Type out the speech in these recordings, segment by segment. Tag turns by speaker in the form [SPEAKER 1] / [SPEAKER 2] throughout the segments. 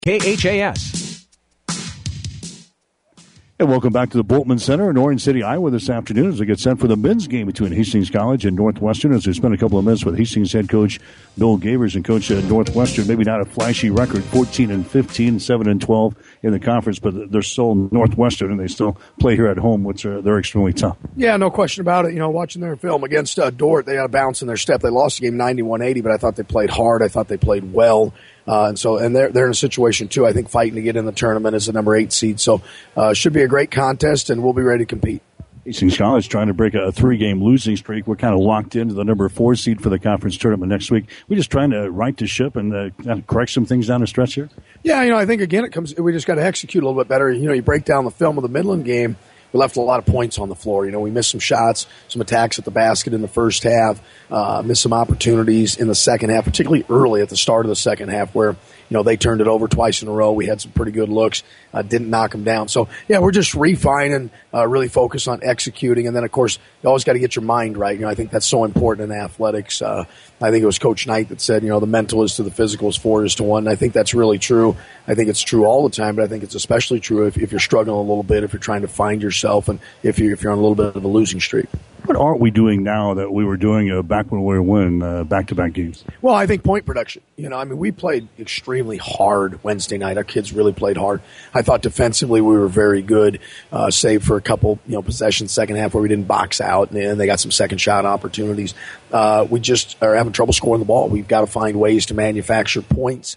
[SPEAKER 1] KHAS.
[SPEAKER 2] And welcome back to the Boltman Center in Orange City, Iowa this afternoon as we get set for the men's game between Hastings College and Northwestern as we spend a couple of minutes with Hastings head coach Bill Gavers and coach at Northwestern. Maybe not a flashy record, 14-15, 7-12 in the conference, but they're still Northwestern and they still play here at home, which they're extremely tough.
[SPEAKER 3] Yeah, no question about it. You know, watching their film against Dordt, they had a bounce in their step. They lost the game 91-80, but I thought they played hard. I thought they played well. And they're in a situation too, I think, fighting to get in the tournament as the number 8 seed. So, should be a great contest and we'll be ready to compete.
[SPEAKER 2] Hastings College trying to break a 3-game losing streak. We're kind of locked into the number 4 seed for the conference tournament next week. We're just trying to right the ship and kind of correct some things down the stretch here.
[SPEAKER 3] Yeah, I think again, we just got to execute a little bit better. You break down the film of the Midland game. We left a lot of points on the floor. We missed some shots, some attacks at the basket in the first half, missed some opportunities in the second half, particularly early at the start of the second half where, they turned it over twice in a row. We had some pretty good looks, didn't knock them down. So, yeah, we're just refining, really focus on executing. And then, of course, you always got to get your mind right. I think that's so important in athletics. I think it was Coach Knight that said, the mental is to the physical is 4 is to 1. And I think that's really true. I think it's true all the time, but I think it's especially true if you're struggling a little bit, if you're trying to find yourself, and if you're on a little bit of a losing streak.
[SPEAKER 2] What aren't we doing now that we were doing back when we were winning back-to-back games?
[SPEAKER 3] Well, I think point production. We played extremely hard Wednesday night. Our kids really played hard. I thought defensively we were very good, save for a couple, possessions second half where we didn't box out, and they got some second shot opportunities. We just are having trouble scoring the ball. We've got to find ways to manufacture points.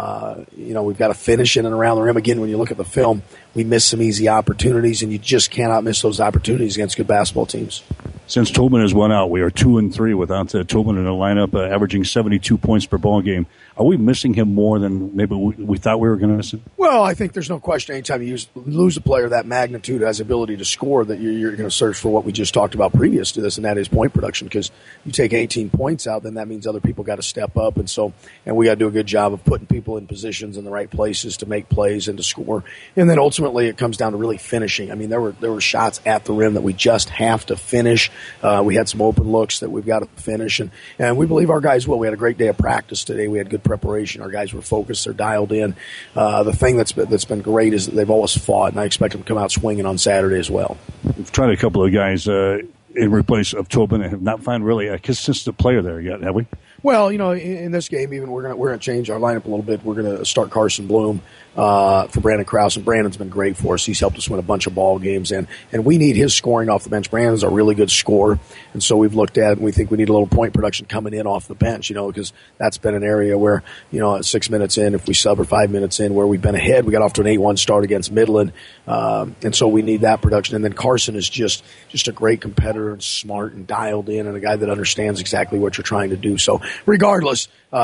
[SPEAKER 3] We've got to finish in and around the rim. Again, when you look at the film, we miss some easy opportunities, and you just cannot miss those opportunities against good basketball teams.
[SPEAKER 2] Since Tobin has won out, we are 2-3 without Tobin in the lineup, averaging 72 points per ball game. Are we missing him more than maybe we thought we were going to miss him?
[SPEAKER 3] Well, I think there's no question anytime you lose a player of that magnitude, has the ability to score, that you're going to search for what we just talked about previous to this, and that is point production. Because you take 18 points out, then that means other people got to step up, and we got to do a good job of putting people in positions in the right places to make plays and to score. And then ultimately, it comes down to really finishing. I mean, there were shots at the rim that we just have to finish. We had some open looks that we've got to finish, and we believe our guys will. We had a great day of practice today. We had good preparation. Our guys were focused. They're dialed in. The thing that's been great is that they've always fought, and I expect them to come out swinging on Saturday as well.
[SPEAKER 2] We've tried a couple of guys in replace of Tobin and have not found really a consistent player there yet, have we?
[SPEAKER 3] Well, in this game, even we're gonna change our lineup a little bit. We're gonna start Carson Bloom for Brandon Krause, and Brandon's been great for us. He's helped us win a bunch of ball games, and we need his scoring off the bench. Brandon's a really good scorer, and so we've looked at it, and we think we need a little point production coming in off the bench. Because that's been an area where at 6 minutes in, if we sub or 5 minutes in, where we've been ahead, we got off to an 8-1 start against Midland, and so we need that production. And then Carson is just a great competitor and smart and dialed in, and a guy that understands exactly what you're trying to do. So regardless,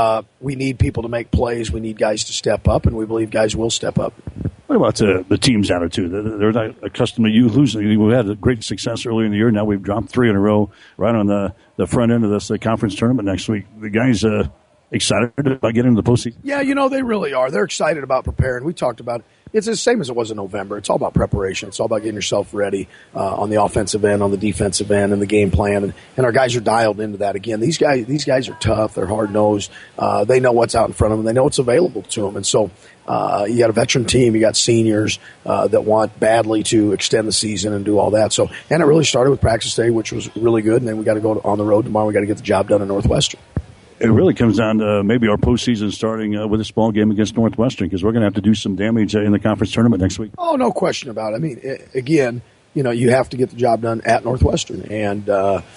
[SPEAKER 3] we need people to make plays. We need guys to step up, and we believe guys will step up.
[SPEAKER 2] What about the team's attitude? They're not accustomed to you losing. We had a great success earlier in the year. Now we've dropped 3 in a row right on the front end of this conference tournament next week. The guys excited about getting into the postseason?
[SPEAKER 3] Yeah, they really are. They're excited about preparing. We talked about it. It's the same as it was in November. It's all about preparation. It's all about getting yourself ready on the offensive end, on the defensive end, and the game plan. And our guys are dialed into that. Again, these guys are tough. They're hard-nosed. They know what's out in front of them. They know what's available to them. And so you got a veteran team. You got seniors that want badly to extend the season and do all that. So, and it really started with practice day, which was really good. And then we got to go on the road tomorrow. We got to get the job done in Northwestern.
[SPEAKER 2] It really comes down to maybe our postseason starting with this ball game against Northwestern, because we're going to have to do some damage in the conference tournament next week.
[SPEAKER 3] Oh, no question about it. I mean, again, you have to get the job done at Northwestern. And,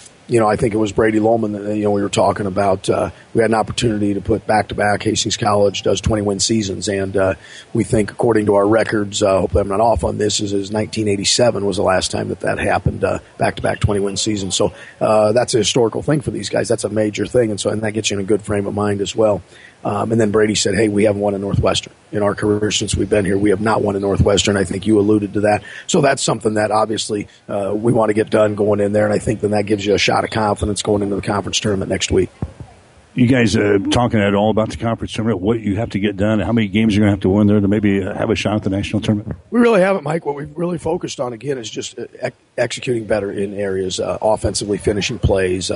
[SPEAKER 3] I think it was Brady Lohman that, we were talking about. We had an opportunity to put back-to-back. Hastings College does 20-win seasons, and we think, according to our records, hopefully I'm not off on this, is 1987 was the last time that happened, back-to-back 20-win seasons. So that's a historical thing for these guys. That's a major thing, and that gets you in a good frame of mind as well. And then Brady said, hey, we haven't won in Northwestern. In our career since we've been here, we have not won in Northwestern. I think you alluded to that. So that's something that obviously we want to get done going in there, and I think then that gives you a shot of confidence going into the conference tournament next week.
[SPEAKER 2] You guys talking at all about the conference tournament, what you have to get done, how many games you're going to have to win there to maybe have a shot at the national tournament?
[SPEAKER 3] We really haven't, Mike. What we've really focused on, again, is just executing better in areas, offensively finishing plays,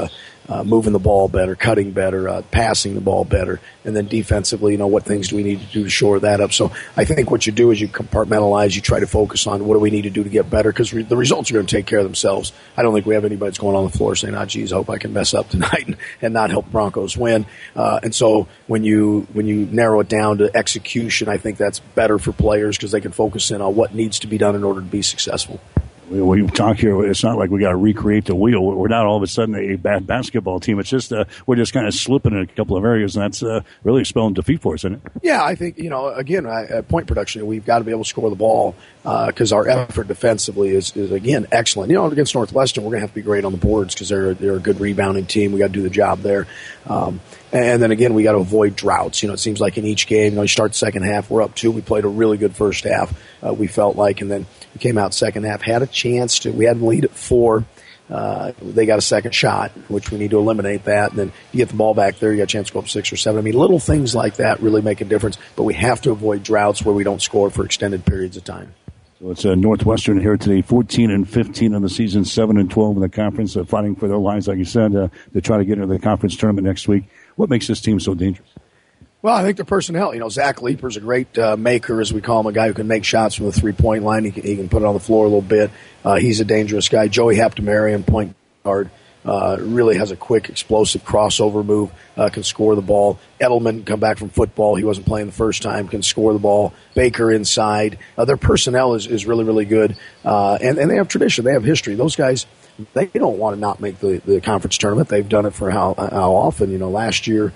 [SPEAKER 3] moving the ball better, cutting better, passing the ball better, and then defensively, what things do we need to do to shore that up? So I think what you do is you compartmentalize, you try to focus on what do we need to do to get better, because the results are going to take care of themselves. I don't think we have anybody that's going on the floor saying, geez, I hope I can mess up tonight and not help Broncos win. And so when you narrow it down to execution, I think that's better for players because they can focus in on what needs to be done in order to be successful.
[SPEAKER 2] We talk here, it's not like we got to recreate the wheel. We're not all of a sudden a bad basketball team. It's just we're just kind of slipping in a couple of areas, and that's really spelling defeat for us, isn't it?
[SPEAKER 3] Yeah, I think, again, at point production, we've got to be able to score the ball because our effort defensively is, again, excellent. Against Northwestern, we're going to have to be great on the boards because they're a good rebounding team. We got to do the job there. And then, again, we got to avoid droughts. It seems like in each game, you start the second half, we're up 2. We played a really good first half, we felt like, and then we came out second half, had a chance to, we had a lead at 4. They got a second shot, which we need to eliminate that. And then you get the ball back there, you got a chance to go up 6 or 7. I mean, little things like that really make a difference, but we have to avoid droughts where we don't score for extended periods of time.
[SPEAKER 2] So it's Northwestern here today, 14-15 in the season, 7-12 in the conference, fighting for their lives, like you said, to try to get into the conference tournament next week. What makes this team so dangerous?
[SPEAKER 3] Well, I think their personnel. Zach Leeper's a great maker, as we call him, a guy who can make shots from the three-point line. He can put it on the floor a little bit. He's a dangerous guy. Joey Haptomarian, point guard, really has a quick, explosive crossover move, can score the ball. Edelman, come back from football. He wasn't playing the first time, can score the ball. Baker inside. Their personnel is really, really good. And they have tradition. They have history. Those guys, they don't want to not make the conference tournament. They've done it for how often. Last year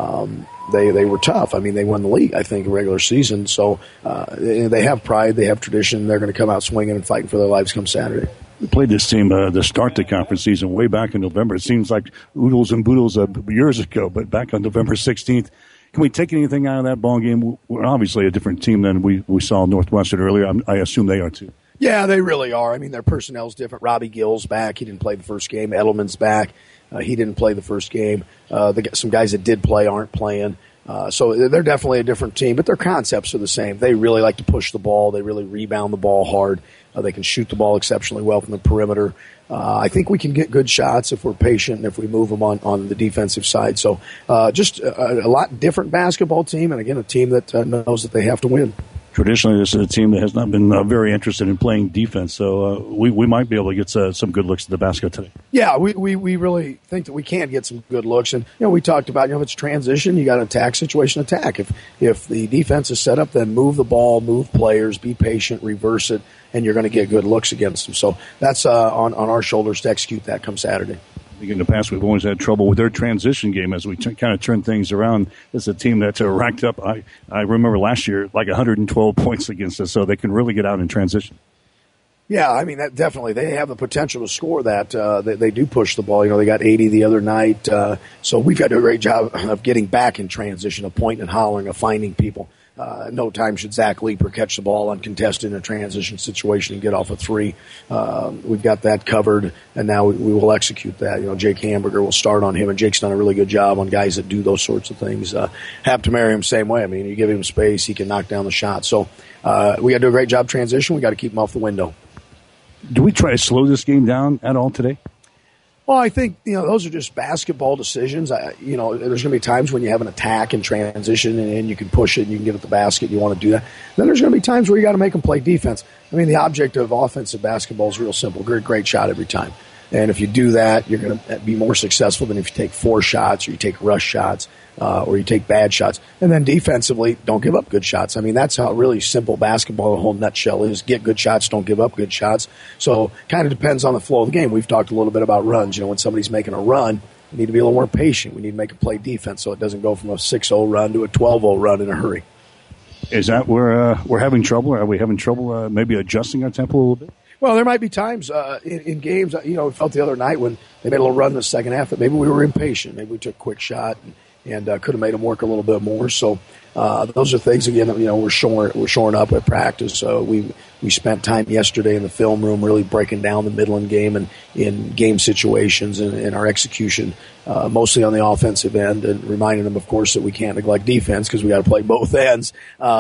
[SPEAKER 3] they were tough. I mean, they won the league, I think, regular season. So they have pride. They have tradition. They're going to come out swinging and fighting for their lives come Saturday.
[SPEAKER 2] We played this team to start the conference season way back in November. It seems like oodles and boodles years ago, but back on November 16th. Can we take anything out of that ball game? We're obviously a different team than we saw Northwestern earlier. I assume they are too.
[SPEAKER 3] Yeah, they really are. I mean, their personnel's different. Robbie Gill's back. He didn't play the first game. Edelman's back. He didn't play the first game. Some guys that did play aren't playing. So they're definitely a different team, but their concepts are the same. They really like to push the ball. They really rebound the ball hard. They can shoot the ball exceptionally well from the perimeter. I think we can get good shots if we're patient and if we move them on the defensive side. So just a lot different basketball team, and, again, a team that knows that they have to win.
[SPEAKER 2] Traditionally, this is a team that has not been very interested in playing defense, so we might be able to get some good looks at the basket today. Yeah,
[SPEAKER 3] we really think that we can get some good looks. And, we talked about, if it's transition, you got an attack situation, attack. If the defense is set up, then move the ball, move players, be patient, reverse it, and you're going to get good looks against them. So that's on our shoulders to execute that come Saturday.
[SPEAKER 2] In the past, we've always had trouble with their transition game as we kind of turn things around. This is a team that's racked up, I remember last year, like 112 points against us, so they can really get out in transition.
[SPEAKER 3] Yeah, I mean, that definitely. They have the potential to score that. They do push the ball. They got 80 the other night. So we've got to do a great job of getting back in transition, of pointing and hollering, of finding people. No time should Zach Leeper catch the ball uncontested in a transition situation and get off a 3. We've got that covered, and now we will execute that. Jake Hamburger will start on him, and Jake's done a really good job on guys that do those sorts of things. Haptomarian, same way. I mean, you give him space, he can knock down the shot. So we got to do a great job transition. We got to keep him off the window.
[SPEAKER 2] Do we try to slow this game down at all today?
[SPEAKER 3] Well, I think, those are just basketball decisions. There's going to be times when you have an attack and transition and you can push it and you can get at the basket. You want to do that. Then there's going to be times where you got to make them play defense. I mean, the object of offensive basketball is real simple. Great shot every time. And if you do that, you're going to be more successful than if you take 4 shots or you take rush shots or you take bad shots. And then defensively, don't give up good shots. I mean, that's how really simple basketball, the whole nutshell is. Get good shots, don't give up good shots. So kind of depends on the flow of the game. We've talked a little bit about runs. When somebody's making a run, we need to be a little more patient. We need to make a play defense so it doesn't go from a 6-0 run to a 12-0 run in a hurry.
[SPEAKER 2] Is that where we're having trouble? Are we having trouble maybe adjusting our tempo a little bit?
[SPEAKER 3] Well, there might be times in games, it felt the other night when they made a little run in the second half that maybe we were impatient. Maybe we took a quick shot and could have made them work a little bit more. So those are things, again, that, we're shoring up at practice. We spent time yesterday in the film room really breaking down the Midland game and in game situations and our execution, mostly on the offensive end, and reminding them, of course, that we can't neglect defense because we got to play both ends.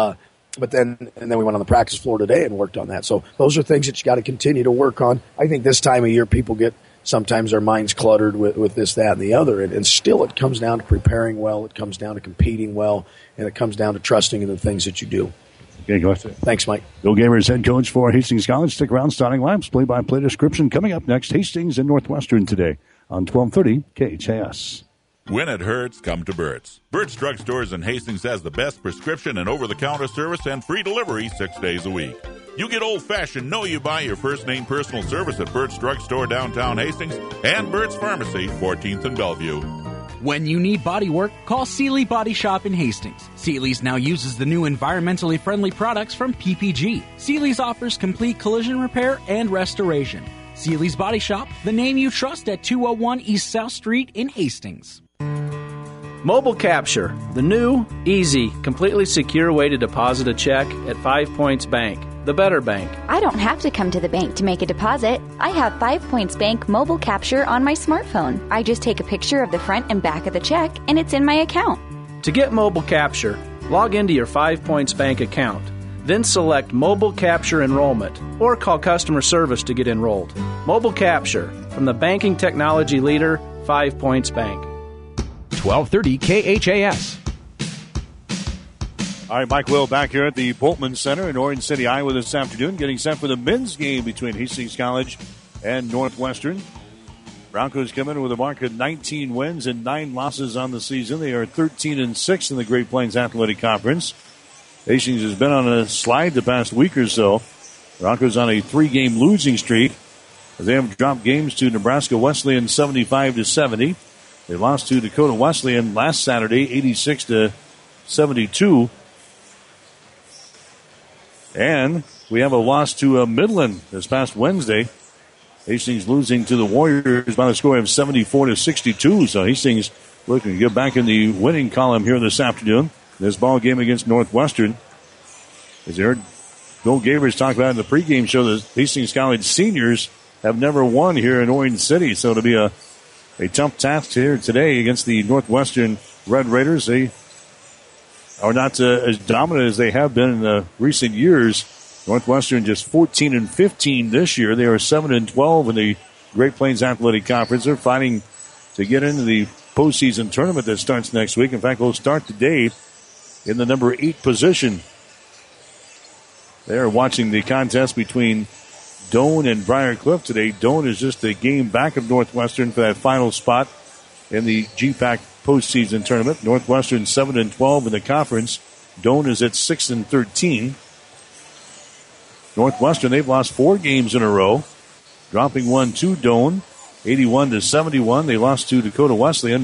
[SPEAKER 3] But then we went on the practice floor today and worked on that. So those are things that you got to continue to work on. I think this time of year people get sometimes our mind's cluttered with this, that, and the other. And still it comes down to preparing well, it comes down to competing well, and it comes down to trusting in the things that you do.
[SPEAKER 2] Okay, go ahead.
[SPEAKER 3] Thanks, Mike.
[SPEAKER 2] Bill Gavers, head coach for Hastings College. Stick around. Starting lineups, play-by-play description coming up next. Hastings and Northwestern today on 1230 KHAS.
[SPEAKER 1] When it hurts, come to Burt's. Burt's Drug Stores in Hastings has the best prescription and over-the-counter service and free delivery 6 days a week. You get old-fashioned know-you-buy your first-name personal service at Burt's Drug Store downtown Hastings and Burt's Pharmacy, 14th and Bellevue.
[SPEAKER 4] When you need body work, call Seeley Body Shop in Hastings. Seeley's now uses the new environmentally friendly products from PPG. Seeley's offers complete collision repair and restoration. Seeley's Body Shop, the name you trust at 201 East South Street in Hastings.
[SPEAKER 5] Mobile Capture, the new, easy, completely secure way to deposit a check at 5 Points Bank, the better bank.
[SPEAKER 6] I don't have to come to the bank to make a deposit. I have 5 Points Bank Mobile Capture on my smartphone. I just take a picture of the front and back of the check, and it's in my account.
[SPEAKER 5] To get Mobile Capture, log into your 5 Points Bank account. Then select Mobile Capture Enrollment or call customer service to get enrolled. Mobile Capture, from the banking technology leader, 5 Points Bank.
[SPEAKER 4] 1230 KHAS.
[SPEAKER 2] All right, Mike Will back here at the Boltman Center in Orange City, Iowa this afternoon, getting set for the men's game between Hastings College and Northwestern. Broncos come in with a mark of 19 wins and 9 losses on the season. They are 13-6 in the Great Plains Athletic Conference. Hastings has been on a slide the past week or so. Broncos on a 3-game losing streak as they have dropped games to Nebraska Wesleyan 75-70. They lost to Dakota Wesleyan last Saturday 86-72. And we have a loss to Midland this past Wednesday. Hastings losing to the Warriors by the score of 74-62. So Hastings looking to get back in the winning column here this afternoon. This ball game against Northwestern. As you heard Bill Gavers talk about in the pregame show, the Hastings College seniors have never won here in Orange City. So it'll be a tough task here today against the Northwestern Red Raiders. They are not as dominant as they have been in the recent years. Northwestern just 14-15 this year. They are 7-12 in the Great Plains Athletic Conference. They're fighting to get into the postseason tournament that starts next week. In fact, we'll start today in the number 8 position. They are watching the contest between Doane and Briarcliff today. Doane is just a game back of Northwestern for that final spot in the GPAC postseason tournament. Northwestern 7-12 in the conference. Doane is at 6-13. Northwestern, they've lost 4 games in a row, dropping one to Doane, 81-71. They lost to Dakota Wesleyan,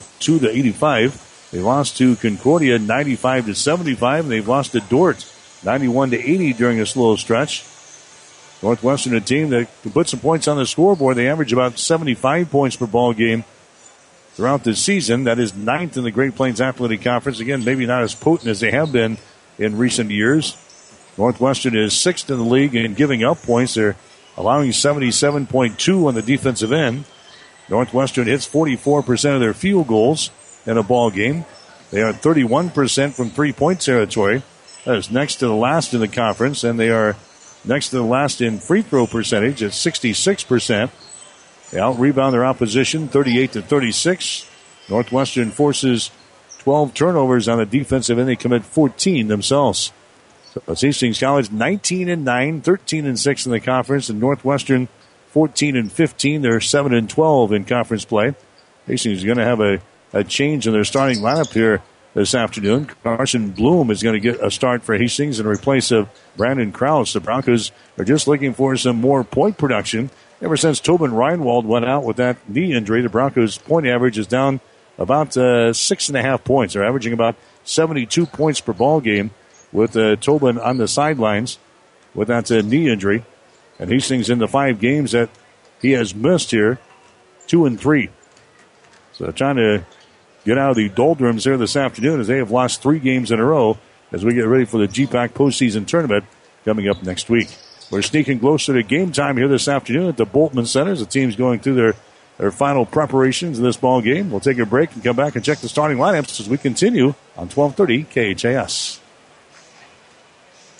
[SPEAKER 2] 102-85. They lost to Concordia, 95-75. And they've lost to Dordt, 91-80 during this little stretch. Northwestern, a team that can put some points on the scoreboard. They average about 75 points per ball game throughout the season. That is 9th in the Great Plains Athletic Conference. Again, maybe not as potent as they have been in recent years. Northwestern is 6th in the league in giving up points. They're allowing 77.2 on the defensive end. Northwestern hits 44% of their field goals in a ball game. They are 31% from three-point territory. That is next to the last in the conference, and they are next to the last in free throw percentage at 66%. They out-rebound their opposition 38-36. Northwestern forces 12 turnovers on the defensive end. They commit 14 themselves. So it's Hastings College 19-9, 13-6 in the conference, and Northwestern 14-15. They're 7-12 in conference play. Hastings is going to have a change in their starting lineup here this afternoon. Carson Bloom is going to get a start for Hastings in replace of Brandon Krause. The Broncos are just looking for some more point production. Ever since Tobin Reinwald went out with that knee injury, the Broncos' point average is down about 6.5 points. They're averaging about 72 points per ball game with Tobin on the sidelines with that knee injury. And Hastings in the 5 games that he has missed here, 2-3. So trying to get out of the doldrums here this afternoon as they have lost 3 games in a row as we get ready for the GPAC postseason tournament coming up next week. We're sneaking closer to game time here this afternoon at the Boltman Center as the team's going through their final preparations in this ball game. We'll take a break and come back and check the starting lineups as we continue on 1230 KHAS.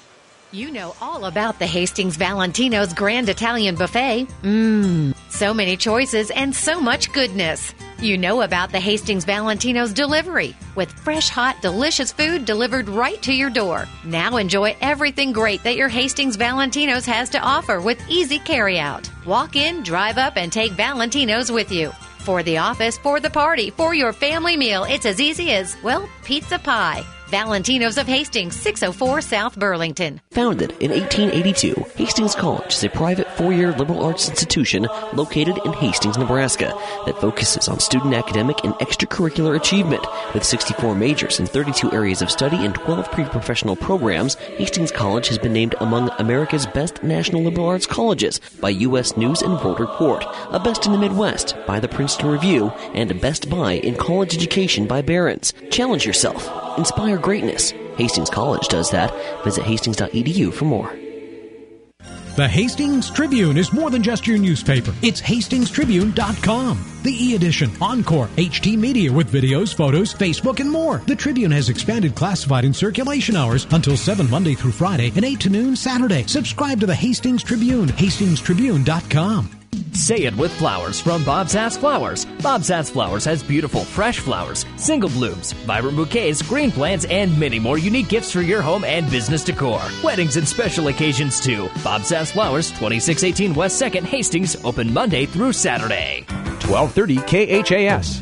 [SPEAKER 7] You know all about the Hastings Valentino's Grand Italian Buffet. So many choices and so much goodness. You know about the Hastings Valentino's delivery with fresh, hot, delicious food delivered right to your door. Now enjoy everything great that your Hastings Valentino's has to offer with easy carryout. Walk in, drive up, and take Valentino's with you. For the office, for the party, for your family meal, it's as easy as, well, pizza pie. Valentino's of Hastings, 604 South Burlington.
[SPEAKER 8] Founded in 1882, Hastings College is a private four-year liberal arts institution located in Hastings, Nebraska that focuses on student academic and extracurricular achievement. With 64 majors in 32 areas of study and 12 pre-professional programs, Hastings College has been named among America's best national liberal arts colleges by U.S. News and World Report, a best in the Midwest by the Princeton Review, and a best buy in college education by Barron's. Challenge yourself. Inspire greatness. Hastings College does that. Visit hastings.edu for more.
[SPEAKER 9] The Hastings Tribune is more than just your newspaper. It's hastingstribune.com. The e-edition, Encore, HT Media with videos, photos, Facebook, and more. The Tribune has expanded classified and circulation hours until 7 Monday through Friday and 8 to noon Saturday. Subscribe to the Hastings Tribune, hastingstribune.com.
[SPEAKER 10] Say it with flowers from Bob's Ass Flowers. Bob's Ass Flowers has beautiful, fresh flowers, single blooms, vibrant bouquets, green plants, and many more unique gifts for your home and business decor. Weddings and special occasions, too. Bob's Ass Flowers, 2618 West 2nd, Hastings, open Monday through Saturday.
[SPEAKER 11] 1230 KHAS.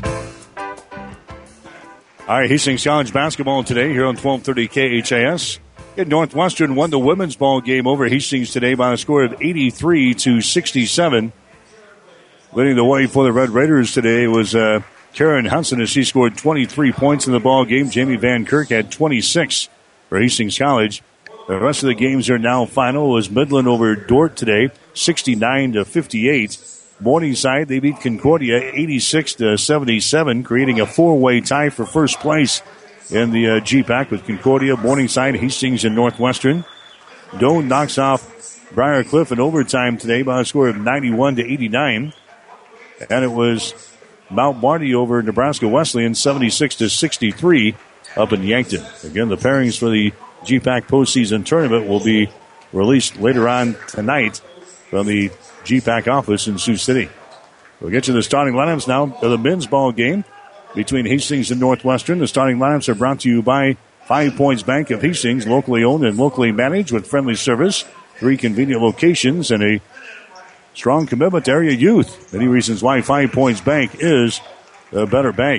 [SPEAKER 2] All right, Hastings College basketball today here on 1230 KHAS. Northwestern won the women's ball game over Hastings today by a score of 83-67. Leading the way for the Red Raiders today was Karen Hudson as she scored 23 points in the ball game. Jamie Van Kirk had 26 for Hastings College. The rest of the games are now final. It was Midland over Dordt today, 69-58. Morningside, they beat Concordia 86-77, creating a four-way tie for first place in the GPAC with Concordia, Morningside, Hastings, and Northwestern. Doane knocks off Briar Cliff in overtime today by a score of 91-89. And it was Mount Marty over Nebraska Wesleyan, 76-63 up in Yankton. Again, the pairings for the GPAC postseason tournament will be released later on tonight from the GPAC office in Sioux City. We'll get to the starting lineups now of the men's ball game between Hastings and Northwestern. The starting lineups are brought to you by 5 Points Bank of Hastings, locally owned and locally managed with friendly service, 3 convenient locations, and a strong commitment to area youth. Many reasons why 5 Points Bank is a better bank.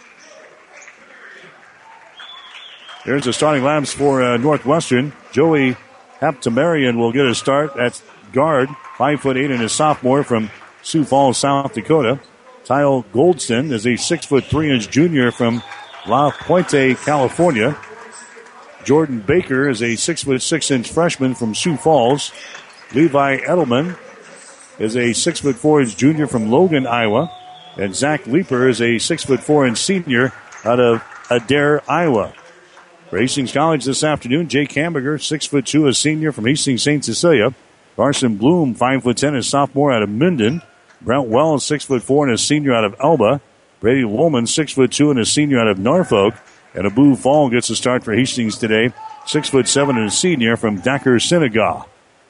[SPEAKER 2] Here's the starting lineups for Northwestern. Joey Haptamarian will get a start at guard, 5'8" and a sophomore from Sioux Falls, South Dakota. Kyle Goldston is a 6'3" junior from La Puente, California. Jordan Baker is a 6'6" freshman from Sioux Falls. Levi Edelman is a 6'4" junior from Logan, Iowa. And Zach Leeper is a 6'4" senior out of Adair, Iowa. For Hastings College this afternoon, Jake Hamburger, 6'2", a senior from Hastings St. Cecilia. Carson Bloom, 5'10", a sophomore out of Minden. Brent Wells, 6'4", and a senior out of Elba. Brady Woolman, 6'2", and a senior out of Norfolk. And Abu Fall gets a start for Hastings today, 6'7", and a senior from Dakar, Senegal.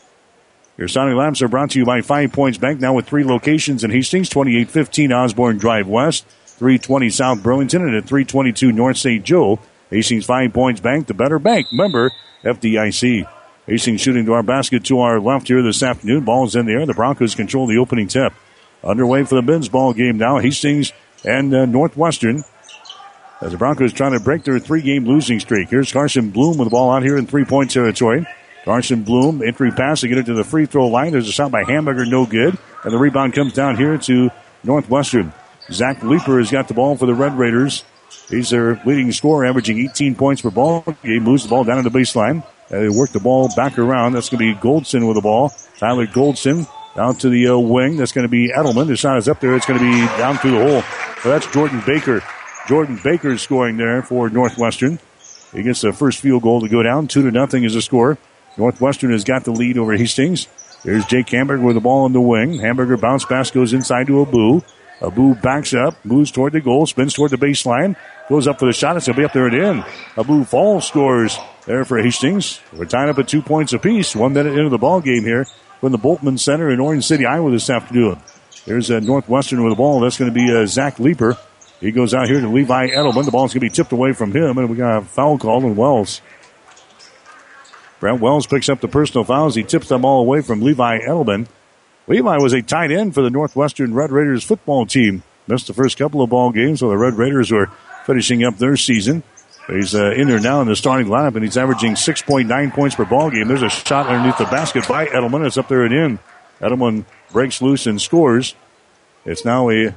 [SPEAKER 2] Your starting lineups are brought to you by 5 Points Bank, now with 3 locations in Hastings, 2815 Osborne Drive West, 320 South Burlington, and at 322 North St. Joe. Hastings 5 Points Bank, the better bank. Member FDIC. Hastings shooting to our basket to our left here this afternoon. Ball's in the air. The Broncos control the opening tip. Underway for the men's ball game now. Hastings and Northwestern. As the Broncos trying to break their 3-game losing streak. Here's Carson Bloom with the ball out here in 3-point territory. Carson Bloom, entry pass to get it to the free throw line. There's a shot by Hamburger, no good. And the rebound comes down here to Northwestern. Zach Leeper has got the ball for the Red Raiders. He's their leading scorer, averaging 18 points per ball game. Moves the ball down to the baseline. They work the ball back around. That's going to be Goldston with the ball. Tyler Goldston down to the wing. That's going to be Edelman. The shot is up there. It's going to be down through the hole. So that's Jordan Baker. Jordan Baker scoring there for Northwestern. He gets the first field goal to go down. 2-0 is the score. Northwestern has got the lead over Hastings. There's Jake Hamburger with the ball on the wing. Hamburger bounce pass goes inside to Abu. Abu backs up, moves toward the goal, spins toward the baseline. goes up for the shot. It's going to be up there and in. Abu Falls scores there for Hastings. We're tied up at 2 points apiece. 1 minute into the ball game here from the Boltman Center in Orange City, Iowa this afternoon. Here's Northwestern with the ball. That's going to be Zach Leeper. He goes out here to Levi Edelman. The ball's going to be tipped away from him, and we got a foul call on Wells. Brent Wells picks up the personal fouls. He tips them all away from Levi Edelman. Levi was a tight end for the Northwestern Red Raiders football team. Missed the first couple of ball games while the Red Raiders were finishing up their season. He's in there now in the starting lineup, and he's averaging 6.9 points per ball game. There's a shot underneath the basket by Edelman. It's up there and in. Edelman breaks loose and scores. It's now it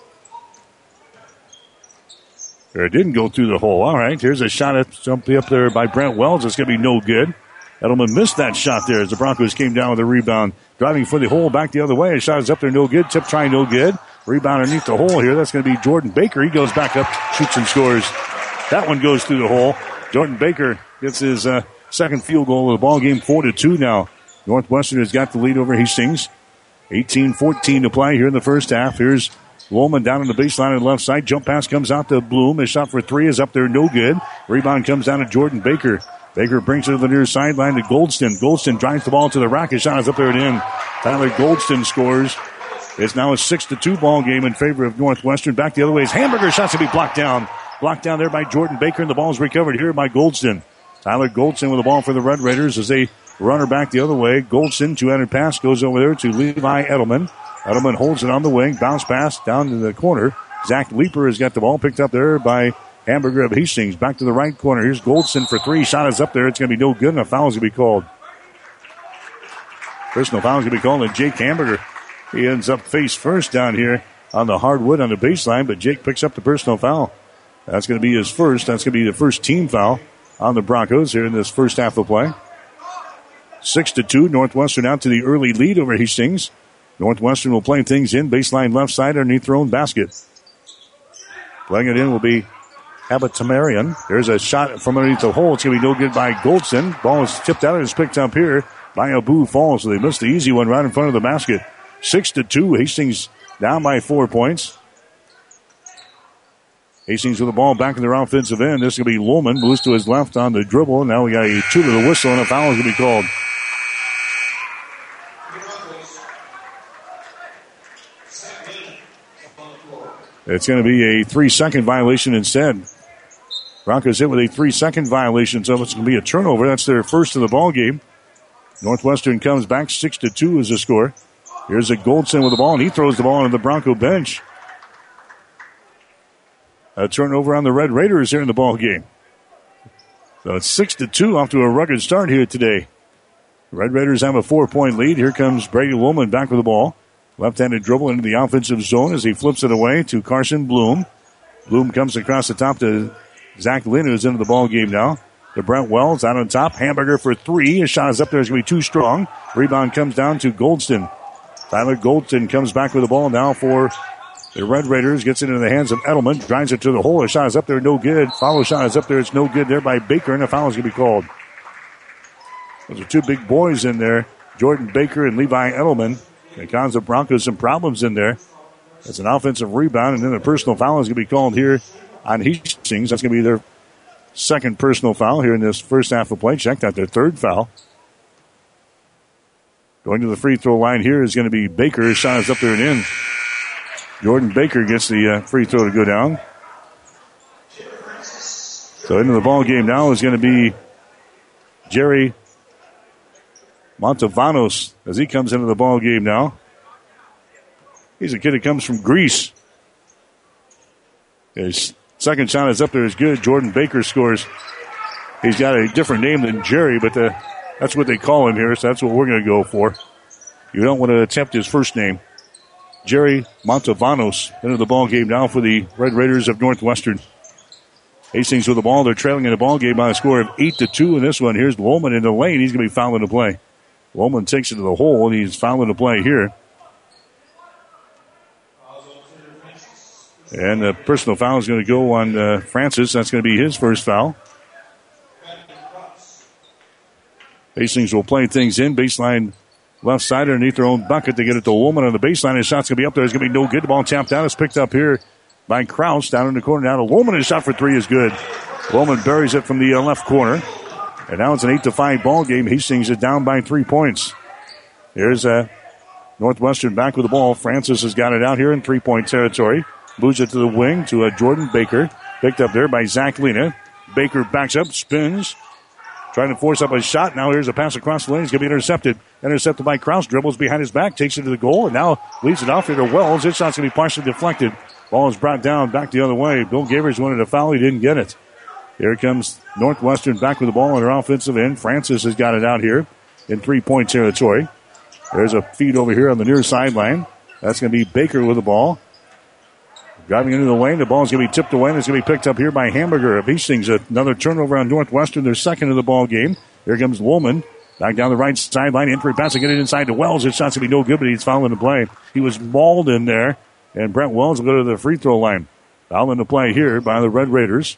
[SPEAKER 2] didn't go through the hole. All right, here's a shot up there by Brent Wells. It's going to be no good. Edelman missed that shot there as the Broncos came down with a rebound. Driving for the hole back the other way. A shot is up there, no good. Tip try, no good. Rebound underneath the hole here. That's going to be Jordan Baker. He goes back up, shoots and scores. That one goes through the hole. Jordan Baker gets his second field goal of the ball game, 4-2 now. Northwestern has got the lead over Hastings. 18-14 to play here in the first half. Here's Woolman down on the baseline on the left side. Jump pass comes out to Bloom. His shot for three is up there, no good. Rebound comes down to Jordan Baker. Baker brings it to the near sideline to Goldston. Goldston drives the ball to the rack. His shot is up there and in. Tyler Goldston scores. It's now a 6-2 ball game in favor of Northwestern. Back the other way. His hamburger shot's to be blocked down. Blocked down there by Jordan Baker, and the ball's recovered here by Goldston. Tyler Goldston with the ball for the Red Raiders as they run her back the other way. Goldston, 200 pass, goes over there to Levi Edelman. Edelman holds it on the wing. Bounce pass down to the corner. Zach Leeper has got the ball picked up there by Hamburger of Hastings. Back to the right corner. Here's Goldston for three. Shot is up there. It's going to be no good, and a foul is going to be called. Personal foul is going to be called on Jake Hamburger. He ends up face first down here on the hardwood on the baseline, but Jake picks up the personal foul. That's going to be his first. That's going to be the first team foul on the Broncos here in this first half of play. 6-2. Northwestern out to the early lead over Hastings. Northwestern will play things in. Baseline left side underneath their own basket. Playing it in will be Abatamarian. There's a shot from underneath the hole. It's going to be no good by Goldston. Ball is tipped out and is picked up here by Abu Falls. So they missed the easy one right in front of the basket. 6-2. Hastings down by 4 points. Hastings with the ball back in their offensive end. This is going to be Lohman. Moves to his left on the dribble. Now we got a two to the whistle, and a foul is going to be called. It's going to be a 3-second violation instead. Broncos hit with a 3-second violation, so it's going to be a turnover. That's their first of the ball game. Northwestern comes back 6-2 is the score. Here's a Goldson with the ball, and he throws the ball onto the Bronco bench. A turnover on the Red Raiders here in the ball game. So it's 6-2 off to a rugged start here today. Red Raiders have a 4-point lead. Here comes Brady Woolman back with the ball. Left-handed dribble into the offensive zone as he flips it away to Carson Bloom. Bloom comes across the top to Zach Lynn, who's into the ball game now. To Brent Wells out on top. Hamburger for three. His shot is up there. It's going to be too strong. Rebound comes down to Goldston. Tyler Goldston comes back with the ball now for the Red Raiders. Gets it into the hands of Edelman. Drives it to the hole. His shot is up there. No good. Follow shot is up there. It's no good there by Baker, and a foul is going to be called. Those are two big boys in there. Jordan Baker and Levi Edelman. It causes the Broncos some problems in there. It's an offensive rebound, and then a personal foul is going to be called here on Hastings. That's going to be their second personal foul here in this first half of play. Check that, their third foul. Going to the free throw line here is going to be Baker. His shot is up there and in. Jordan Baker gets the free throw to go down. So into the ball game now is going to be Jerry Montavanos as he comes into the ball game now. He's a kid that comes from Greece. His second shot is up there is good. Jordan Baker scores. He's got a different name than Jerry, but that's what they call him here, so that's what we're going to go for. You don't want to attempt his first name. Jerry Montavanos into the ball game now for the Red Raiders of Northwestern. Hastings with the ball. They're trailing in the ball game by a score of 8-2 in this one. Here's Woolman in the lane. He's going to be fouling the play. Woolman takes it to the hole, and he's fouling the play here. And the personal foul is going to go on Francis. That's going to be his first foul. Hastings will play things in. Baseline left side underneath their own bucket. They get it to Woolman on the baseline. His shot's going to be up there. It's going to be no good. The ball tapped out. It's picked up here by Kraus. Down in the corner now to Lohman. His shot for three is good. Lohman buries it from the left corner. And now it's an 8-5 ball game. Hastings is down by 3 points. Here's Northwestern back with the ball. Francis has got it out here in 3-point territory. Moves it to the wing to Jordan Baker. Picked up there by Zach Lena. Baker backs up, spins. Trying to force up a shot. Now here's a pass across the lane. He's going to be intercepted. Intercepted by Kraus. Dribbles behind his back. Takes it to the goal. And now leads it off here to Wells. His shot's going to be partially deflected. Ball is brought down back the other way. Bill Gavers wanted a foul. He didn't get it. Here comes Northwestern back with the ball on their offensive end. Francis has got it out here in 3-point territory. There's a feed over here on the near sideline. That's going to be Baker with the ball. Driving into the lane. The ball is going to be tipped away, and it's going to be picked up here by Hamburger of Hastings. Another turnover on Northwestern, their second of the ball game. Here comes Lohman. Back down the right sideline. Entry pass to get it inside to Wells. His shot's going to be no good, but he's fouling the play. He was mauled in there, and Brent Wells will go to the free throw line. Fouling the play here by the Red Raiders.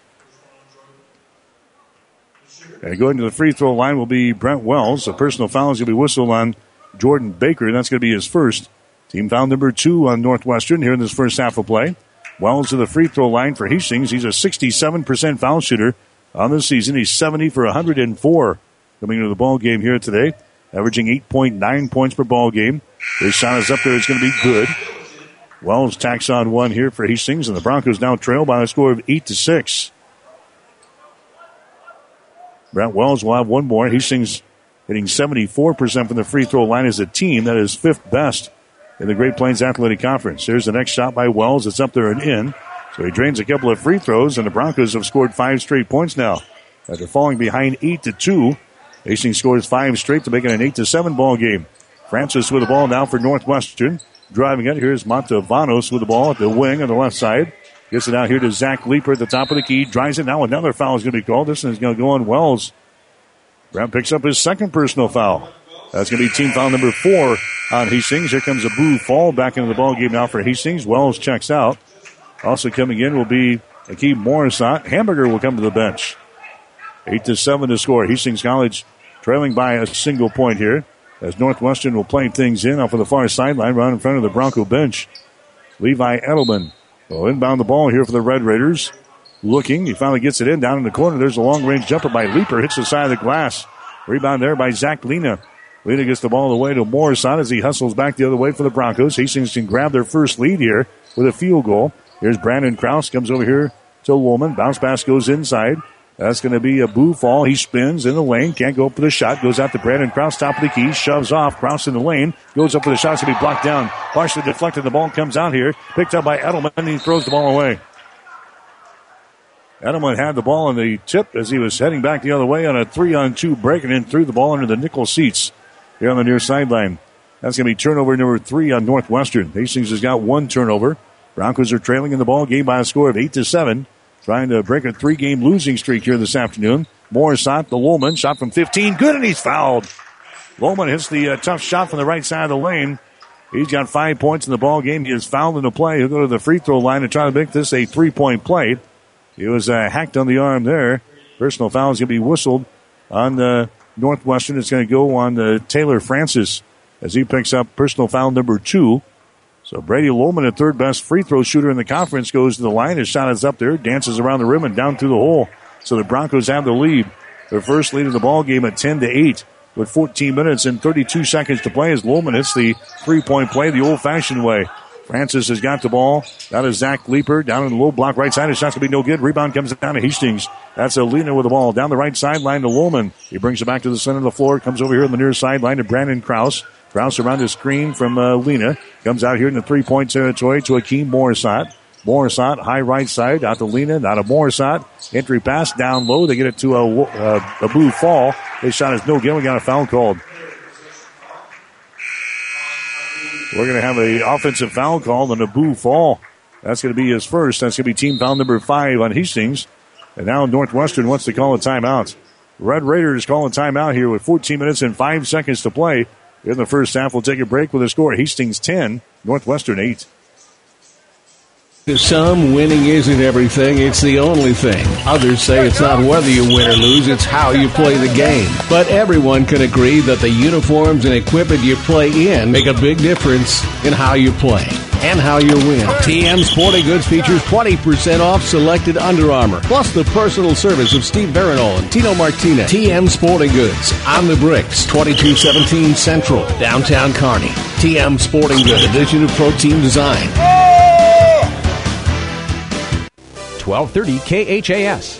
[SPEAKER 2] And going to the free throw line will be Brent Wells. A personal foul is going to be whistled on Jordan Baker. That's going to be his first. Team foul number 2 on Northwestern here in this first half of play. Wells to the free throw line for Hastings. He's a 67% foul shooter on the season. He's 70 for 104 coming into the ball game here today, averaging 8.9 points per ball game. His shot is up there. It's going to be good. Wells tacks on one here for Hastings, and the Broncos now trail by a score of 8-6. Brent Wells will have one more. Hastings hitting 74% from the free throw line as a team. That is 5th best in the Great Plains Athletic Conference. Here's the next shot by Wells. It's up there and in. So he drains a couple of free throws, and the Broncos have scored 5 straight points now. After falling behind 8-2, Hastings scores 5 straight to make it an 8-7 ball game. Francis with the ball now for Northwestern. Driving it, here's Montavanos with the ball at the wing on the left side. Gets it out here to Zach Leeper at the top of the key. Drives it. Now another foul is going to be called. This one is going to go on Wells. Brown picks up his second personal foul. That's going to be team foul number 4 on Hastings. Here comes a Boo Fall back into the ball game now for Hastings. Wells checks out. Also coming in will be Akeem Morissant. Hamburger will come to the bench. 8-7 to score. Hastings College trailing by a single point here as Northwestern will play things in off of the far sideline right in front of the Bronco bench. Levi Edelman will inbound the ball here for the Red Raiders. Looking. He finally gets it in down in the corner. There's a long-range jumper by Leeper. Hits the side of the glass. Rebound there by Zach Lena. Lena gets the ball away to Morrison as he hustles back the other way for the Broncos. Hastings can grab their first lead here with a field goal. Here's Brandon Kraus. Comes over here to Woolman. Bounce pass goes inside. That's going to be a Boo Fall. He spins in the lane. Can't go up for the shot. Goes out to Brandon Kraus. Top of the key. Shoves off. Kraus in the lane. Goes up for the shot. It's going to be blocked down. Partially deflected. The ball comes out here. Picked up by Edelman. And he throws the ball away. Edelman had the ball in the tip as he was heading back the other way on a 3-on-2 break and then threw the ball under the nickel seats here on the near sideline. That's going to be turnover number 3 on Northwestern. Hastings has got 1 turnover. Broncos are trailing in the ball game by a score of 8-7. Trying to break a 3-game losing streak here this afternoon. Morissant, the Lohman, shot from 15. Good, and he's fouled. Lohman hits the tough shot from the right side of the lane. He's got 5 points in the ball game. He is fouled in the play. He'll go to the free throw line and try to make this a 3-point play. He was hacked on the arm there. Personal foul is going to be whistled on Northwestern. It's going to go on Taylor Francis as he picks up personal foul number 2. So Brady Lohman, the third best free throw shooter in the conference, goes to the line. His shot is up there, dances around the rim and down through the hole. So the Broncos have the lead. Their first lead of the ball game at 10-8 with 14 minutes and 32 seconds to play as Lohman hits the 3-point play the old-fashioned way. Francis has got the ball. That is Zach Leeper down in the low block right side. His shot's going to be no good. Rebound comes down to Hastings. That's Alina with the ball down the right sideline to Lohman. He brings it back to the center of the floor. Comes over here on the near sideline to Brandon Kraus. Kraus around the screen from Lena. Comes out here in the 3-point territory to Akeem Morissant. Morissant, high right side, out to Lena, out of Morissant. Entry pass down low. They get it to a Boo Fall. His shot is no good. We got a foul called. We're going to have an offensive foul called on a Boo Fall. That's going to be his first. That's going to be team foul number 5 on Hastings. And now Northwestern wants to call a timeout. Red Raiders call a timeout here with 14 minutes and 5 seconds to play. In the first half, we'll take a break with a score. Hastings 10, Northwestern 8.
[SPEAKER 12] To some, winning isn't everything, it's the only thing. Others say it's not whether you win or lose, it's how you play the game. But everyone can agree that the uniforms and equipment you play in make a big difference in how you play. and how you win. TM Sporting Goods features 20% off selected Under Armour, plus the personal service of Steve Barinol and Tino Martinez. TM Sporting Goods, on the bricks, 2217 Central, downtown Kearney. TM Sporting Goods, division of Protein Design.
[SPEAKER 11] 1230 KHAS.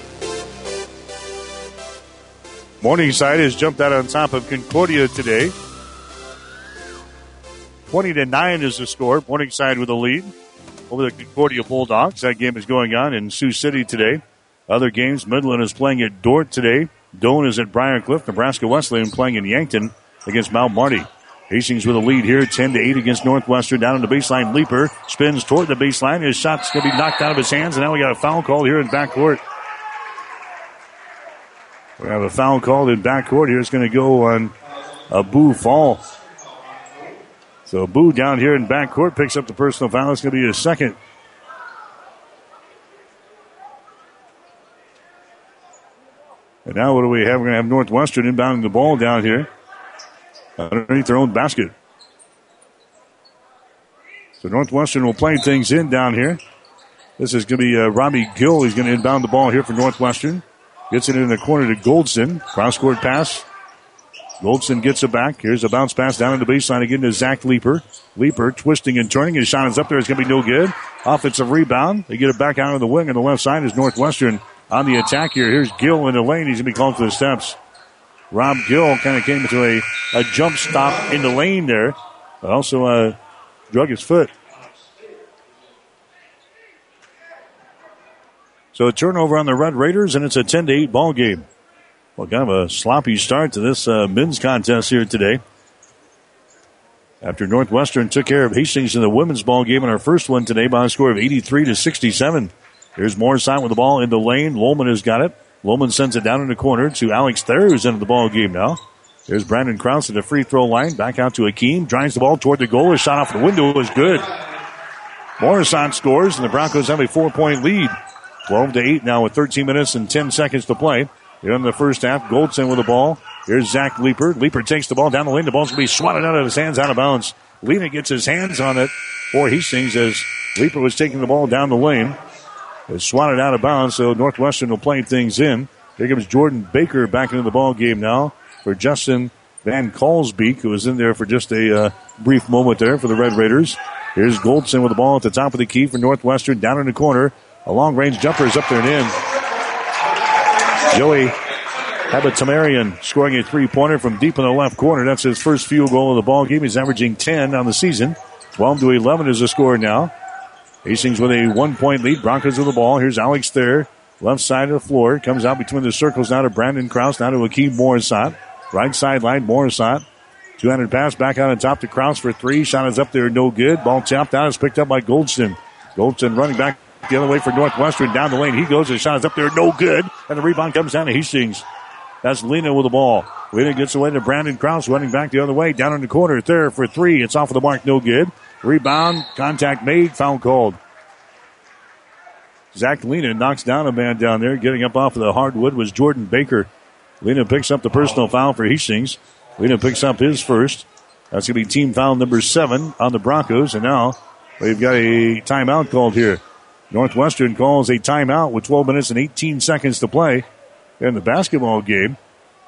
[SPEAKER 2] Morningside has jumped out on top of Concordia today. 20-9 is the score. Morningside with a lead over the Concordia Bulldogs. That game is going on in Sioux City today. Other games, Midland is playing at Dordt today. Doane is at Briarcliff. Nebraska Wesleyan playing in Yankton against Mount Marty. Hastings with a lead here, 10-8 against Northwestern. Down in the baseline, Leaper spins toward the baseline. His shot's going to be knocked out of his hands, and now we got a foul call here in backcourt. We have a foul called in backcourt here. It's going to go on Abu Fall. So Abu down here in backcourt picks up the personal foul. It's going to be his second. And now what do we have? We're going to have Northwestern inbounding the ball down here underneath their own basket. So Northwestern will play things in down here. This is going to be Robbie Gill. He's going to inbound the ball here for Northwestern. Gets it in the corner to Goldson. Cross-court pass. Goldson gets it back. Here's a bounce pass down in the baseline again to Zach Leaper. Leaper twisting and turning. His shot is up there. It's going to be no good. Offensive rebound. They get it back out on the wing on the left side is Northwestern on the attack here. Here's Gill in the lane. He's going to be called for the steps. Rob Gill kind of came into a jump stop in the lane there, but also drug his foot. So a turnover on the Red Raiders, and it's a 10-8 ball game. Well, kind of a sloppy start to this men's contest here today. After Northwestern took care of Hastings in the women's ball game in our first one today by a score of 83-67. Here's Morrison with the ball in the lane. Lohman has got it. Lohman sends it down in the corner to Alex Thayer, who's into the ball game now. There's Brandon Krause at the free throw line. Back out to Akeem. Drives the ball toward the goal. His shot off the window was good. Morrison scores, and the Broncos have a 4-point lead. 12-8 now with 13 minutes and 10 seconds to play. Here in the first half, Goldson with the ball. Here's Zach Leaper. Leaper takes the ball down the lane. The ball's going to be swatted out of his hands, out of bounds. Lena gets his hands on it for Hastings as Leaper was taking the ball down the lane. It's swatted out of bounds, so Northwestern will play things in. Here comes Jordan Baker back into the ball game now for Justin Van Kalsbeek, who was in there for just a brief moment there for the Red Raiders. Here's Goldson with the ball at the top of the key for Northwestern, down in the corner. A long-range jumper is up there and in. Joey Habitamarian scoring a three-pointer from deep in the left corner. That's his first field goal of the ball game. He's averaging 10 on the season. 12-11 is the score now. Hastings with a 1-point lead. Broncos with the ball. Here's Alex Thayer. Left side of the floor. Comes out between the circles now to Brandon Krause. Now to Akeem Morissant. Right sideline, Morissant. 200 pass back out on top to Krause for three. Shot is up there, no good. Ball tapped out. Is picked up by Goldston. Goldston running back the other way for Northwestern. Down the lane. He goes. His shot is up there, no good. And the rebound comes down to Hastings. That's Lena with the ball. Lena gets away to Brandon Krause running back the other way. Down in the corner. Thayer for three. It's off of the mark, no good. Rebound. Contact made. Foul called. Zach Lena knocks down a man down there. Getting up off of the hardwood was Jordan Baker. Lena picks up the personal foul for Hastings. Lena picks up his first. That's going to be team foul number 7 on the Broncos. And now we've got a timeout called here. Northwestern calls a timeout with 12 minutes and 18 seconds to play in the basketball game.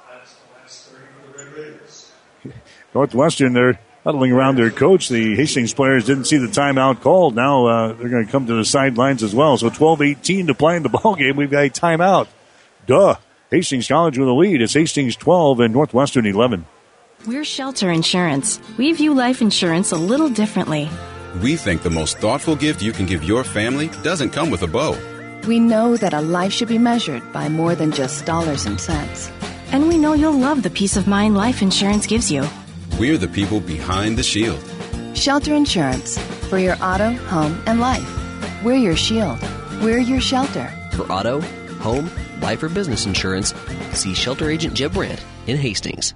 [SPEAKER 2] Northwestern, they're huddling around their coach. The Hastings players didn't see the timeout called. Now they're going to come to the sidelines as well. So 12-18 to play in the ball game. We've got a timeout. Duh. Hastings College with a lead. It's Hastings 12 and Northwestern 11.
[SPEAKER 13] We're Shelter Insurance. We view life insurance a little differently.
[SPEAKER 14] We think the most thoughtful gift you can give your family doesn't come with a bow.
[SPEAKER 15] We know that a life should be measured by more than just dollars and cents.
[SPEAKER 13] And we know you'll love the peace of mind life insurance gives you.
[SPEAKER 14] We're the people behind the shield.
[SPEAKER 15] Shelter Insurance. For your auto, home, and life. We're your shield. We're your shelter.
[SPEAKER 8] For auto, home, life, or business insurance, see Shelter Agent Jeb Brandt in Hastings.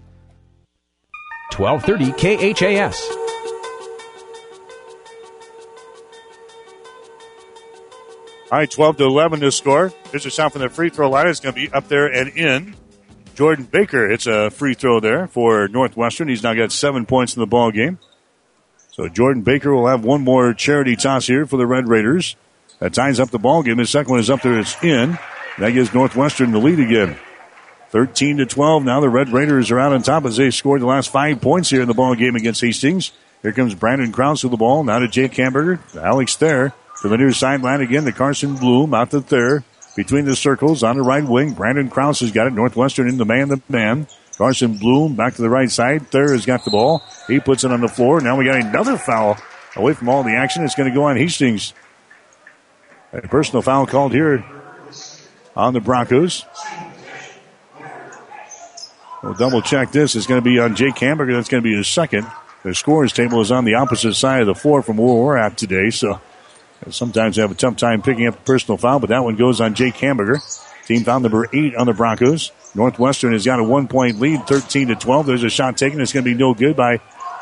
[SPEAKER 11] 1230 KHAS.
[SPEAKER 2] All right, 12-11 to score. Here's a shot from the free throw line. It's going to be up there and in. Jordan Baker hits a free throw there for Northwestern. He's now got 7 points in the ball game. So Jordan Baker will have one more charity toss here for the Red Raiders. That ties up the ball game. His second one is up there. It's in. That gives Northwestern the lead again. 13-12. Now the Red Raiders are out on top as they scored the last 5 points here in the ball game against Hastings. Here comes Brandon Krause with the ball. Now to Jake Hamburger. Alex Thayer to the near sideline again to Carson Bloom. Out to Thayer. Between the circles on the right wing. Brandon Krause has got it. Northwestern in the man. Carson Bloom back to the right side. Thayer has got the ball. He puts it on the floor. Now we got another foul away from all the action. It's going to go on Hastings. A personal foul called here on the Broncos. We'll double check this. It's going to be on Jake Hamburger. That's going to be his second. The scorer's table is on the opposite side of the floor from where we're at today. So sometimes they have a tough time picking up the personal foul, but that one goes on Jake Hamburger. Team foul number 8 on the Broncos. Northwestern has got a 1-point lead, 13-12. There's a shot taken. It's going to be no good by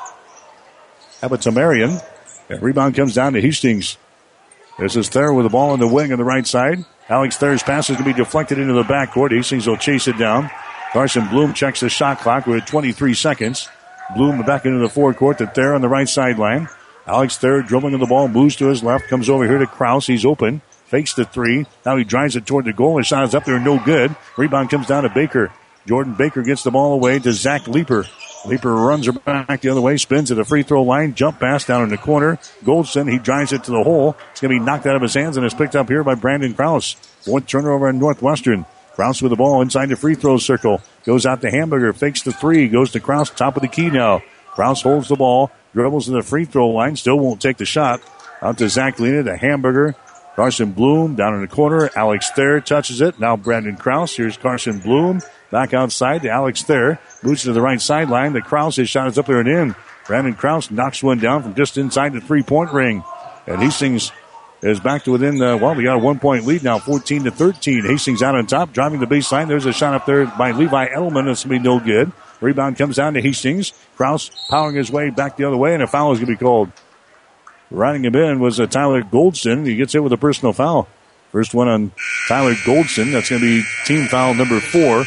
[SPEAKER 2] Abatamarian. That rebound comes down to Hastings. This is Thayer with the ball on the wing on the right side. Alex Thayer's pass is going to be deflected into the backcourt. Hastings will chase it down. Carson Bloom checks the shot clock with 23 seconds. Bloom back into the forecourt to Thayer on the right sideline. Alex Thayer dribbling on the ball, moves to his left, comes over here to Krause. He's open, fakes the three. Now he drives it toward the goal. His shot is up there, no good. Rebound comes down to Baker. Jordan Baker gets the ball away to Zach Leeper. Leeper runs her back the other way, spins to the free throw line, jump pass down in the corner. Goldston, he drives it to the hole. It's going to be knocked out of his hands and is picked up here by Brandon Krause. Fourth turnover in Northwestern. Krause with the ball inside the free throw circle. Goes out to Hamburger, fakes the three, goes to Krause, top of the key now. Krause holds the ball, dribbles to the free throw line, still won't take the shot. Out to Zach Lena, to Hamburger. Carson Bloom down in the corner. Alex Thayer touches it. Now Brandon Krause. Here's Carson Bloom. Back outside to Alex Thayer. Moves to the right sideline. The Krause, his shot is up there and in. Brandon Krause knocks one down from just inside the three-point ring. And Hastings is back to within, we got a 1-point lead now, 14-13. Hastings out on top, driving the baseline. There's a shot up there by Levi Edelman. That's going to be no good. Rebound comes down to Hastings. Krause powering his way back the other way, and a foul is going to be called. Riding him in was Tyler Goldston. He gets hit with a personal foul. First one on Tyler Goldston. That's going to be team foul number 4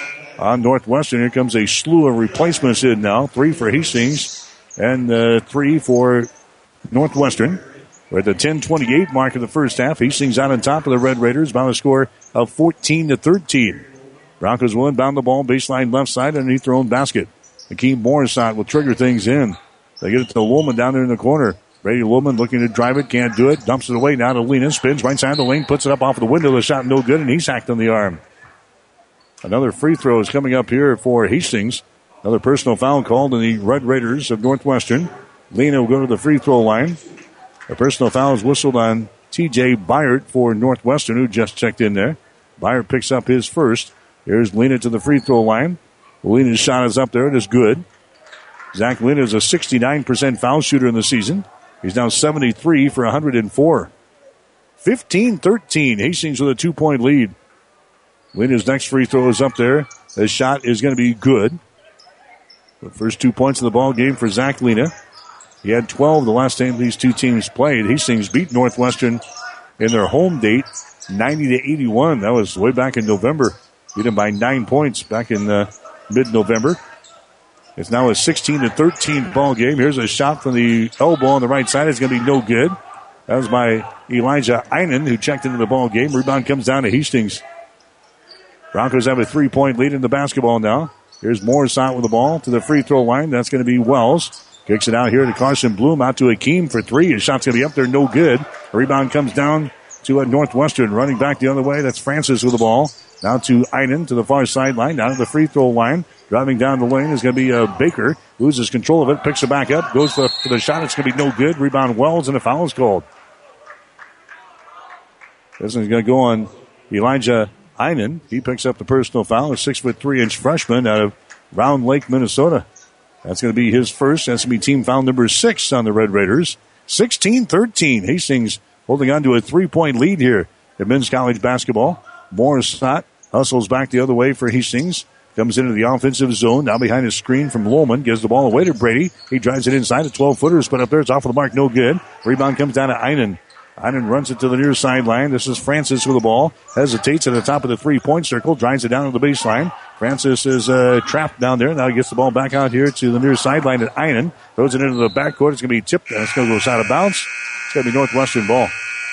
[SPEAKER 2] on Northwestern. Here comes a slew of replacements in now. 3 for Hastings and 3 for Northwestern. We're at the 10:28 mark of the first half. Hastings out on top of the Red Raiders by a score of 14-13. Broncos will inbound the ball, baseline left side underneath their own basket. Akeem Morissette will trigger things in. They get it to Woolman down there in the corner. Brady Woolman looking to drive it, can't do it. Dumps it away now to Lena. Spins right side of the lane, puts it up off the window. The shot no good, and he's hacked on the arm. Another free throw is coming up here for Hastings. Another personal foul called in the Red Raiders of Northwestern. Lena will go to the free throw line. A personal foul is whistled on T.J. Byard for Northwestern, who just checked in there. Byard picks up his first. Here's Lena to the free throw line. Lena's shot is up there. It is good. Zach Lena is a 69% foul shooter in the season. He's now 73 for 104. 15-13. Hastings with a 2-point lead. Lena's next free throw is up there. His shot is going to be good. The first 2 points of the ball game for Zach Lena. He had 12 the last time these two teams played. Hastings beat Northwestern in their home date, 90-81. That was way back in November. Beat them by 9 points back in mid-November. It's now a 16-13 ball game. Here's a shot from the elbow on the right side. It's going to be no good. That was by Elijah Einen, who checked into the ball game. Rebound comes down to Hastings. Broncos have a 3-point lead in the basketball now. Here's Morissette with the ball to the free throw line. That's going to be Wells. Kicks it out here to Carson Bloom, out to Akeem for 3. His shot's going to be up there, no good. Rebound comes down to Northwestern. Running back the other way, that's Francis with the ball. Now to Einen to the far sideline, down to the free throw line. Driving down the lane is going to be Baker. Loses control of it, picks it back up, goes for the shot. It's going to be no good. Rebound Wells, and a foul is called. This one's going to go on Elijah Einen. He picks up the personal foul, a 6'3" freshman out of Round Lake, Minnesota. That's going to be his first. That's going to be team foul number 6 on the Red Raiders. 16-13. Hastings holding on to a 3-point lead here at men's college basketball. Morissette hustles back the other way for Hastings. Comes into the offensive zone. Now behind his screen from Lohman. Gives the ball away to Brady. He drives it inside. A 12-footer is put up there. It's off of the mark. No good. Rebound comes down to Einen. Einen runs it to the near sideline. This is Francis with the ball. Hesitates at the top of the 3-point circle. Drives it down to the baseline. Francis is trapped down there. Now he gets the ball back out here to the near sideline at Einen. Throws it into the backcourt. It's going to be tipped, and it's going to go out of bounds. It's going to be Northwestern ball.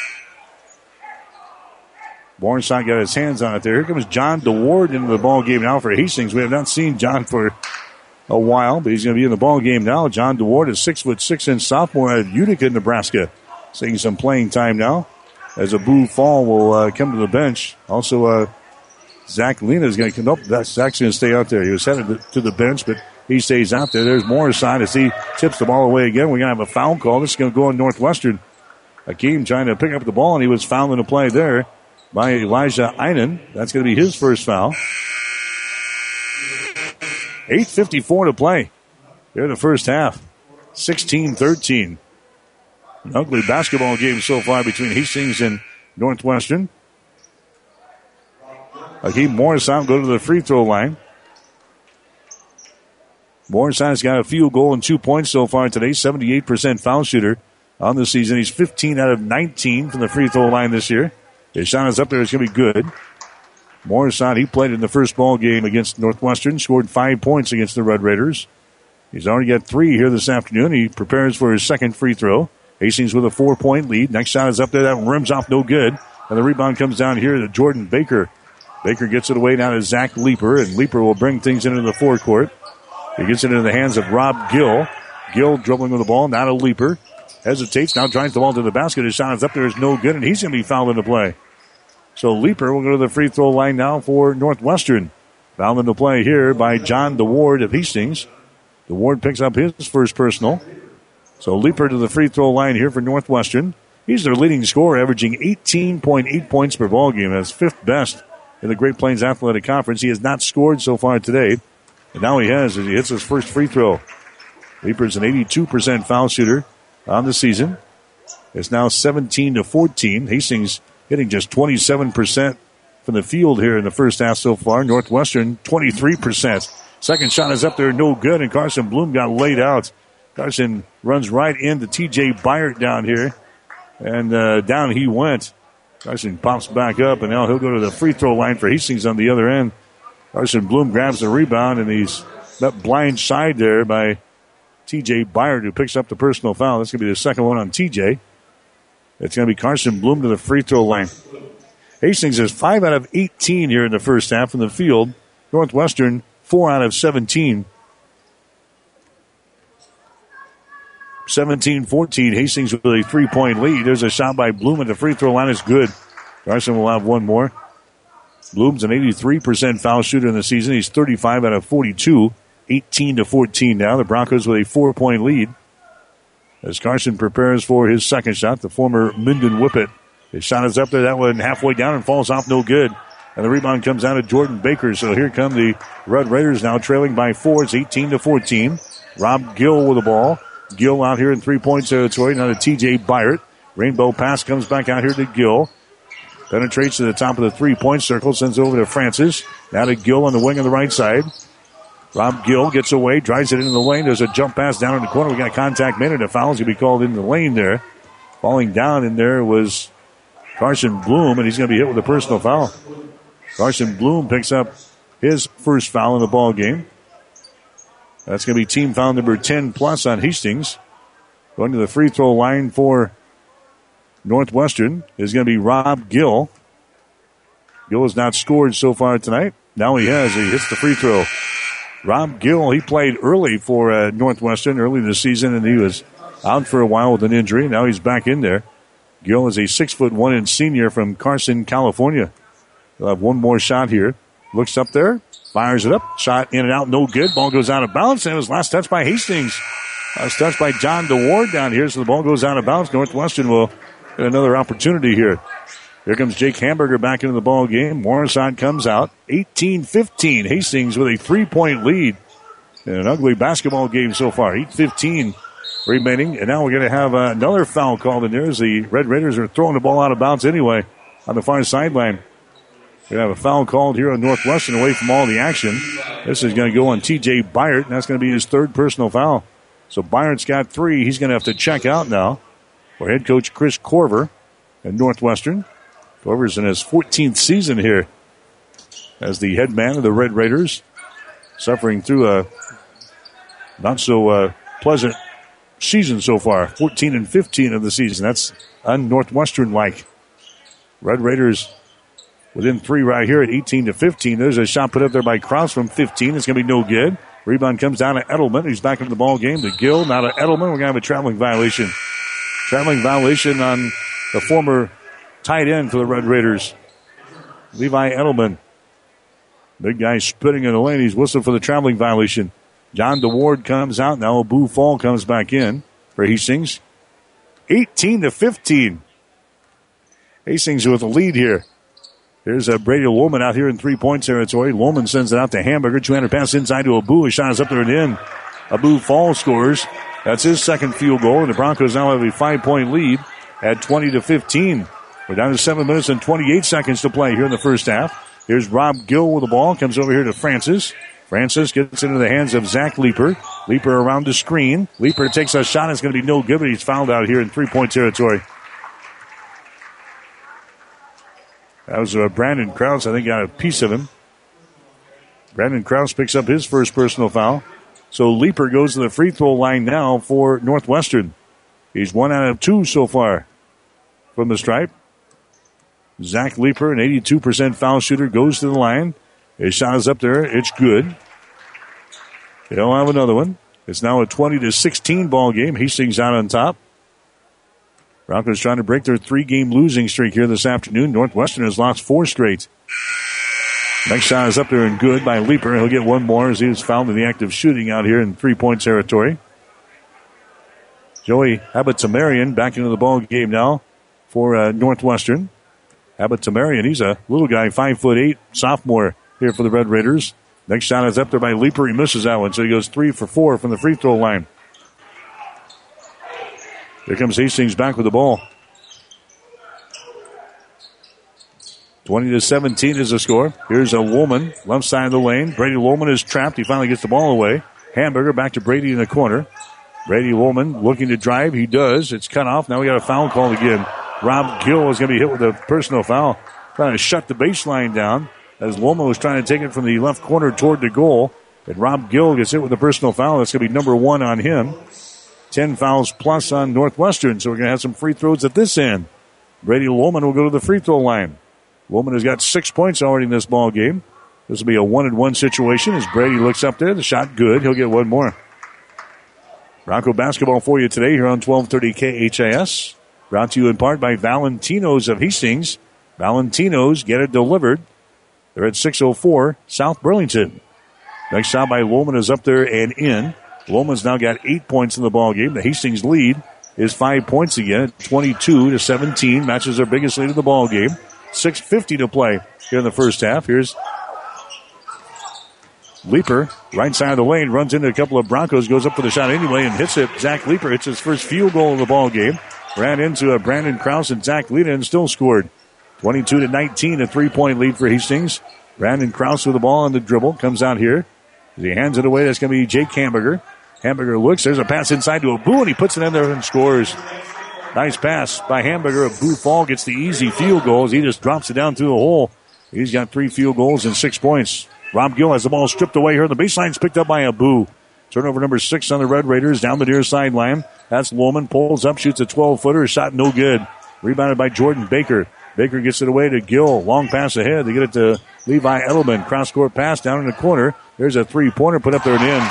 [SPEAKER 2] Bornstein got his hands on it there. Here comes John DeWard into the ball game now for Hastings. We have not seen John for a while, but he's going to be in the ball game now. John DeWard is 6'6" sophomore out of Utica, Nebraska. Seeing some playing time now as Abu Fall will come to the bench. Also, Zach Lena is going to come up. Zach's going to stay out there. He was headed to the bench, but he stays out there. There's Morrison as he tips the ball away again. We're going to have a foul call. This is going to go on Northwestern. Akeem trying to pick up the ball, and he was fouled in the play there by Elijah Einen. That's going to be his first foul. 8:54 to play here in the first half. 16-13. An ugly basketball game so far between Hastings and Northwestern. Akeem Morrison go to the free throw line. Morrison's got a field goal and 2 points so far today. 78% foul shooter on the season. He's 15 out of 19 from the free throw line this year. His shot is up there. It's going to be good. Morrison, he played in the first ball game against Northwestern, scored 5 points against the Red Raiders. He's already got 3 here this afternoon. He prepares for his second free throw. Hastings with a 4-point lead. Next shot is up there. That one rims off no good. And the rebound comes down here to Jordan Baker. Baker gets it away now to Zach Leeper, and Leeper will bring things into the forecourt. He gets it into the hands of Rob Gill. Gill dribbling with the ball, now to Leeper. Hesitates, now drives the ball to the basket. His shot is up there, is no good, and he's going to be fouled into play. So Leeper will go to the free throw line now for Northwestern. Fouled into play here by John DeWard of Hastings. DeWard picks up his first personal. So Leeper to the free throw line here for Northwestern. He's their leading scorer, averaging 18.8 points per ball game. That's 5th best in the Great Plains Athletic Conference. He has not scored so far today, and now he has as he hits his first free throw. Leeper's an 82% foul shooter on the season. It's now 17-14. Hastings hitting just 27% from the field here in the first half so far. Northwestern, 23%. Second shot is up there, no good, and Carson Bloom got laid out. Carson runs right into T.J. Byard down here, and down he went. Carson pops back up, and now he'll go to the free throw line for Hastings on the other end. Carson Bloom grabs the rebound, and he's met blind side there by T.J. Byard, who picks up the personal foul. That's going to be the second one on T.J. It's going to be Carson Bloom to the free throw line. Hastings is 5 out of 18 here in the first half from the field. Northwestern, 4 out of 17. 17-14. Hastings with a 3-point lead. There's a shot by Bloom at the free throw line. Is good. Carson will have one more. Bloom's an 83% foul shooter in the season. He's 35 out of 42. 18-14 now. The Broncos with a 4-point lead. As Carson prepares for his second shot, the former Minden Whippet. His shot is up there. That one halfway down and falls off no good. And the rebound comes out of Jordan Baker. So here come the Red Raiders now trailing by 4. It's 18-14. Rob Gill with the ball. Gill out here in 3-point territory. Now to T.J. Byard. Rainbow pass comes back out here to Gill. Penetrates to the top of the 3-point circle. Sends it over to Francis. Now to Gill on the wing on the right side. Rob Gill gets away. Drives it into the lane. There's a jump pass down in the corner. We got contact made, and a foul's going to be called in the lane there. Falling down in there was Carson Bloom, and he's going to be hit with a personal foul. Carson Bloom picks up his first foul in the ball game. That's going to be team foul number 10 plus on Hastings. Going to the free throw line for Northwestern is going to be Rob Gill. Gill has not scored so far tonight. Now he has. He hits the free throw. Rob Gill, he played early for Northwestern early this season, and he was out for a while with an injury. Now he's back in there. Gill is a 6'1" senior from Carson, California. He'll have one more shot here. Looks up there. Fires it up. Shot in and out. No good. Ball goes out of bounds. And it was last touch by Hastings. Last touch by John DeWard down here. So the ball goes out of bounds. Northwestern will get another opportunity here. Here comes Jake Hamburger back into the ball game. Morrison comes out. 18-15. Hastings with a 3-point lead. In an ugly basketball game so far. 8:15 remaining. And now we're going to have another foul called in there as the Red Raiders are throwing the ball out of bounds anyway on the far sideline. We have a foul called here on Northwestern away from all the action. This is going to go on T.J. Byard, and that's going to be his third personal foul. So Byard's got 3. He's going to have to check out now for head coach Chris Corver at Northwestern. Corver's in his 14th season here as the head man of the Red Raiders, suffering through a not so pleasant season so far. 14-15 of the season. That's un-Northwestern-like. Red Raiders within 3 right here at 18-15. There's a shot put up there by Krause from 15. It's going to be no good. Rebound comes down to Edelman. He's back into the ball game to Gill. Now to Edelman. We're going to have a traveling violation. Traveling violation on the former tight end for the Red Raiders, Levi Edelman. Big guy spitting in the lane. He's whistled for the traveling violation. John DeWard comes out. Now Abu Fall comes back in for Hastings. 18-15. Hastings with the lead here. Here's Brady Lohman out here in 3-point territory. Lohman sends it out to Hamburger. 200 pass inside to Abu. His shot is up there and in. Abu Fall scores. That's his second field goal. And the Broncos now have a 5-point lead at 20-15. We're down to 7 minutes and 28 seconds to play here in the first half. Here's Rob Gill with the ball. Comes over here to Francis. Francis gets into the hands of Zach Leeper. Leeper around the screen. Leeper takes a shot. It's going to be no good, but he's fouled out here in 3-point territory. That was Brandon Krause. I think got a piece of him. Brandon Krause picks up his first personal foul. So Leeper goes to the free throw line now for Northwestern. He's 1 out of 2 so far from the stripe. Zach Leeper, an 82% foul shooter, goes to the line. His shot is up there. It's good. They'll have another one. It's now a 20-16 ball game. Hastings out on top. Broncos trying to break their 3-game losing streak here this afternoon. Northwestern has lost 4 straight. Next shot is up there and good by Leeper. He'll get one more as he was fouled in the act of shooting out here in 3-point territory. Joey Abatamarian back into the ball game now for Northwestern. Abatamarian, he's a little guy, 5'8", sophomore here for the Red Raiders. Next shot is up there by Leeper. He misses that one, so he goes 3 for 4 from the free throw line. Here comes Hastings back with the ball. 20-17 is the score. Here's a Woolman, left side of the lane. Brady Woolman is trapped. He finally gets the ball away. Hamburger back to Brady in the corner. Brady Woolman looking to drive. He does. It's cut off. Now we got a foul called again. Rob Gill is going to be hit with a personal foul. Trying to shut the baseline down as Woolman was trying to take it from the left corner toward the goal. And Rob Gill gets hit with a personal foul. That's going to be number 1 on him. 10 fouls plus on Northwestern, so we're going to have some free throws at this end. Brady Woolman will go to the free throw line. Woolman has got 6 points already in this ball game. This will be a 1-and-1 situation as Brady looks up there. The shot good. He'll get one more. Bronco basketball for you today here on 1230 KHAS. Brought to you in part by Valentino's of Hastings. Valentino's, get it delivered. They're at 604 South Burlington. Next shot by Woolman is up there and in. Woolman's now got 8 points in the ball game. The Hastings lead is 5 points again, 22-17. Matches their biggest lead of the ball game. 6:50 to play here in the first half. Here's Leeper, right side of the lane, runs into a couple of Broncos, goes up for the shot anyway and hits it. Zach Leeper hits his first field goal of the ball game. Ran into Brandon Krause and Zach Leeper and still scored. 22-19, a 3-point lead for Hastings. Brandon Krause with the ball on the dribble, comes out here. As he hands it away, that's going to be Jake Hamburger. Hamburger looks, there's a pass inside to Abu, and he puts it in there and scores. Nice pass by Hamburger. Abu Fall gets the easy field goals. He just drops it down through the hole. He's got 3 field goals and 6 points. Rob Gill has the ball stripped away here. The baseline's picked up by Abu. Turnover number 6 on the Red Raiders down the near sideline. That's Lohman. Pulls up, shoots a 12-footer. Shot no good. Rebounded by Jordan Baker. Baker gets it away to Gill. Long pass ahead. They get it to Levi Edelman. Cross-court pass down in the corner. There's a 3-pointer put up there and in.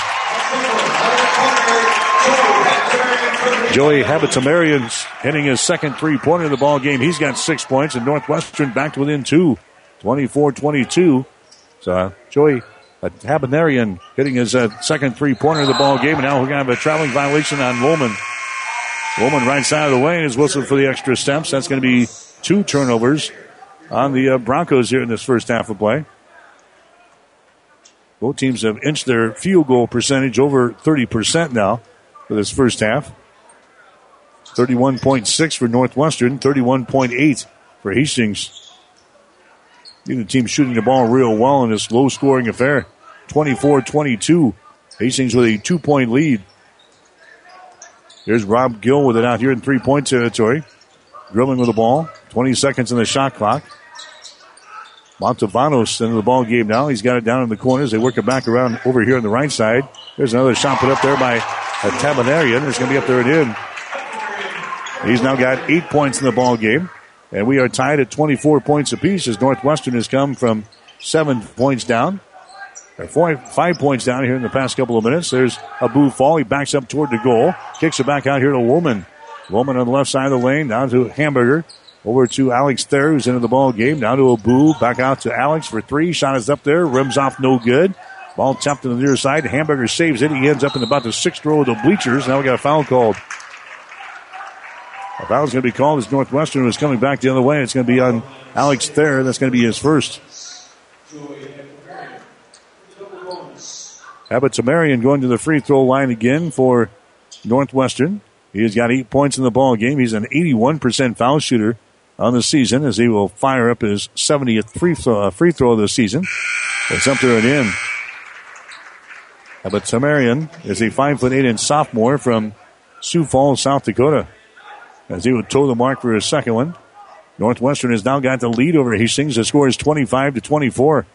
[SPEAKER 2] Joey Habitamarian's hitting his second 3-pointer in the ball game. He's got 6 points, and Northwestern back to within 2. 24-22. So Joey Habitamarian hitting his second 3-pointer in the ball game, and now we're going to have a traveling violation on Woolman. Woolman right side of the lane is whistled for the extra steps. That's going to be 2 turnovers on the Broncos here in this first half of play. Both teams have inched their field goal percentage over 30% now for this first half. 31.6 for Northwestern, 31.8 for Hastings. Neither team shooting the ball real well in this low-scoring affair. 24-22. Hastings with a 2-point lead. There's Rob Gill with it out here in 3-point territory. Dribbling with the ball. 20 seconds in the shot clock. Montavanos into the ball game now. He's got it down in the corners. They work it back around over here on the right side. There's another shot put up there by Tabanarian. It's going to be up there and in. He's now got 8 points in the ball game. And we are tied at 24 points apiece as Northwestern has come from 7 points down. Or 5 points down here in the past couple of minutes. There's Abu Fall. He backs up toward the goal. Kicks it back out here to Woolman. Woolman on the left side of the lane. Down to Hamburger. Over to Alex Thayer, who's into the ball game. Down to Abu. Back out to Alex for 3. Shot is up there. Rims off no good. Ball tapped to the near side. Hamburger saves it. He ends up in about the 6th row of the bleachers. Now we got a foul called. A foul is going to be called as Northwestern was coming back the other way. It's going to be on Alex Thayer. That's going to be his first. Tamarian going to the free throw line again for Northwestern. He has got 8 points in the ball game. He's an 81% foul shooter on the season as he will fire up his 70th free throw of the season. It's up there and in. Tamarian is a 5'8" sophomore from Sioux Falls, South Dakota, as he would toe the mark for his second one. Northwestern has now got the lead over Hastings. The score is 25-24.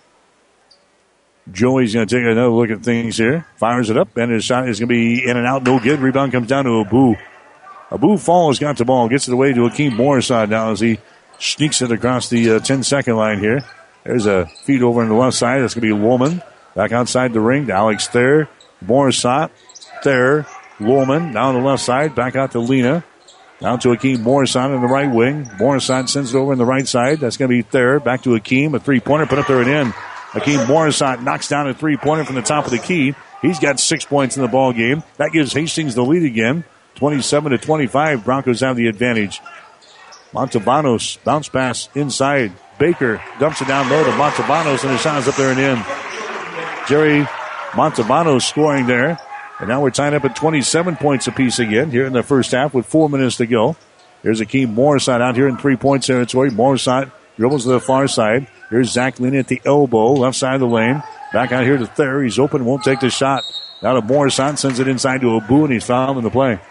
[SPEAKER 2] Joey's going to take another look at things here. Fires it up, and his shot is going to be in and out. No good. Rebound comes down to Abu. Abu Fall got the ball. Gets it away to Akeem Morrisad now as he sneaks it across the 10-second line here. There's a feed over on the left side. That's going to be Woolman. Back outside the ring to Alex Thayer. Morrisad. Thayer. Woolman down the left side. Back out to Lena. Down to Akeem Morrisad in the right wing. Morrisad sends it over on the right side. That's going to be Thayer. Back to Akeem. A three-pointer put up there and in. Akeem Morrisad knocks down a three-pointer from the top of the key. He's got 6 points in the ball game. That gives Hastings the lead again. 27-25. Broncos have the advantage. Montavanos bounce pass inside. Baker dumps it down low to Montavanos, and his shot is up there and in. Jerry Montavanos scoring there. And now we're tied up at 27 points apiece again here in the first half with 4 minutes to go. Here's Akeem Morrisad out here in 3-point territory. Morrisad dribbles to the far side. Here's Zach Lena at the elbow, left side of the lane. Back out here to Thayer. He's open, won't take the shot. Now to Morrisad, sends it inside to Abu, and he's fouled in the play.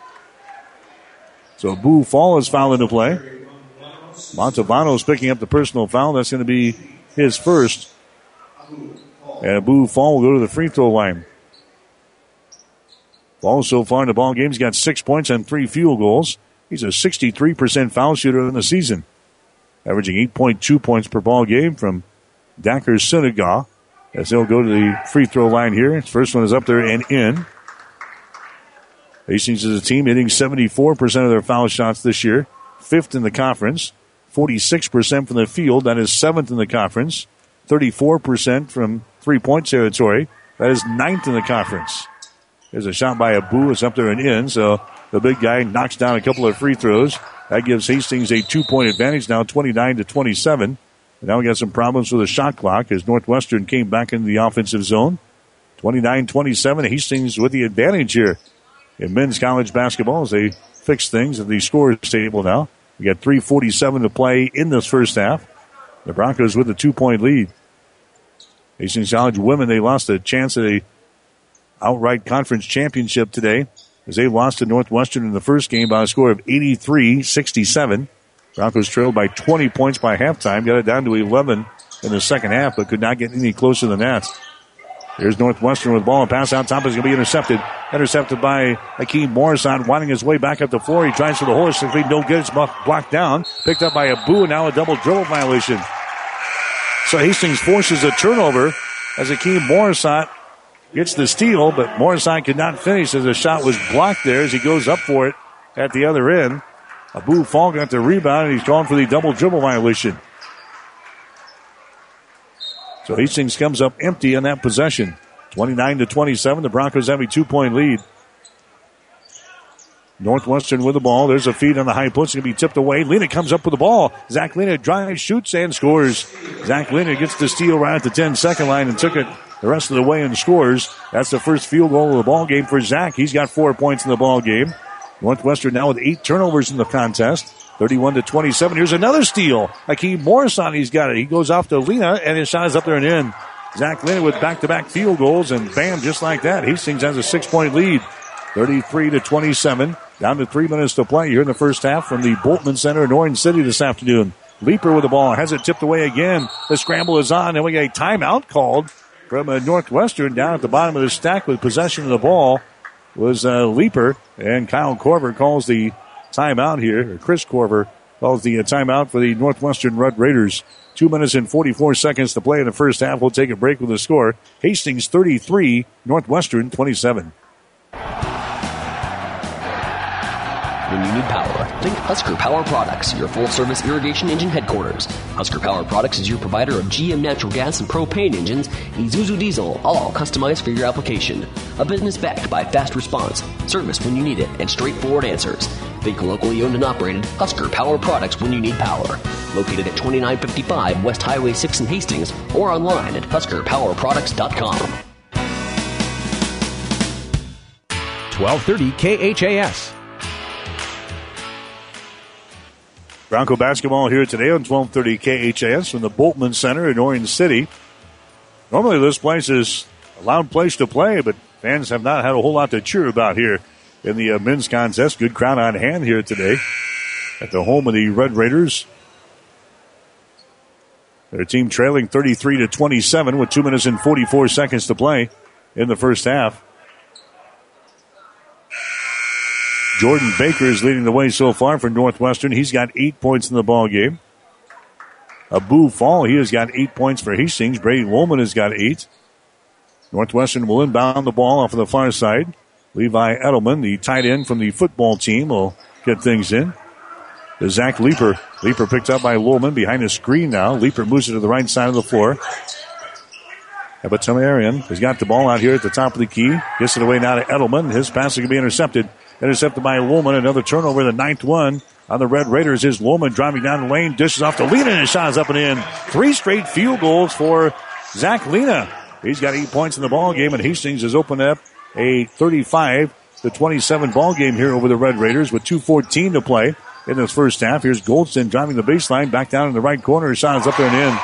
[SPEAKER 2] So Abu Fall is fouled in the play. Montavanos picking up the personal foul. That's going to be his first. And Abu Fall will go to the free throw line. Fall so far in the ball game, he's got 6 points and 3 field goals. He's a 63% foul shooter in the season, averaging 8.2 points per ball game from Dacker Synagogue. As they'll go to the free throw line here. His first one is up there and in. Hastings is a team hitting 74% of their foul shots this year. 5th in the conference. 46% from the field. That is 7th in the conference. 34% from 3-point territory. That is 9th in the conference. There's a shot by Abu. It's up there and in. So the big guy knocks down a couple of free throws. That gives Hastings a 2-point advantage now, 29-27. And now we got some problems with the shot clock as Northwestern came back into the offensive zone. 29-27. Hastings with the advantage here in men's college basketball as they fix things at the scorers table now. We got 3:47 to play in this first half. The Broncos with a 2-point lead. Hastings College women, they lost a chance at a outright conference championship today as they lost to Northwestern in the first game by a score of 83-67. Broncos trailed by 20 points by halftime, got it down to 11 in the second half, but could not get any closer than that. Here's Northwestern with the ball and pass out top is going to be intercepted. Intercepted by Akeem Morrisad, winding his way back up the floor. He tries for the horse. It's no good. It's blocked down. Picked up by Abu, and now a double dribble violation. So Hastings forces a turnover as Akeem Morrisad gets the steal, but Morrisad could not finish as the shot was blocked there as he goes up for it at the other end. Abu Fall got the rebound, and he's gone for the double dribble violation. So Hastings comes up empty on that possession. 29-27. The Broncos have a 2-point lead. Northwestern with the ball. There's a feed on the high post. It's going to be tipped away. Lena comes up with the ball. Zach Lena drives, shoots, and scores. Zach Lena gets the steal right at the 10-second line and took it the rest of the way and scores. That's the first field goal of the ball game for Zach. He's got 4 points in the ball game. Northwestern now with 8 turnovers in the contest. 31-27. Here's another steal. Akeem Morrisad, he's got it. He goes off to Lena, and his shot is up there and in. Zach Lena with back-to-back field goals, and bam, just like that, Hastings has a 6-point lead. 33-27. Down to 3 minutes to play here in the first half from the Boltman Center in Orange City this afternoon. Leaper with the ball. Has it tipped away again. The scramble is on. And we get a timeout called from Northwestern down at the bottom of the stack with possession of the ball was Leaper. And Kyle Korver calls the timeout here. Or Chris Korver calls the timeout for the Northwestern Red Raiders. 2 minutes and 44 seconds to play in the first half. We'll take a break with the score. Hastings 33, Northwestern 27.
[SPEAKER 8] When you need power, think Husker Power Products, your full-service irrigation engine headquarters. Husker Power Products is your provider of GM natural gas and propane engines, Isuzu diesel, all customized for your application. A business backed by fast response, service when you need it, and straightforward answers. Think locally owned and operated Husker Power Products when you need power. Located at 2955 West Highway 6 in Hastings, or online at HuskerPowerProducts.com.
[SPEAKER 11] 1230 KHAS.
[SPEAKER 2] Bronco basketball here today on 1230 KHAS from the Boltman Center in Orange City. Normally this place is a loud place to play, but fans have not had a whole lot to cheer about here in the men's contest. Good crowd on hand here today at the home of the Red Raiders. Their team trailing 33-27 with 2 minutes and 44 seconds to play in the first half. Jordan Baker is leading the way so far for Northwestern. He's got 8 points in the ball game. Abu Fall, he has got 8 points for Hastings. Brady Lohman has got 8. Northwestern will inbound the ball off of the far side. Levi Edelman, the tight end from the football team, will get things in. To Zach Leaper. Leaper picked up by Lohman behind the screen now. Leaper moves it to the right side of the floor. Abatamarian has got the ball out here at the top of the key. Gets it away now to Edelman. His pass is going to be intercepted. Intercepted by Lohman. Another turnover, the 9th one on the Red Raiders is Lohman driving down the lane. Dishes off to Lena, and his shot is up and in. 3 straight field goals for Zach Lena. He's got 8 points in the ball game, and Hastings has opened up a 35-27 ball game here over the Red Raiders with 2:14 to play in this first half. Here's Goldston driving the baseline back down in the right corner. His shot is up there and in.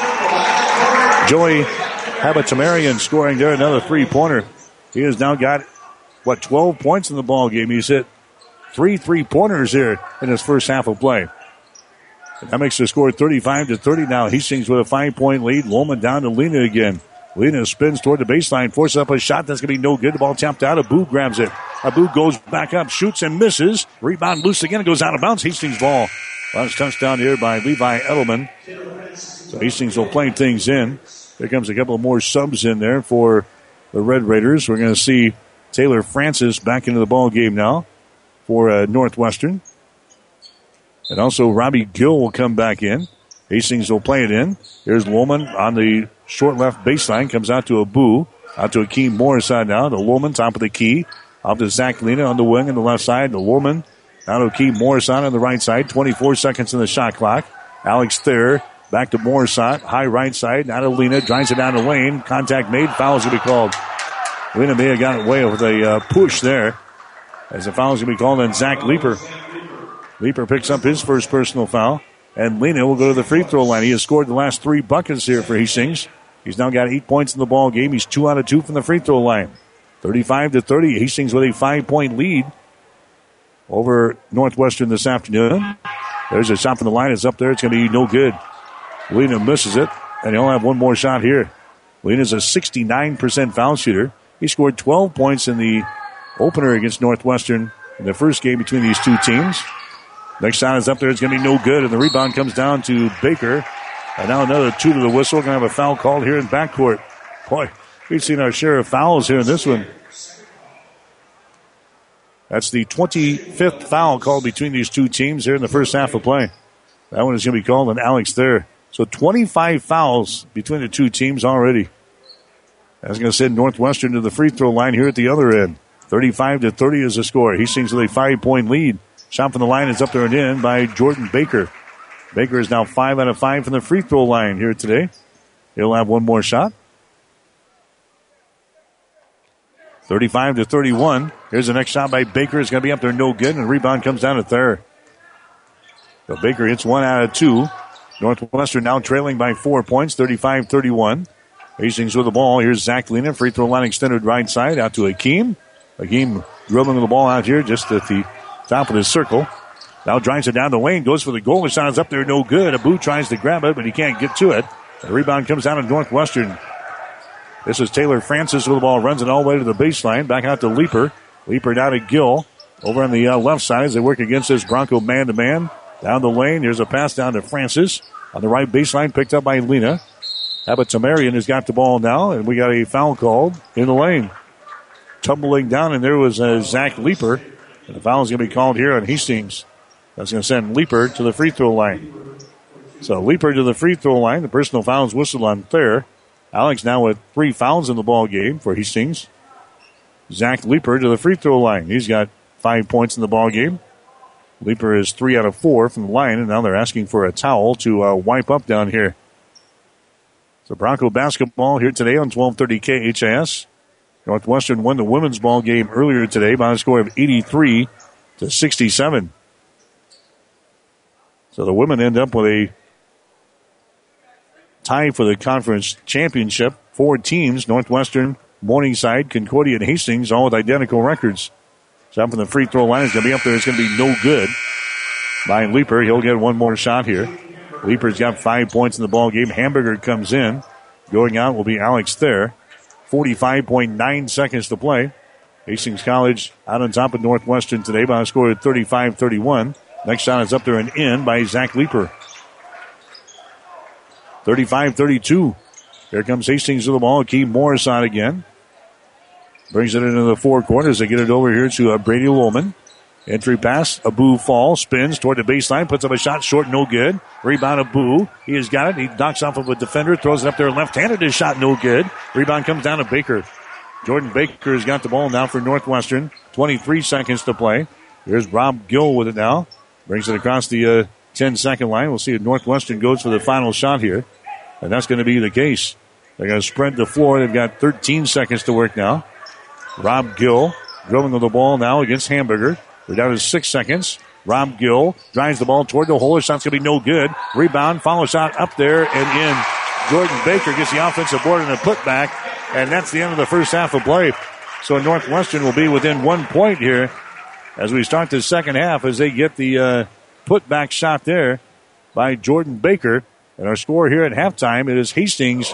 [SPEAKER 2] Joey Habatamarian scoring there, another 3-pointer. He has now got 12 points in the ball game. He's hit 3 3-pointers here in his first half of play. And that makes the score 35-30 now. Hastings with a 5-point lead. Lohman down to Lena again. Lena spins toward the baseline, forces up a shot that's going to be no good. The ball tapped out. Abu grabs it. Abu goes back up, shoots and misses. Rebound loose again. It goes out of bounds. Hastings ball. Last touchdown here by Levi Edelman. So Hastings will play things in. There comes a couple more subs in there for the Red Raiders. We're going to see Taylor Francis back into the ball game now for Northwestern. And also Robbie Gill will come back in. Hastings will play it in. Here's Lohman on the short left baseline. Comes out to Abu. Out to Akeem Morris side now. To Lohman, top of the key. Off to Zach Lena on the wing on the left side. To Lohman. Now to Akeem Morris on the right side. 24 seconds in the shot clock. Alex Thayer back to Morrisot. High right side. Now to Lena. Drives it down the lane. Contact made. Foul's going to be called. Lena may have got away with a push there. As the foul's going to be called on Zach Leaper. Leaper picks up his first personal foul. And Lena will go to the free throw line. He has scored the last 3 buckets here for Hastings. He's now got 8 points in the ball game. He's 2 out of 2 from the free throw line. 35-30. Hastings with a 5-point lead over Northwestern this afternoon. There's a shot from the line. It's up there. It's going to be no good. Lena misses it. And he'll have one more shot here. Lena's a 69% foul shooter. He scored 12 points in the opener against Northwestern in the first game between these two teams. Next shot is up there. It's going to be no good. And the rebound comes down to Baker. And now another 2 to the whistle. Going to have a foul called here in backcourt. Boy, we've seen our share of fouls here in this one. That's the 25th foul called between these two teams here in the first half of play. That one is going to be called on Alex Thayer. So 25 fouls between the two teams already. That's going to send Northwestern to the free throw line here at the other end. 35-30 is the score. Hastings with a 5-point lead. Shot from the line is up there and in by Jordan Baker. Baker is now 5 out of 5 from the free throw line here today. He'll have one more shot. 35-31. Here's the next shot by Baker. It's going to be up there, no good, and the rebound comes down to Thayer. So Baker hits 1 out of 2. Northwestern now trailing by 4 points, 35-31. Hastings with the ball. Here's Zach Lena, free throw line extended right side, out to Akeem. Akeem dribbling the ball out here just at the top of the circle. Now drives it down the lane, goes for the goal. The shot is up there, no good. Abu tries to grab it, but he can't get to it. The rebound comes out of Northwestern. This is Taylor Francis with the ball, runs it all the way to the baseline. Back out to Leaper. Leaper down to Gill. Over on the left side as they work against this Bronco man-to-man. Down the lane, here's a pass down to Francis. On the right baseline, picked up by Lena. Abbott Tamarian has got the ball now, and we got a foul called in the lane. Tumbling down, and there was Zach Leaper. And the foul is going to be called here on Hastings. That's going to send Leaper to the free throw line. So Leaper to the free throw line. The personal foul is whistled on Thayer. Alex now with 3 fouls in the ball game for Hastings. Zach Leaper to the free throw line. He's got 5 points in the ball game. Leaper is 3 out of 4 from the line, and now they're asking for a towel to wipe up down here. So Bronco basketball here today on 1230 KHAS. Northwestern won the women's ball game earlier today by a score of 83-67. So the women end up with a tie for the conference championship. 4 teams, Northwestern, Morningside, Concordia, and Hastings, all with identical records. Shot from the free throw line is going to be up there. It's going to be no good by Leaper. He'll get one more shot here. Leaper's got 5 points in the ball game. Hamburger comes in. Going out will be Alex Thayer. 45.9 seconds to play. Hastings College out on top of Northwestern today by a score of 35-31. Next shot is up there and in by Zach Leaper. 35-32. Here comes Hastings with the ball. Keith Morris on again. Brings it into the four corners. They get it over here to Brady Lohman. Entry pass. Abu Fall spins toward the baseline. Puts up a shot short. No good. Rebound Abu. He has got it. He knocks off of a defender. Throws it up there left-handed. His shot no good. Rebound comes down to Baker. Jordan Baker has got the ball now for Northwestern. 23 seconds to play. Here's Rob Gill with it now. Brings it across the 10-second line. We'll see if Northwestern goes for the final shot here. And that's going to be the case. They're going to spread the floor. They've got 13 seconds to work now. Rob Gill dribbling with the ball now against Hamburger. We're down to 6 seconds. Rob Gill drives the ball toward the hole. His shot's going to be no good. Rebound, follow shot up there and in. Jordan Baker gets the offensive board and a putback. And that's the end of the first half of play. So Northwestern will be within 1 point here as we start the second half as they get the putback shot there by Jordan Baker. And our score here at halftime, it is Hastings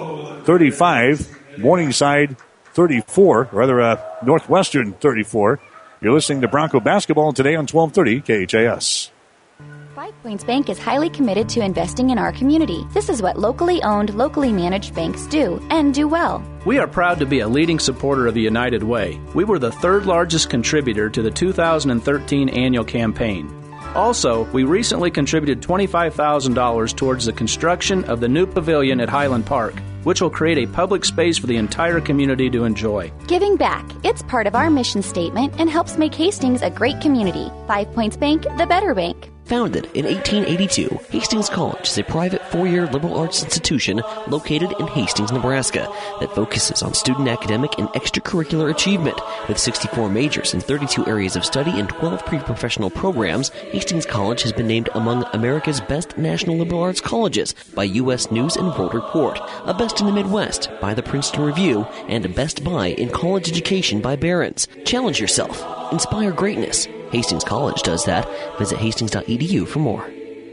[SPEAKER 2] 35, Morningside 34, Northwestern 34. You're listening to Bronco Basketball today on 1230 KHAS.
[SPEAKER 6] 5 Points Bank is highly committed to investing in our community. This is what locally owned, locally managed banks do, and do well.
[SPEAKER 5] We are proud to be a leading supporter of the United Way. We were the 3rd largest contributor to the 2013 annual campaign. Also, we recently contributed $25,000 towards the construction of the new pavilion at Highland Park, which will create a public space for the entire community to enjoy.
[SPEAKER 6] Giving back. It's part of our mission statement and helps make Hastings a great community. 5 Points Bank, the better bank.
[SPEAKER 8] Founded in 1882, Hastings College is a private 4-year liberal arts institution located in Hastings, Nebraska that focuses on student academic and extracurricular achievement. With 64 majors in 32 areas of study and 12 pre-professional programs, Hastings College has been named among America's best national liberal arts colleges by U.S. News and World Report, a best in the Midwest by the Princeton Review, and a best buy in college education by Barron's. Challenge yourself. Inspire greatness. Hastings College does that. Visit hastings.edu for more.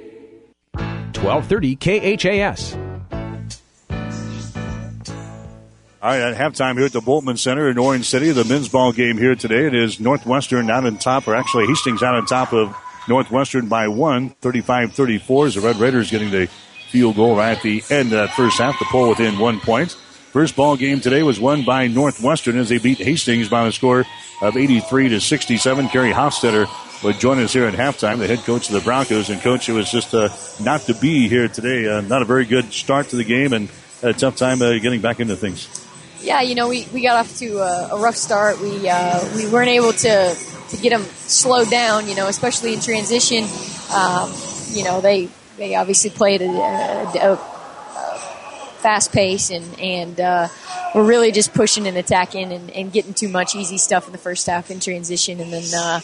[SPEAKER 11] 1230 KHAS.
[SPEAKER 2] All right, at halftime here at the Boltman Center in Orange City, the men's ball game here today. It is Northwestern out on top, or actually Hastings out on top of Northwestern by 1, 35-34 as the Red Raiders getting the field goal right at the end of that first half to pull within 1 point. First ball game today was won by Northwestern as they beat Hastings by a score of 83-67. Kerry Hofstetter would join us here at halftime, the head coach of the Broncos. And, Coach, it was just not to be here today. Not a very good start to the game and a tough time getting back into things.
[SPEAKER 16] Yeah, we got off to a rough start. We weren't able to get them slowed down, especially in transition. They obviously played a fast pace and we're really just pushing and attacking and getting too much easy stuff in the first half in transition. And then,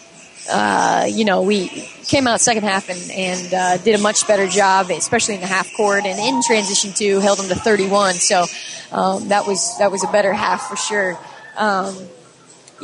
[SPEAKER 16] we came out second half and did a much better job, especially in the half court and in transition too, held them to 31. So, that was a better half for sure. we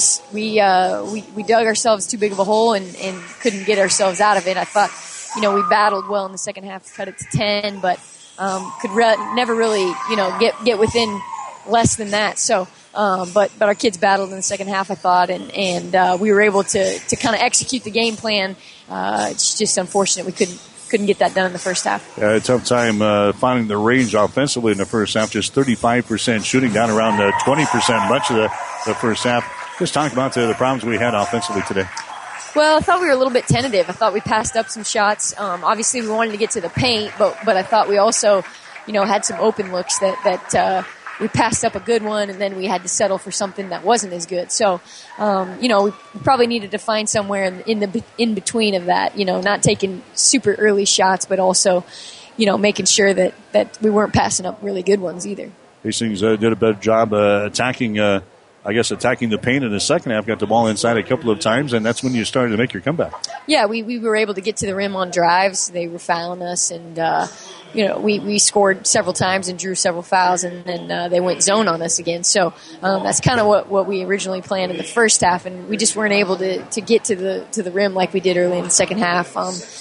[SPEAKER 16] dug ourselves too big of a hole and couldn't get ourselves out of it. I thought, we battled well in the second half to cut it to 10, but never really, get within less than that. So, but our kids battled in the second half, I thought, and we were able to kind of execute the game plan. It's just unfortunate we couldn't get that done in the first half.
[SPEAKER 2] A tough time finding the range offensively in the first half. Just 35% shooting, down around 20% much of the first half. Just talk about the problems we had offensively today.
[SPEAKER 16] Well, I thought we were a little bit tentative. I thought we passed up some shots. Obviously, we wanted to get to the paint, but I thought we also, had some open looks that we passed up a good one, and then we had to settle for something that wasn't as good. So, we probably needed to find somewhere in between of that. Not taking super early shots, but also, making sure that we weren't passing up really good ones either.
[SPEAKER 2] Hastings did a better job attacking the paint in the second half, got the ball inside a couple of times, and that's when you started to make your comeback.
[SPEAKER 16] Yeah, we were able to get to the rim on drives. They were fouling us, and, we scored several times and drew several fouls, and then they went zone on us again. So that's kind of what we originally planned in the first half, and we just weren't able to get to the rim like we did early in the second half.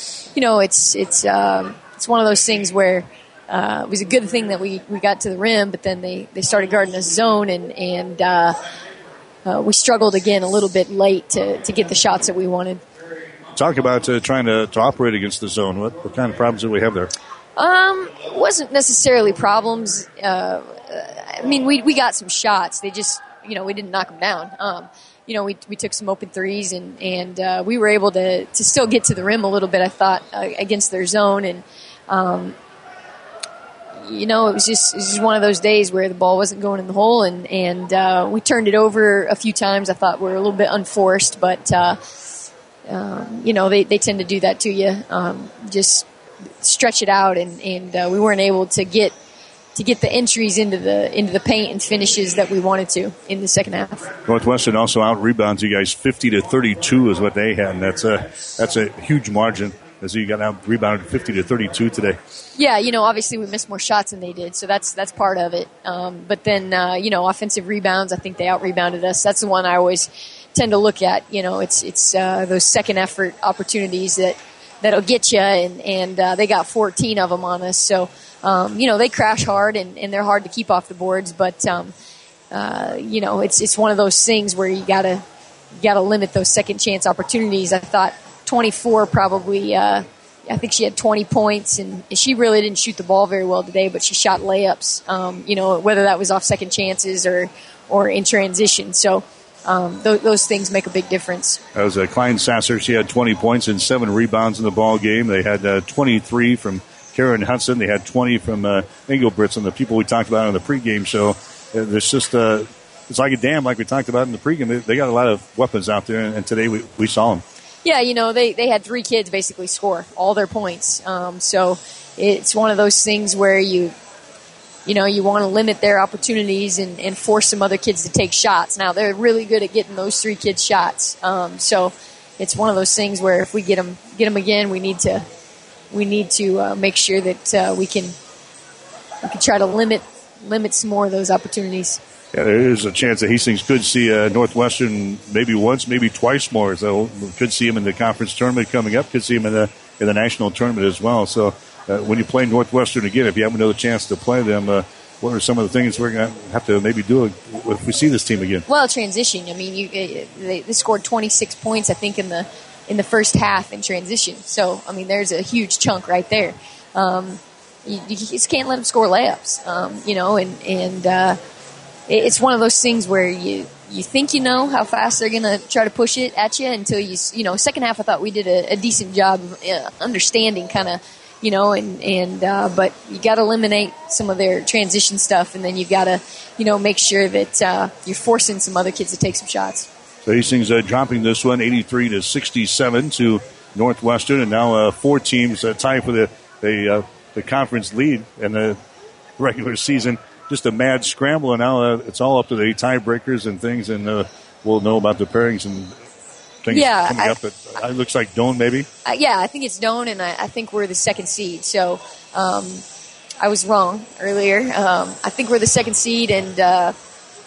[SPEAKER 16] It's one of those things where it was a good thing that we got to the rim, but then they started guarding us zone, and we struggled again a little bit late to get the shots that we wanted.
[SPEAKER 2] Talk about trying to operate against the zone. What kind of problems do we have there?
[SPEAKER 16] It wasn't necessarily problems. We got some shots. They just, we didn't knock them down. We took some open threes, and we were able to still get to the rim a little bit, I thought, against their zone, and it was just one of those days where the ball wasn't going in the hole, and we turned it over a few times. I thought we were a little bit unforced, but they tend to do that to you. Just stretch it out, and we weren't able to get the entries into the paint and finishes that we wanted to in the second half.
[SPEAKER 2] Northwestern also out rebounds you guys 50-32 is what they had, and that's a huge margin. As you got out rebounded 50-32 today.
[SPEAKER 16] Yeah, obviously we missed more shots than they did, so that's part of it. But then, offensive rebounds, I think they out rebounded us. That's the one I always tend to look at. It's those second effort opportunities that'll get you, and they got 14 of them on us. So, they crash hard and they're hard to keep off the boards. But it's one of those things where you gotta limit those second chance opportunities. I thought 24 probably, I think she had 20 points, and she really didn't shoot the ball very well today, but she shot layups, whether that was off second chances or in transition. So those things make a big difference.
[SPEAKER 2] That was Klein Sasser. She had 20 points and 7 rebounds in the ball game. They had 23 from Karen Hudson. They had 20 from Engelbritz, and the people we talked about in the pregame show. There's just it's like a dam, like we talked about in the pregame. They got a lot of weapons out there, and today we saw them.
[SPEAKER 16] Yeah, they had 3 kids basically score all their points. So it's one of those things where you want to limit their opportunities and force some other kids to take shots. Now, they're really good at getting those 3 kids shots. So it's one of those things where if we get them again, we need to make sure that we can try to limit some more of those opportunities.
[SPEAKER 2] Yeah, there is a chance that Hastings could see Northwestern maybe once, maybe twice more. So we could see them in the conference tournament coming up. Could see them in the national tournament as well. So when you play Northwestern again, if you have another chance to play them, what are some of the things we're going to have to maybe do if we see this team again? Well,
[SPEAKER 16] transition. I mean, they scored 26 points, I think, in the first half in transition. So I mean, there's a huge chunk right there. You just can't let them score layups. And it's one of those things where you think how fast they're going to try to push it at you until second half I thought we did a decent job of understanding kind of, but you got to eliminate some of their transition stuff, and then you've got to, make sure that you're forcing some other kids to take some shots.
[SPEAKER 2] So Hastings dropping this one 83-67 to Northwestern, and now 4 teams tie for the conference lead in the regular season. Just a mad scramble, and now it's all up to the tiebreakers and things, and we'll know about the pairings and things coming up. It looks like Doane, maybe?
[SPEAKER 16] I think it's Doane, and I think we're the second seed. So I was wrong earlier. I think we're the second seed, and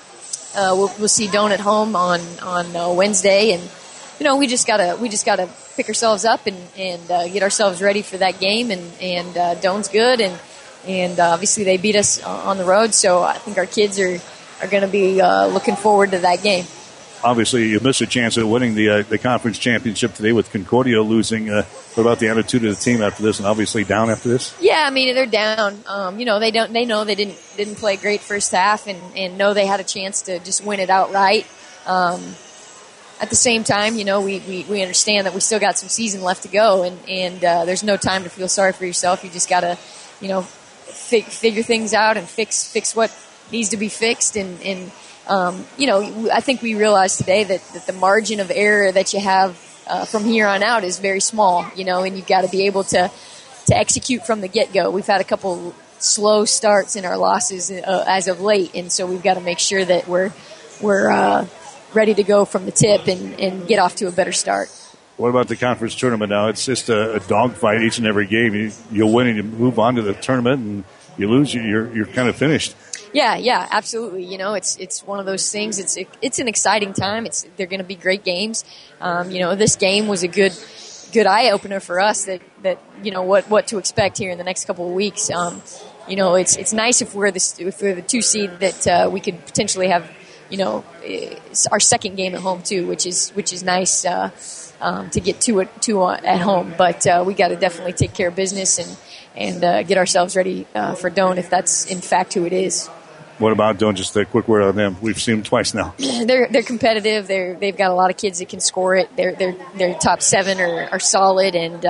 [SPEAKER 16] we'll see Doane at home on Wednesday, and we just gotta pick ourselves up and get ourselves ready for that game. And Doane's good, and obviously they beat us on the road, so I think our kids are going to be looking forward to that game.
[SPEAKER 2] Obviously, you missed a chance at winning the conference championship today with Concordia losing. What about the attitude of the team after this, and obviously down after this?
[SPEAKER 16] Yeah, I mean they're down. They know they didn't play great first half, and know they had a chance to just win it outright. At the same time, we understand that we still got some season left to go, and there's no time to feel sorry for yourself. You just gotta, figure things out and fix what needs to be fixed, and I think we realized today that the margin of error that you have from here on out is very small, and you've got to be able to execute from the get-go. We've had a couple slow starts in our losses as of late, and so we've got to make sure that we're ready to go from the tip and get off to a better start.
[SPEAKER 2] What about the conference tournament now? It's just a dogfight each and every game. You'll win and you move on to the tournament, and you lose, you're kind of finished.
[SPEAKER 16] Yeah, absolutely. It's one of those things. It's an exciting time. They're going to be great games. This game was a good eye opener for us. That what to expect here in the next couple of weeks. It's nice if we're the 2 seed that we could potentially have. Our second game at home too, which is nice to get two at home. But we got to definitely take care of business and get ourselves ready for Doane if that's in fact who it is.
[SPEAKER 2] What about Doane? Just a quick word on them. We've seen them twice now.
[SPEAKER 16] They're competitive. They've got a lot of kids that can score it. Their top 7 are solid, and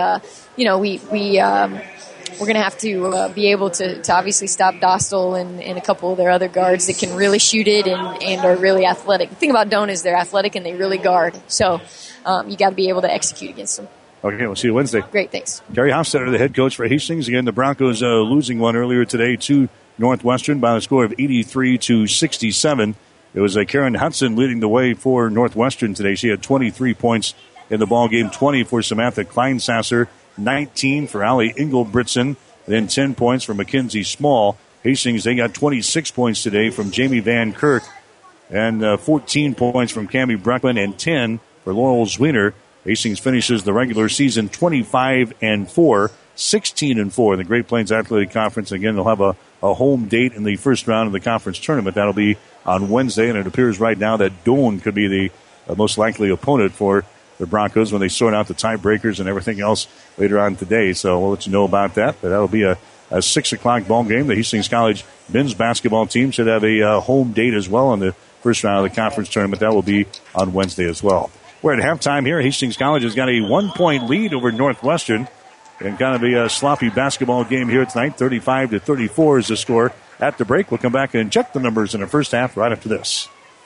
[SPEAKER 16] we're going to have to be able to obviously stop Dostal and a couple of their other guards that can really shoot it and are really athletic. The thing about Doane is they're athletic and they really guard. So you got to be able to execute against them.
[SPEAKER 2] Okay, we'll see you Wednesday.
[SPEAKER 16] Great, thanks.
[SPEAKER 2] Gary Hofstetter, the head coach for Hastings. Again, the Broncos losing one earlier today to Northwestern by a score of 83-67. It was Karen Hudson leading the way for Northwestern today. She had 23 points in the ball game, 20 for Samantha Kleinsasser, 19 for Allie Engelbritsen, then 10 points for Mackenzie Small. Hastings, they got 26 points today from Jamie Van Kirk, and 14 points from Cammie Breckman, and 10 for Laurel Zwiener. Hastings finishes the regular season 25-4, 16-4 in the Great Plains Athletic Conference. Again, they'll have a home date in the first round of the conference tournament. That'll be on Wednesday, and it appears right now that Doane could be the most likely opponent for the Broncos when they sort out the tiebreakers and everything else later on today. So we'll let you know about that. But that'll be a 6 o'clock ball game. The Hastings College men's basketball team should have a home date as well in the first round of the conference tournament. That will be on Wednesday as well. We're at halftime here. Hastings College has got a 1-point lead over Northwestern. And kind of a sloppy basketball game here tonight. 35-34 is the score. At the break, we'll come back and check the numbers in the first half right after this.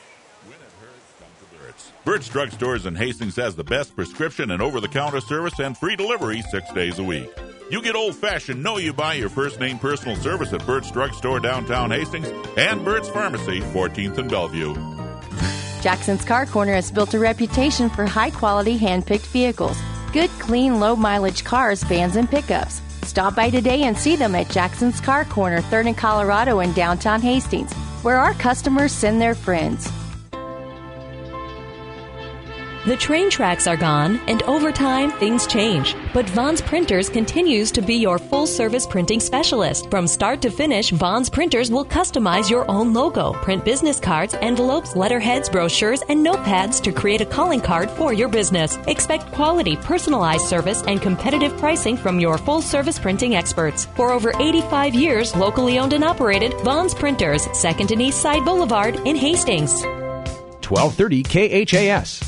[SPEAKER 1] Burt's Drug Stores in Hastings has the best prescription and over-the-counter service and free delivery 6 days a week. You get old-fashioned know-you-by your first-name personal service at Burt's Drug Store downtown Hastings and Burt's Pharmacy, 14th and Bellevue.
[SPEAKER 17] Jackson's Car Corner has built a reputation for high-quality hand-picked vehicles. Good, clean, low-mileage cars, vans, and pickups. Stop by today and see them at Jackson's Car Corner, 3rd and Colorado in downtown Hastings, where our customers send their friends.
[SPEAKER 18] The train tracks are gone, and over time, things change. But Vaughn's Printers continues to be your full-service printing specialist. From start to finish, Vaughn's Printers will customize your own logo, print business cards, envelopes, letterheads, brochures, and notepads to create a calling card for your business. Expect quality, personalized service and competitive pricing from your full-service printing experts. For over 85 years, locally owned and operated, Vaughn's Printers, 2nd and East Side Boulevard in Hastings.
[SPEAKER 11] 1230 KHAS.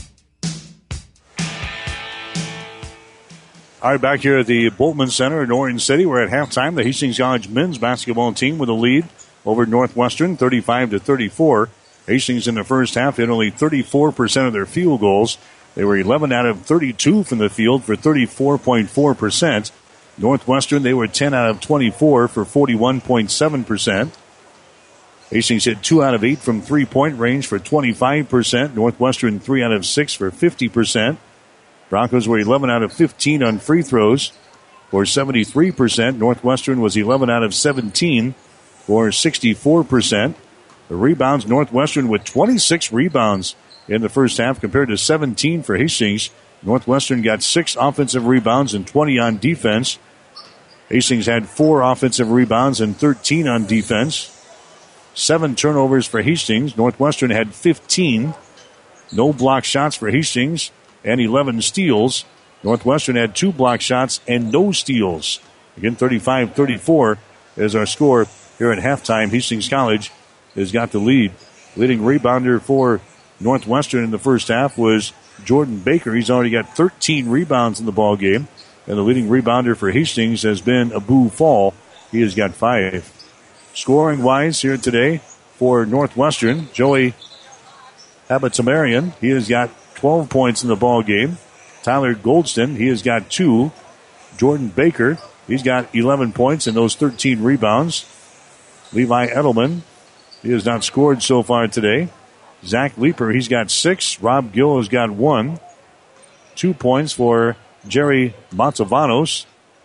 [SPEAKER 2] All right, back here at the Bultman Center in Orange City, we're at halftime. The Hastings College men's basketball team with a lead over Northwestern, 35-34. Hastings in the first half hit only 34% of their field goals. They were 11 out of 32 from the field for 34.4%. Northwestern, they were 10 out of 24 for 41.7%. Hastings hit 2 out of 8 from three-point range for 25%. Northwestern 3 out of 6 for 50%. Broncos were 11 out of 15 on free throws for 73%. Northwestern was 11 out of 17 for 64%. The rebounds, Northwestern with 26 rebounds in the first half compared to 17 for Hastings. Northwestern got 6 offensive rebounds and 20 on defense. Hastings had 4 offensive rebounds and 13 on defense. 7 turnovers for Hastings. Northwestern had 15. No block shots for Hastings and 11 steals. Northwestern had 2 block shots and no steals. Again, 35-34 is our score here at halftime. Hastings College has got the lead. Leading rebounder for Northwestern in the first half was Jordan Baker. He's already got 13 rebounds in the ball game. And the leading rebounder for Hastings has been Abu Fall. He has got 5. Scoring-wise here today for Northwestern, Joey Abatamarian, he has got 12 points in the ball game. Tyler Goldston, he has got 2. Jordan Baker, he's got 11 points and those 13 rebounds. Levi Edelman, he has not scored so far today. Zach Leeper, he's got 6. Rob Gill has got 1. 2 points for Jerry Montavanos.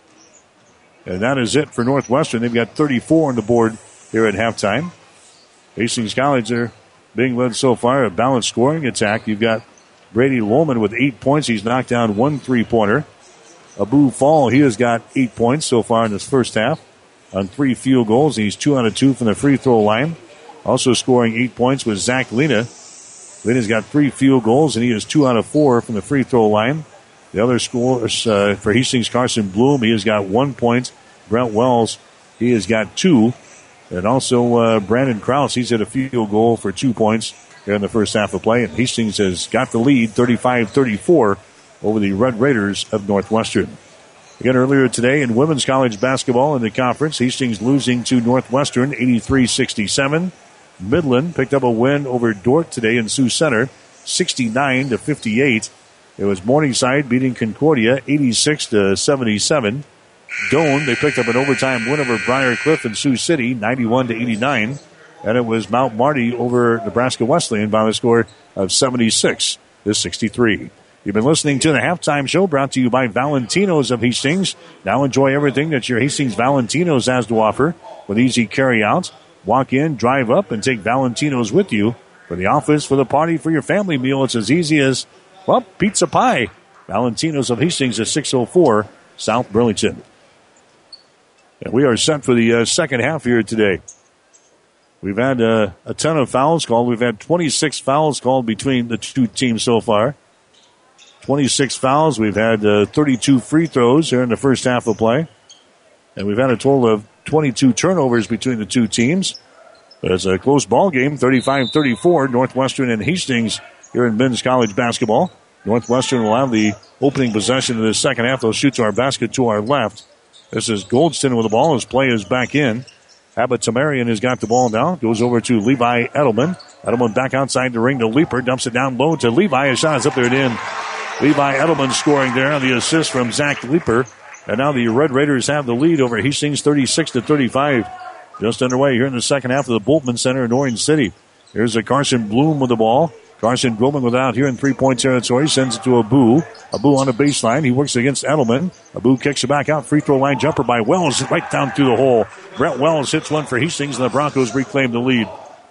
[SPEAKER 2] And that is it for Northwestern. They've got 34 on the board here at halftime. Hastings College are being led so far a balanced scoring attack. You've got Brady Lohman with 8 points. He's knocked down 1 3-pointer. Abu Fall, he has got 8 points so far in this first half on 3 field goals. He's 2 out of 2 from the free throw line. Also scoring 8 points was Zach Lena. Lena's got 3 field goals, and he is 2 out of 4 from the free throw line. The other scores for Hastings, Carson Bloom, he has got 1 point. Brent Wells, he has got 2. And also Brandon Krause, he's hit a field goal for 2 points here in the first half of play. And Hastings has got the lead 35-34 over the Red Raiders of Northwestern. Again, earlier today in women's college basketball in the conference, Hastings losing to Northwestern 83-67. Midland picked up a win over Dordt today in Sioux Center, 69-58. It was Morningside beating Concordia 86-77. Doane, they picked up an overtime win over Briar Cliff in Sioux City, 91-89. And it was Mount Marty over Nebraska Wesleyan by the score of 76-63. You've been listening to the Halftime Show brought to you by Valentino's of Hastings. Now enjoy everything that your Hastings Valentino's has to offer with easy carry-out. Walk in, drive up, and take Valentino's with you for the office, for the party, for your family meal. It's as easy as, well, pizza pie. Valentino's of Hastings at 604 South Burlington. And we are set for the second half here today. We've had a ton of fouls called. We've had 26 fouls called between the two teams so far. 26 fouls. We've had 32 free throws here in the first half of play. And we've had a total of 22 turnovers between the two teams. It's a close ball game, 35-34, Northwestern and Hastings here in men's college basketball. Northwestern will have the opening possession of the second half. They'll shoot to our basket to our left. This is Goldston with the ball. His play is back in. Abatamarian has got the ball now. Goes over to Levi Edelman. Edelman back outside the ring to Leeper. Dumps it down low to Levi. His shot is up there and in. Levi Edelman scoring there on the assist from Zach Leeper. And now the Red Raiders have the lead over Hastings 36-35. Just underway here in the second half of the Bultman Center in Orange City. Here's a Carson Bloom with the ball. Carson dribbling without here in three-point territory. Sends it to Abu. Abu on the baseline. He works against Edelman. Abu kicks it back out. Free throw line jumper by Wells right down through the hole. Brett Wells hits one for Hastings, and the Broncos reclaim the lead.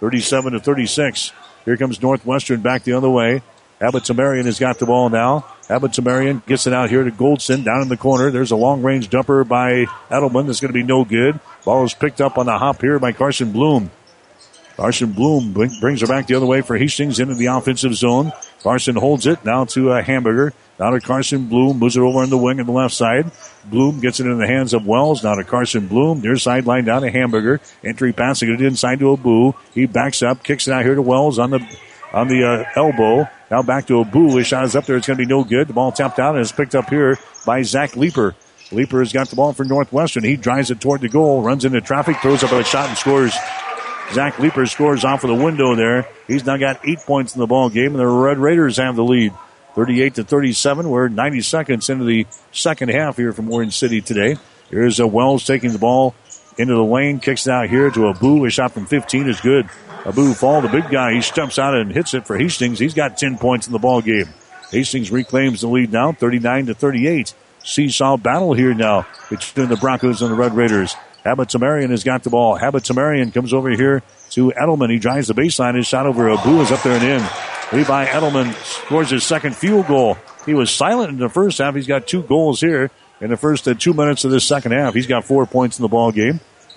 [SPEAKER 2] 37-36. Here comes Northwestern back the other way. Abatamarian has got the ball now. Abatamarian gets it out here to Goldston down in the corner. There's a long-range jumper by Edelman that's going to be no good. Ball is picked up on the hop here by Carson Bloom. Carson Bloom brings her back the other way for Hastings into the offensive zone. Carson holds it now to Hamburger. Now to Carson Bloom. Moves it over on the wing on the left side. Bloom gets it in the hands of Wells. Now to Carson Bloom. Near sideline down to Hamburger. Entry passing it inside to Abu. He backs up. Kicks it out here to Wells on the elbow. Now back to Abu. His shot is up there. It's going to be no good. The ball tapped out and is picked up here by Zach Leeper. Leeper has got the ball for Northwestern. He drives it toward the goal. Runs into traffic. Throws up a shot and scores. Zach Leeper scores off of the window there. He's now got 8 points in the ball game, and the Red Raiders have the lead. 38-37. We're 90 seconds into the second half here from Orange City today. Here's Wells taking the ball into the lane. Kicks it out here to Abu. His shot from 15 is good. Abu Fall, the big guy, he stumps out and hits it for Hastings. He's got 10 points in the ball game. Hastings reclaims the lead now, 39-38. Seesaw battle here now between the Broncos and the Red Raiders. Habit-Tamarian has got the ball. Habit-Tamarian comes over here to Edelman. He drives the baseline. His shot over Abu is up there and in. Levi Edelman scores his second field goal. He was silent in the first half. He's got 2 goals here in the first 2 minutes of this second half. He's got 4 points in the ball game.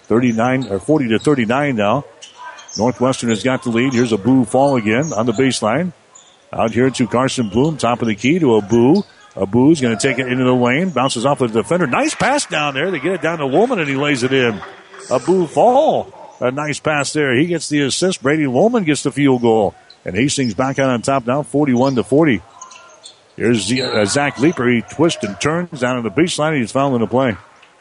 [SPEAKER 2] 40-39 now. Northwestern has got the lead. Here's Abu Fall again on the baseline. Out here to Carson Bloom, top of the key to Abu. Abu's going to take it into the lane. Bounces off the defender. Nice pass down there. They get it down to Lohman, and he lays it in. Abu Fall. A nice pass there. He gets the assist. Brady Lohman gets the field goal. And Hastings back out on top now, 41-40. Here's Zach Leeper. He twists and turns down on the baseline. He's fouled in the play.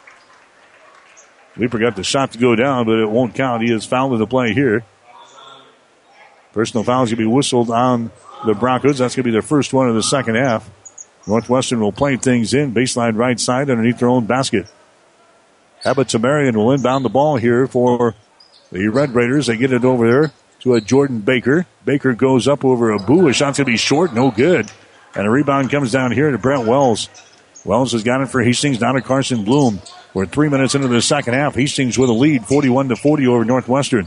[SPEAKER 2] Leeper got the shot to go down, but it won't count. He is fouled in the play here. Personal foul is going to be whistled on the Broncos. That's going to be their first one of the second half. Northwestern will play things in. Baseline right side underneath their own basket. Habit-Tamarian will inbound the ball here for the Red Raiders. They get it over there to a Jordan Baker. Baker goes up over Abu. His shot's going to be short. No good. And a rebound comes down here to Brent Wells. Wells has got it for Hastings down to Carson Bloom. We're 3 minutes into the second half. Hastings with a lead, 41-40 over Northwestern.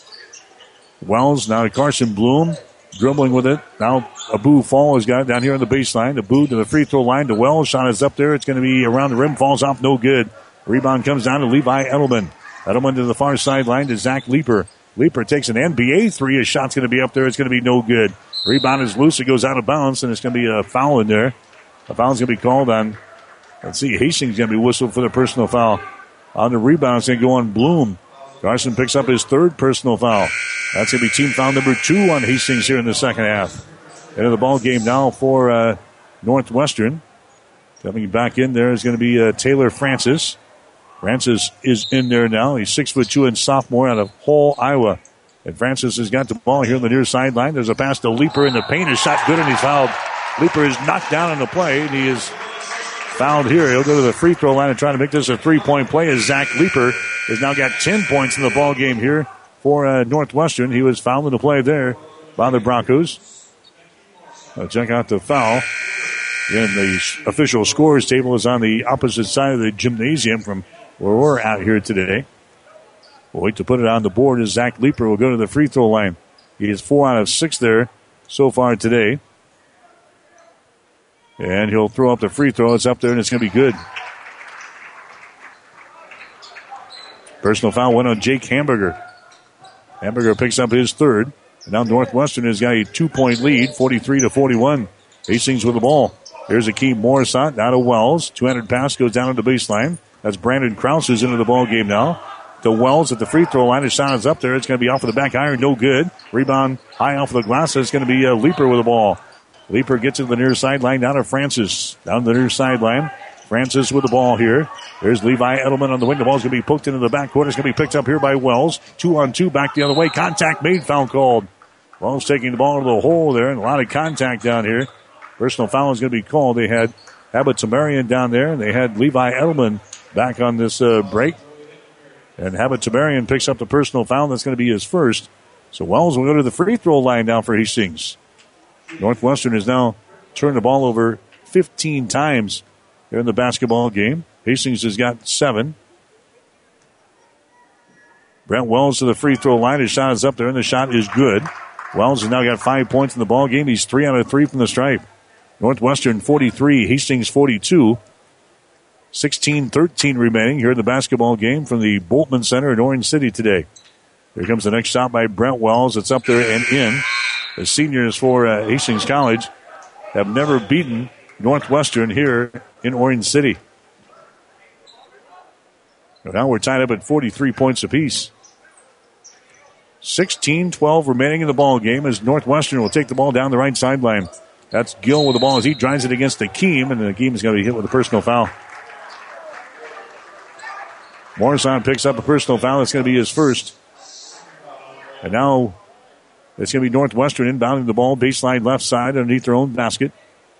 [SPEAKER 2] Wells now to Carson Bloom. Dribbling with it. Now Abu Fall has got it down here on the baseline. Abu to the free throw line to Wells. Shot is up there. It's going to be around the rim. Falls off. No good. Rebound comes down to Levi Edelman. Edelman to the far sideline to Zach Leeper. Leeper takes an NBA three. His shot's going to be up there. It's going to be no good. Rebound is loose. It goes out of bounds, and it's going to be a foul in there. A foul's going to be called on, let's see, Hastings going to be whistled for the personal foul. On the rebound, it's going to go on Bloom. Carson picks up his third personal foul. That's going to be team foul number 2 on Hastings here in the second half. Into the ball game now for Northwestern. Coming back in there is going to be Taylor Francis. Francis is in there now. He's 6'2" and sophomore out of Hull, Iowa. And Francis has got the ball here on the near sideline. There's a pass to Leeper in the paint. His shot good and he's fouled. Leeper is knocked down on the play and he is fouled here. He'll go to the free throw line and try to make this a 3-point play as Zach Leeper has now got 10 points in the ball game here for Northwestern. He was fouled in the play there by the Broncos. Check out the foul. Again, the official scores table is on the opposite side of the gymnasium from where we're out here today. We'll wait to put it on the board as Zach Leeper will go to the free throw line. He is 4 out of 6 there so far today. And he'll throw up the free throw. It's up there and it's going to be good. Personal foul went on Jake Hamburger. Hamburger picks up his third. And now Northwestern has got a 2-point lead, 43-41. Hastings with the ball. Here's Akeem Morrison down to Wells. 200 pass goes down to the baseline. That's Brandon Krause who's into the ball game now. To Wells at the free throw line. His shot is up there. It's going to be off of the back iron. No good. Rebound high off of the glass. It's going to be Leeper with the ball. Leeper gets to the near sideline. Down to Francis. Down to the near sideline. Francis with the ball here. There's Levi Edelman on the wing. The ball's going to be poked into the backcourt. It's going to be picked up here by Wells. 2-on-2 back the other way. Contact made. Foul called. Wells taking the ball into the hole there. And a lot of contact down here. Personal foul is going to be called. They had Habit-Tamarian down there. And they had Levi Edelman back on this break. And Habit-Tamarian picks up the personal foul. That's going to be his first. So Wells will go to the free throw line now for Hastings. Northwestern has now turned the ball over 15 times here in the basketball game. Hastings has got 7. Brent Wells to the free throw line. His shot is up there, and the shot is good. Wells has now got 5 points in the ball game. He's 3 out of 3 from the stripe. Northwestern 43, Hastings 42. 16-13 remaining here in the basketball game from the Boltman Center in Orange City today. Here comes the next shot by Brent Wells. It's up there and in. The seniors for Hastings College have never beaten Northwestern here in Orange City. Now we're tied up at 43 points apiece. 16-12 remaining in the ball game as Northwestern will take the ball down the right sideline. That's Gill with the ball as he drives it against Akeem, and Akeem is going to be hit with a personal foul. Morrison picks up a personal foul. That's going to be his first. And now it's going to be Northwestern inbounding the ball, baseline left side underneath their own basket.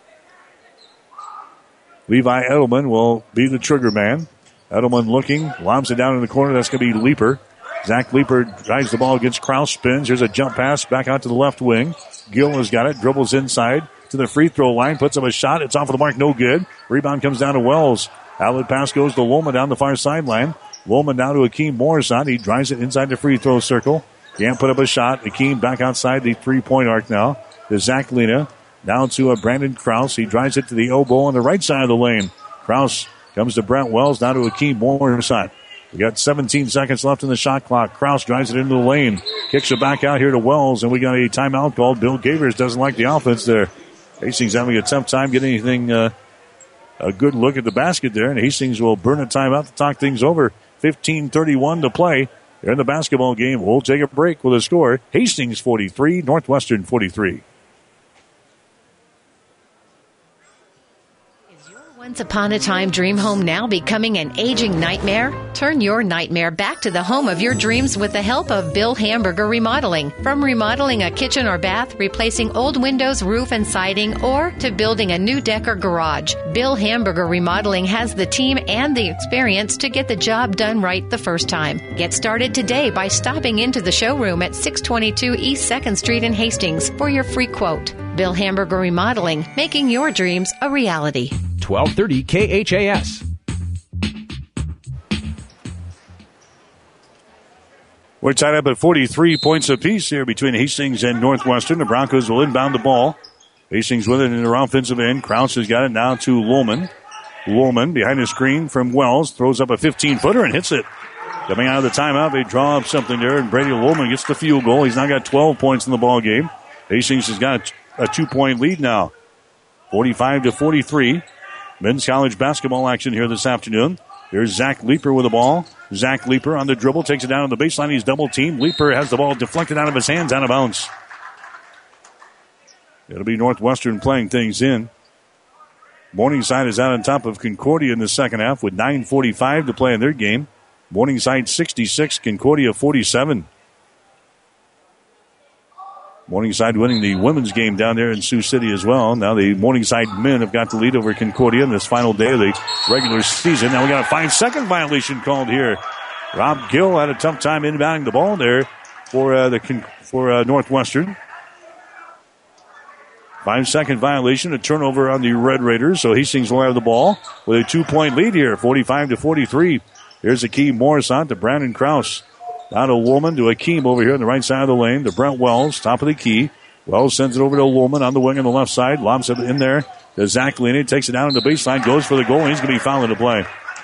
[SPEAKER 2] Levi Edelman will be the trigger man. Edelman looking, lobs it down in the corner. That's going to be Leeper. Zach Leeper drives the ball against Krause, spins. Here's a jump pass back out to the left wing. Gill has got it, dribbles inside to the free throw line, puts up a shot. It's off of the mark, no good. Rebound comes down to Wells. Outlet pass goes to Loma down the far sideline. Lohman now to Akeem Morrison. He drives it inside the free throw circle. Can't put up a shot. Akeem back outside the 3-point arc now. To Zach Lena. Down to Brandon Krause. He drives it to the elbow on the right side of the lane. Krause comes to Brent Wells. Now to Akeem Morrison. We got 17 seconds left in the shot clock. Krause drives it into the lane. Kicks it back out here to Wells. And we got a timeout called. Bill Gavers doesn't like the offense there. Hastings having a tough time getting anything, a good look at the basket there. And Hastings will burn a timeout to talk things over. 15:31 to play. They're in the basketball game. We'll take a break with a score. Hastings 43, Northwestern 43.
[SPEAKER 7] Once upon a time dream home now becoming an aging nightmare? Turn your nightmare back to the home of your dreams with the help of Bill Hamburger Remodeling. From remodeling a kitchen or bath, replacing old windows, roof, and siding, or to building a new deck or garage, Bill Hamburger Remodeling has the team and the experience to get the job done right the first time. Get started today by stopping into the showroom at 622 East 2nd Street in Hastings for your free quote. Bill Hamburger Remodeling, making your dreams a reality.
[SPEAKER 11] 1230 KHAS.
[SPEAKER 2] We're tied up at 43 points apiece here between Hastings and Northwestern. The Broncos will inbound the ball. Hastings with it in their offensive end. Krause has got it now to Lohman. Lohman behind the screen from Wells. Throws up a 15-footer and hits it. Coming out of the timeout, they draw up something there, and Brady Lohman gets the field goal. He's now got 12 points in the ball game. Hastings has got a 2-point lead now. 45-43. Men's college basketball action here this afternoon. Here's Zach Leeper with the ball. Zach Leeper on the dribble, takes it down on the baseline. He's double-teamed. Leeper has the ball deflected out of his hands, out of bounds. It'll be Northwestern playing things in. Morningside is out on top of Concordia in the second half with 9:45 to play in their game. Morningside 66, Concordia 47. Morningside winning the women's game down there in Sioux City as well. Now the Morningside men have got the lead over Concordia in this final day of the regular season. Now we got a 5-second violation called here. Rob Gill had a tough time inbounding the ball there for Northwestern. 5-second violation, a turnover on the Red Raiders. So Hastings will have the ball with a 2-point lead here, 45-43. Here's Akeem Morrison to Brandon Krause. Now to Woolman, to Akeem over here on the right side of the lane, to Brent Wells, top of the key. Wells sends it over to Woolman on the wing on the left side. Lobs it in there to Zach Lena. Takes it down to the baseline, goes for the goal, and he's going to be fouled into play.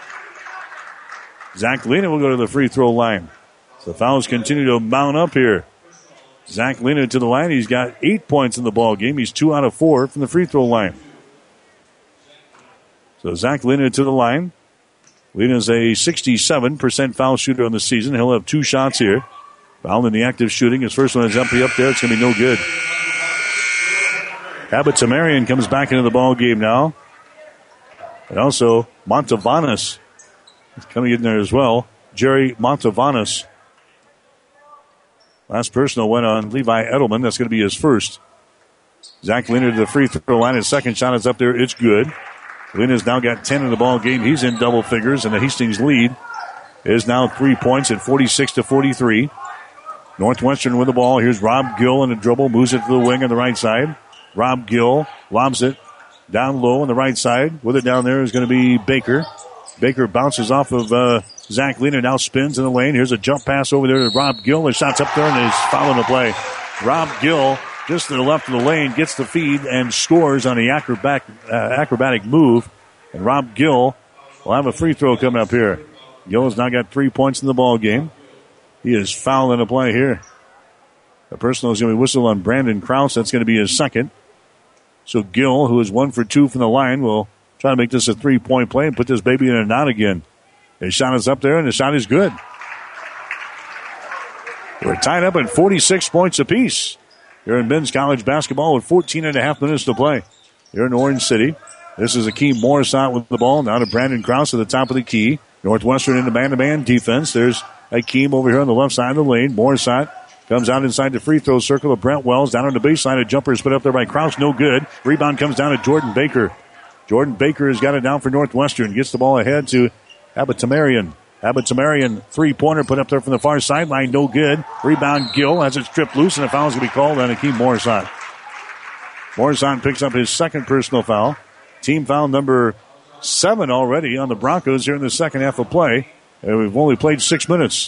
[SPEAKER 2] Zach Lena will go to the free throw line. So fouls continue to mount up here. Zach Lena to the line. He's got 8 points in the ball game. He's 2 out of 4 from the free throw line. So Zach Lena to the line. Lena's a 67% foul shooter on the season. He'll have 2 shots here. Fouled in the active shooting. His first one is empty up there. It's going to be no good. Abbott Tamarian comes back into the ball game now. And also Montavanis is coming in there as well. Jerry Montavanis. Last personal went on Levi Edelman. That's going to be his first. Zach Lena to the free throw line. His second shot is up there. It's good. Lena's now got 10 in the ball game. He's in double figures, and the Hastings lead is now 3 points at 46-43. Northwestern with the ball. Here's Rob Gill in a dribble. Moves it to the wing on the right side. Rob Gill lobs it down low on the right side. With it down there is going to be Baker. Baker bounces off of Zach Lena. Now spins in the lane. Here's a jump pass over there to Rob Gill. The shot's up there and is fouling the play. Rob Gill just to the left of the lane, gets the feed and scores on the acrobatic move. And Rob Gill will have a free throw coming up here. Gill has now got 3 points in the ball game. He is fouling the play here. The personal is going to be whistled on Brandon Krause. That's going to be his second. So Gill, who is 1 for 2 from the line, will try to make this a 3-point play and put this baby in a knot again. His shot is up there, and the shot is good. We're tied up at 46 points apiece here in men's college basketball with 14 and a half minutes to play here in Orange City. This is Akeem Morrison with the ball. Now to Brandon Krause at the top of the key. Northwestern into man-to-man defense. There's Akeem over here on the left side of the lane. Morrison comes out inside the free throw circle of Brent Wells. Down on the baseline. A jumper is put up there by Krause. No good. Rebound comes down to Jordan Baker. Jordan Baker has got it down for Northwestern. Gets the ball ahead to Abbott Tamarian. Abbott Tamarian, 3-pointer put up there from the far sideline. No good. Rebound Gill has it stripped loose, and a foul is going to be called on Akeem Morrison. Morrison picks up his second personal foul. Team foul number 7 already on the Broncos here in the second half of play. And we've only played 6 minutes.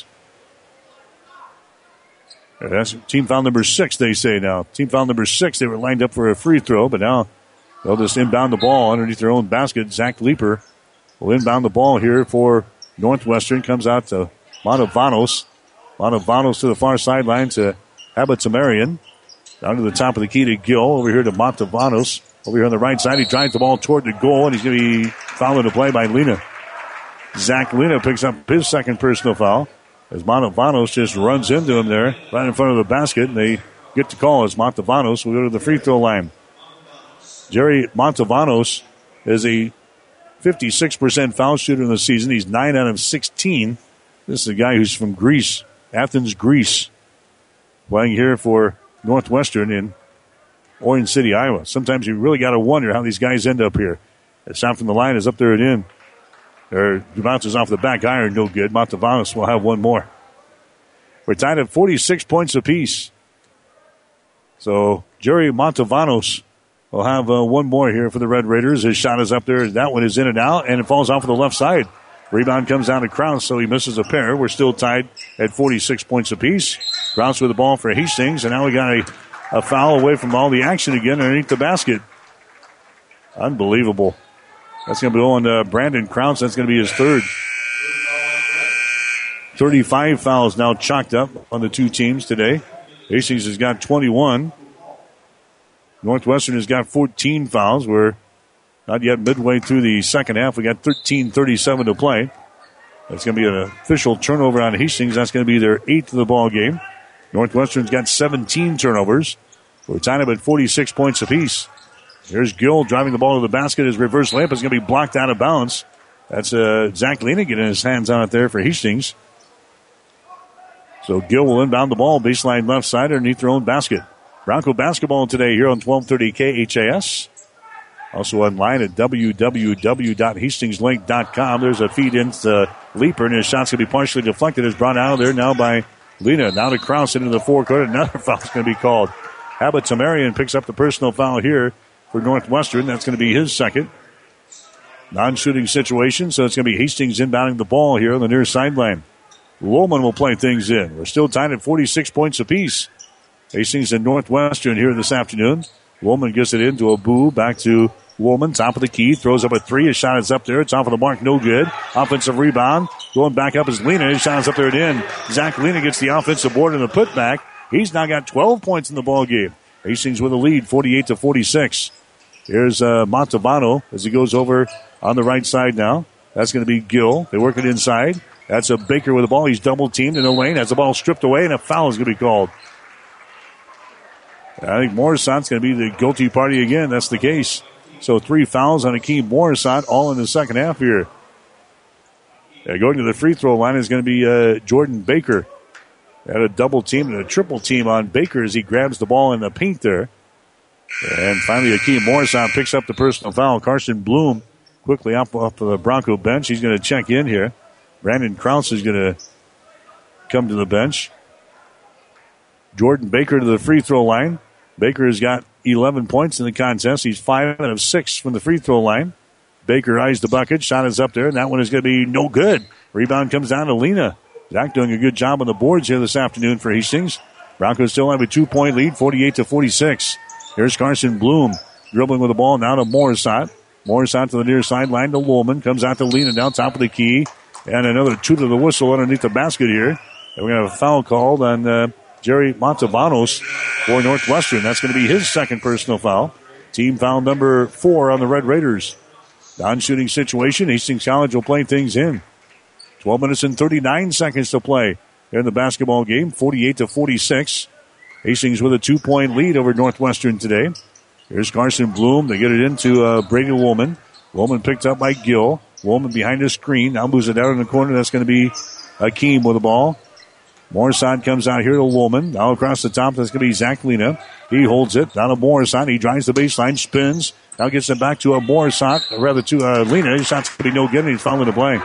[SPEAKER 2] That's team foul number 6, they say now. Team foul number 6, they were lined up for a free throw, but now they'll just inbound the ball underneath their own basket. Zach Leeper will inbound the ball here for Northwestern. Comes out to Montavanos. Montavanos to the far sideline to Habitsamarian. Down to the top of the key to Gill. Over here to Montavanos. Over here on the right side, he drives the ball toward the goal, and he's going to be fouled into play by Lena. Zach Lena picks up his second personal foul as Montavanos just runs into him there right in front of the basket, and they get the call as Montavanos will go to the free throw line. Jerry Montavanos is a 56% foul shooter in the season. He's 9 out of 16. This is a guy who's from Greece, Athens, Greece, playing here for Northwestern in Orange City, Iowa. Sometimes you really got to wonder how these guys end up here. The shot from the line is up there and in. Or bounces off the back iron, no good. Montavanos will have one more. We're tied at 46 points apiece. So Jerry Montavanos will have one more here for the Red Raiders. His shot is up there. That one is in and out, and it falls off of the left side. Rebound comes down to Krause, so he misses a pair. We're still tied at 46 points apiece. Krause with the ball for Hastings, and now we got a foul away from all the action again underneath the basket. Unbelievable. That's going to be on Brandon Krause. That's going to be his third. 35 fouls now chalked up on the two teams today. Hastings has got 21. Northwestern has got 14 fouls. We're not yet midway through the second half. We got 13:37 to play. That's going to be an official turnover on Hastings. That's going to be their 8th of the ball game. Northwestern's got 17 turnovers. We're tied up at 46 points apiece. Here's Gill driving the ball to the basket. His reverse layup is going to be blocked out of bounds. That's Zach Lena getting his hands on it there for Hastings. So Gill will inbound the ball baseline left side underneath their own basket. Bronco basketball today here on 1230 KHAS. Also online at www.hastingslink.com. There's a feed in to Leeper, and his shot's going to be partially deflected. It's brought out of there now by Lena. Now to Krause into the forecourt. Another foul's going to be called. Habitsamarian picks up the personal foul here for Northwestern. That's going to be his second. Non-shooting situation, so it's going to be Hastings inbounding the ball here on the near sideline. Lohman will play things in. We're still tied at 46 points apiece. Hastings and Northwestern here this afternoon. Lohman gets it into Abu. Back to Lohman, top of the key. Throws up a three. His shot is up there. It's off of the mark. No good. Offensive rebound. Going back up is Lena. His shot is up there and in. Zach Lena gets the offensive board and the putback. He's now got 12 points in the ball game. Hastings with a lead, 48-46. Here's Montavano as he goes over on the right side now. That's going to be Gill. They work it inside. That's a Baker with the ball. He's double-teamed in the lane. Has the ball stripped away, and a foul is going to be called. I think Morrison's going to be the guilty party again. That's the case. So 3 fouls on Akeem Morrison, all in the second half here. Going to the free throw line is going to be Jordan Baker. They had a double team and a triple team on Baker as he grabs the ball in the paint there. And finally, Akeem Morrison picks up the personal foul. Carson Bloom quickly off the Bronco bench. He's going to check in here. Brandon Krause is going to come to the bench. Jordan Baker to the free throw line. Baker has got 11 points in the contest. He's 5 out of 6 from the free throw line. Baker eyes the bucket. Shot is up there, and that one is going to be no good. Rebound comes down to Lena. Zach doing a good job on the boards here this afternoon for Hastings. Broncos still have a 2-point lead, 48-46. Here's Carson Bloom dribbling with the ball now to Morrison. Morrison to the near sideline to Lohman. Comes out to Lena down top of the key. And another toot of the whistle underneath the basket here. And we're going to have a foul called on Jerry Montavanos for Northwestern. That's going to be his second personal foul. Team foul number 4 on the Red Raiders. Non-shooting situation. Hastings College will play things in. 12 minutes and 39 seconds to play in the basketball game. 48-46. Hastings with a 2-point lead over Northwestern today. Here's Carson Bloom. They get it into Brady Woolman. Woolman picked up by Gill. Woolman behind the screen. Now moves it out in the corner. That's going to be Akeem with the ball. Morrison comes out here to Woolman. Now across the top, that's going to be Zach Lena. He holds it. Down to Morrison. He drives the baseline, spins. Now gets it back to a Morrison, or rather to Lena. His shot's going to be no good, and he's fouling the play.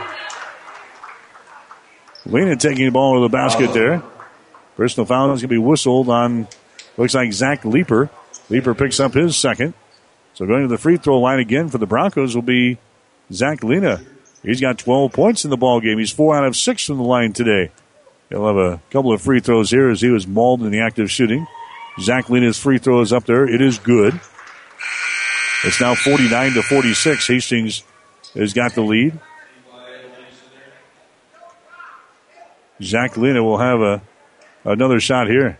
[SPEAKER 2] Lena taking the ball to the basket there. Personal foul is going to be whistled on, looks like Zach Leeper. Leeper picks up his second. So going to the free throw line again for the Broncos will be Zach Lena. He's got 12 points in the ball game. He's 4 out of 6 from the line today. He'll have a couple of free throws here as he was mauled in the act of shooting. Zach Lena's free throw is up there. It is good. It's now 49-46. Hastings has got the lead. Zach Lena will have another shot here.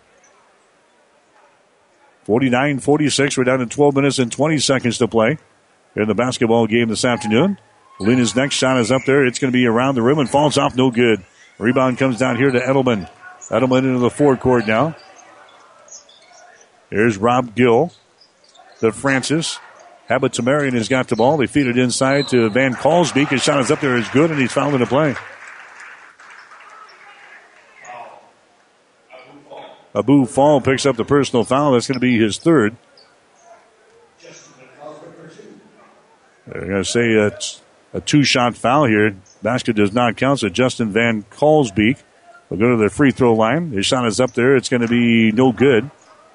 [SPEAKER 2] 49-46. We're down to 12 minutes and 20 seconds to play in the basketball game this afternoon. Lena's next shot is up there. It's going to be around the rim and falls off. No good. Rebound comes down here to Edelman. Edelman into the forecourt now. Here's Rob Gill to Francis. Habit-Tamarian has got the ball. They feed it inside to Van Kalsbeek. His shot is up there. Is good, and he's fouled into play. Abu Fall picks up the personal foul. That's going to be his third. They're going to say it's a two-shot foul here. Basket does not count, so Justin Van Kalsbeek will go to the free throw line. His shot is up there. It's going to be no good.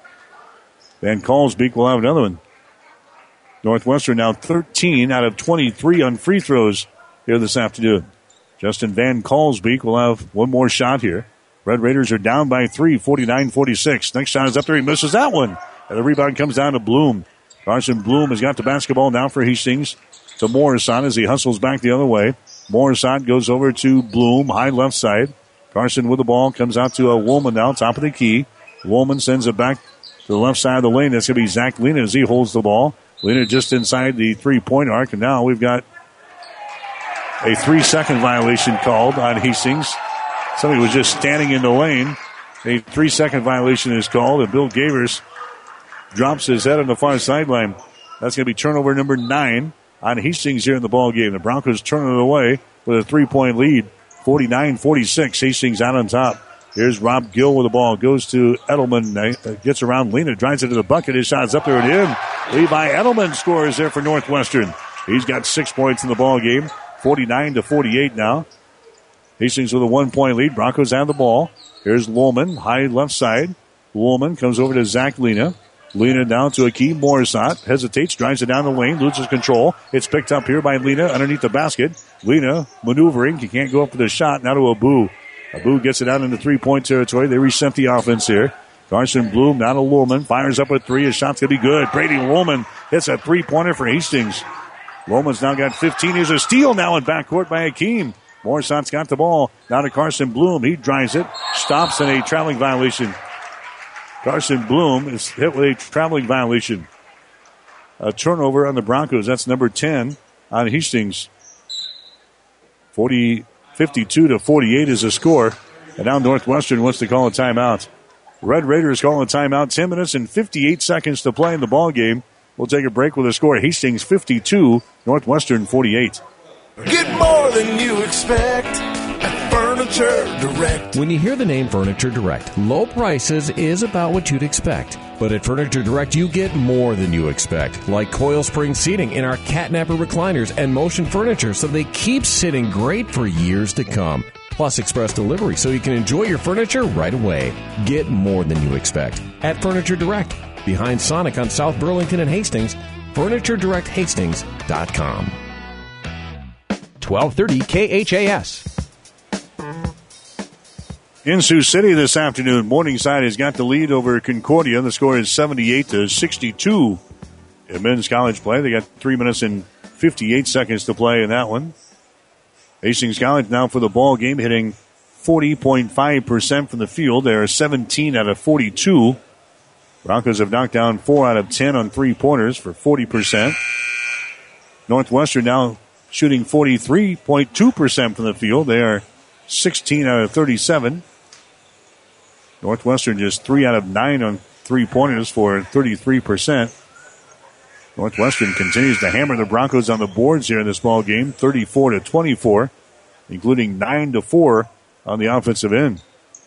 [SPEAKER 2] Van Kalsbeek will have another one. Northwestern now 13 out of 23 on free throws here this afternoon. Justin Van Kalsbeek will have one more shot here. Red Raiders are down by 3, 49-46. Next shot is up there. He misses that one. And the rebound comes down to Bloom. Carson Bloom has got the basketball now for Hastings to Morrison as he hustles back the other way. Morrison goes over to Bloom, high left side. Carson with the ball, comes out to Woolman now, top of the key. Woolman sends it back to the left side of the lane. That's going to be Zach Lena as he holds the ball. Lena just inside the three-point arc, and now we've got a 3-second violation called on Hastings. Somebody was just standing in the lane. A 3-second violation is called, and Bill Gavers drops his head on the far sideline. That's going to be turnover number 9 on Hastings here in the ball game. The Broncos turn it away with a 3-point lead, 49-46. Hastings out on top. Here's Rob Gill with the ball. Goes to Edelman. Gets around Lena. Drives it to the bucket. His shot's up there and in. Levi Edelman scores there for Northwestern. He's got 6 points in the ball game. 49-48 now. Hastings with a 1-point lead. Broncos have the ball. Here's Lohlman, high left side. Lohlman comes over to Zach Lena. Lena down to Akeem Morissot. Hesitates, drives it down the lane, loses control. It's picked up here by Lena underneath the basket. Lena maneuvering. He can't go up with a shot. Now to Abu. Abu gets it out into 3-point territory. They reset the offense here. Carson Bloom down to Lohlman. Fires up with 3. His shot's going to be good. Brady Lohlman hits a 3-pointer for Hastings. Lohlman's now got 15. Here's a steal now in backcourt by Akeem. Morrison's got the ball. Now to Carson Bloom. He drives it. Stops in a traveling violation. Carson Bloom is hit with a traveling violation. A turnover on the Broncos. That's number 10 on Hastings. 52-48 is the score. And now Northwestern wants to call a timeout. Red Raiders calling a timeout. 10 minutes and 58 seconds to play in the ball game. We'll take a break with a score. Hastings 52, Northwestern 48.
[SPEAKER 19] Get more than you expect at Furniture Direct.
[SPEAKER 11] When you hear the name Furniture Direct, low prices is about what you'd expect. But at Furniture Direct, you get more than you expect, like coil spring seating in our catnapper recliners and motion furniture, so they keep sitting great for years to come. Plus express delivery, so you can enjoy your furniture right away. Get more than you expect at Furniture Direct, behind Sonic on South Burlington and Hastings. FurnitureDirectHastings.com.
[SPEAKER 9] 1230 KHAS.
[SPEAKER 2] In Sioux City this afternoon, Morningside has got the lead over Concordia. The score is 78-62 in men's college play. They got 3 minutes and 58 seconds to play in that one. Hastings College now for the ball game, hitting 40.5% from the field. They are 17 out of 42. Broncos have knocked down 4 out of 10 on three-pointers for 40%. Northwestern now shooting 43.2% from the field. They are 16 out of 37. Northwestern just 3 out of 9 on three-pointers for 33%. Northwestern continues to hammer the Broncos on the boards here in this ball game, 34-24, including 9-4 on the offensive end.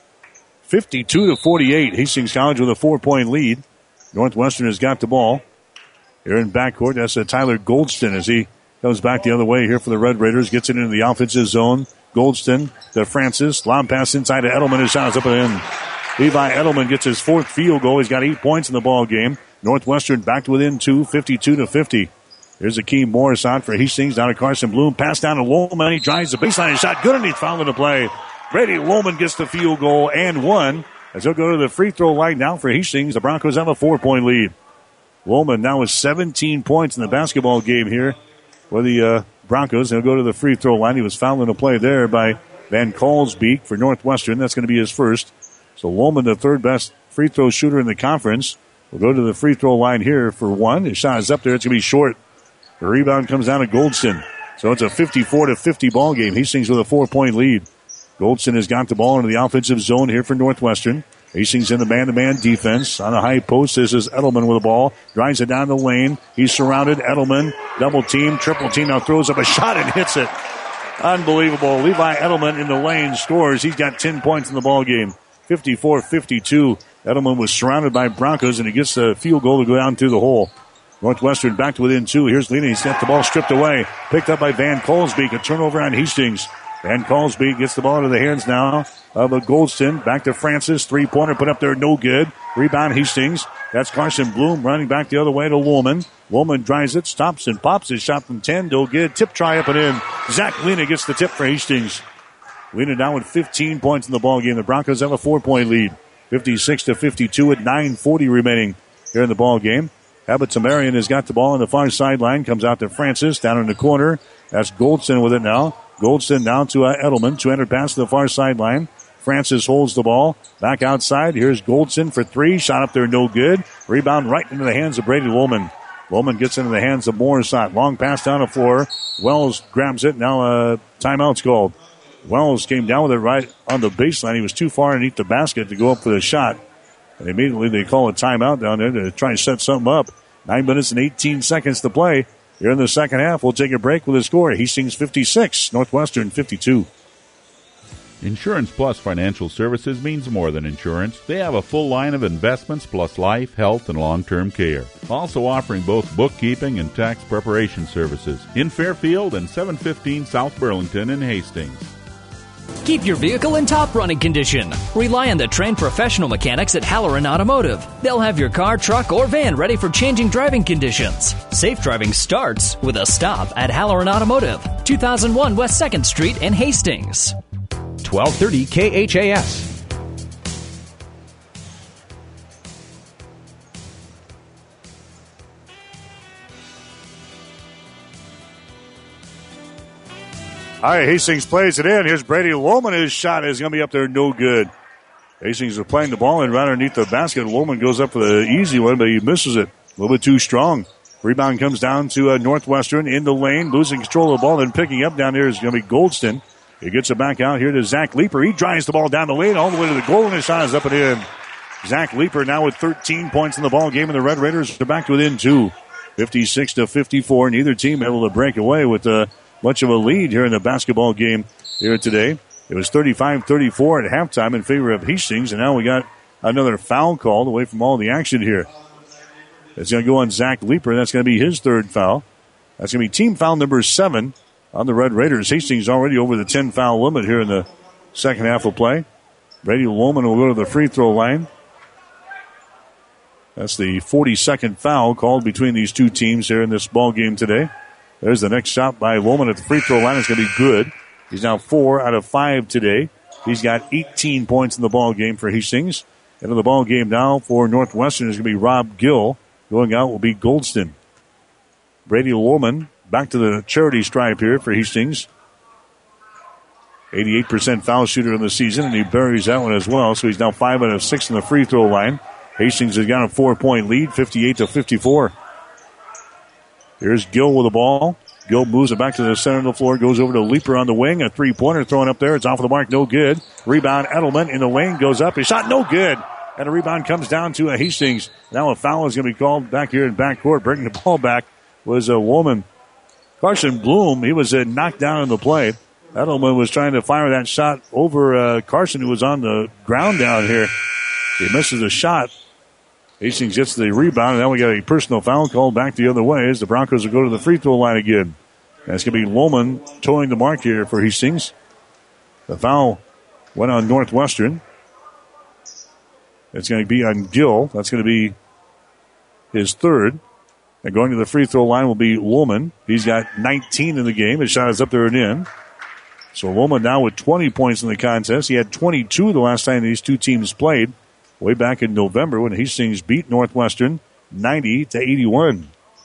[SPEAKER 2] 52-48, Hastings College with a 4-point lead. Northwestern has got the ball. Here in backcourt, that's Tyler Goldston as he comes back the other way here for the Red Raiders. Gets it into the offensive zone. Goldston to Francis. Lob pass inside to Edelman. His shot is up and in. Levi Edelman gets his 4th field goal. He's got 8 points in the ball game. Northwestern back to within 2, 52-50. Here's Akeem Morris on for Hastings. Down to Carson Bloom. Pass down to Lohman. He drives the baseline. Shot good, and he's fouled in the play. Brady Lohman gets the field goal and one. As he'll go to the free throw line now for Hastings. The Broncos have a 4-point lead. Lohman now with 17 points in the basketball game here for the Broncos. He'll go to the free throw line. He was fouled in the play there by Van Kalsbeek for Northwestern. That's going to be his first. So Lohman, the third best free throw shooter in the conference, will go to the free throw line here for one. His shot is up there. It's going to be short. The rebound comes down to Goldston. So it's a 54-50 ball game. Hastings with a 4-point lead. Goldston has got the ball into the offensive zone here for Northwestern. Hastings in the man-to-man defense. On the high post, this is Edelman with the ball. Drives it down the lane. He's surrounded. Edelman, double team, triple team. Now throws up a shot and hits it. Unbelievable. Levi Edelman in the lane scores. He's got 10 points in the ball game. 54-52. Edelman was surrounded by Broncos, and he gets the field goal to go down through the hole. Northwestern back to within two. Here's Lena. He's got the ball stripped away. Picked up by Van Kalsbeek. A turnover on Hastings. Van Kalsbeek gets the ball into the hands now of Goldston. Back to Francis. Three-pointer put up there. No good. Rebound Hastings. That's Carson Bloom running back the other way to Lohman. Lohman drives it. Stops and pops his shot from 10. No good. Tip try up and in. Zach Lena gets the tip for Hastings. Lena down with 15 points in the ball game. The Broncos have a 4-point lead. 56-52 with 9:40 remaining here in the ball game. Abbott-Tamarian has got the ball on the far sideline. Comes out to Francis down in the corner. That's Goldston with it now. Goldston down to Edelman. 200 pass to the far sideline. Francis holds the ball. Back outside. Here's Goldston for three. Shot up there, no good. Rebound right into the hands of Brady Lohman. Lohman gets into the hands of Morissette. Long pass down the floor. Wells grabs it. Now a timeout's called. Wells came down with it right on the baseline. He was too far underneath the basket to go up for the shot. And immediately they call a timeout down there to try and set something up. 9 minutes and 18 seconds to play. Here in the second half, we'll take a break with a score. Hastings 56, Northwestern 52.
[SPEAKER 1] Insurance Plus Financial Services means more than insurance. They have a full line of investments plus life, health, and long-term care. Also offering both bookkeeping and tax preparation services in Fairfield and 715 South Burlington in Hastings.
[SPEAKER 10] Keep your vehicle in top running condition. Rely on the trained professional mechanics at Halloran Automotive. They'll have your car, truck, or van ready for changing driving conditions. Safe driving starts with a stop at Halloran Automotive, 2001 West 2nd Street in Hastings.
[SPEAKER 20] 1230 KHAS.
[SPEAKER 2] All right, Hastings plays it in. Here's Brady Lohman. His shot is going to be up there, no good. Hastings are playing the ball in right underneath the basket. Lohman goes up for the easy one, but he misses it. A little bit too strong. Rebound comes down to Northwestern in the lane, losing control of the ball, and picking up down there is going to be Goldston. He gets it back out here to Zach Leeper. He drives the ball down the lane all the way to the goal, and his shot is up and in. Zach Leeper now with 13 points in the ball game, and the Red Raiders are back to within two. 56-54. Neither team able to break away with much of a lead here in the basketball game here today. It was 35-34 at halftime in favor of Hastings, and now we got another foul called away from all the action here. It's going to go on Zach Leeper. That's going to be his third foul. That's going to be team foul number 7 on the Red Raiders. Hastings already over the 10 foul limit here in the second half of play. Brady Lohman will go to the free throw line. That's the 42nd foul called between these two teams here in this ball game today. There's the next shot by Lohman at the free throw line. It's going to be good. He's now 4 out of 5 today. He's got 18 points in the ball game for Hastings. Into the ball game now for Northwestern is going to be Rob Gill. Going out will be Goldston. Brady Lohman back to the charity stripe here for Hastings. 88% foul shooter in the season, and he buries that one as well. So he's now 5 out of 6 in the free throw line. Hastings has got a 4-point lead, 58-54. Here's Gill with the ball. Gill moves it back to the center of the floor, goes over to Leeper on the wing. A three-pointer thrown up there. It's off of the mark, no good. Rebound, Edelman in the lane, goes up. His shot, no good. And a rebound comes down to Hastings. Now a foul is going to be called back here in backcourt. Bringing the ball back was a woman. Carson Bloom, he was knocked down in the play. Edelman was trying to fire that shot over Carson, who was on the ground down here. He misses a shot. Hastings gets the rebound, and now we got a personal foul called back the other way as the Broncos will go to the free throw line again. That's going to be Lohman towing the mark here for Hastings. The foul went on Northwestern. It's going to be on Gill. That's going to be his third. And going to the free throw line will be Woolman. He's got 19 in the game. His shot is up there and in. So Woolman now with 20 points in the contest. He had 22 the last time these two teams played, way back in November when Hastings beat Northwestern 90-81.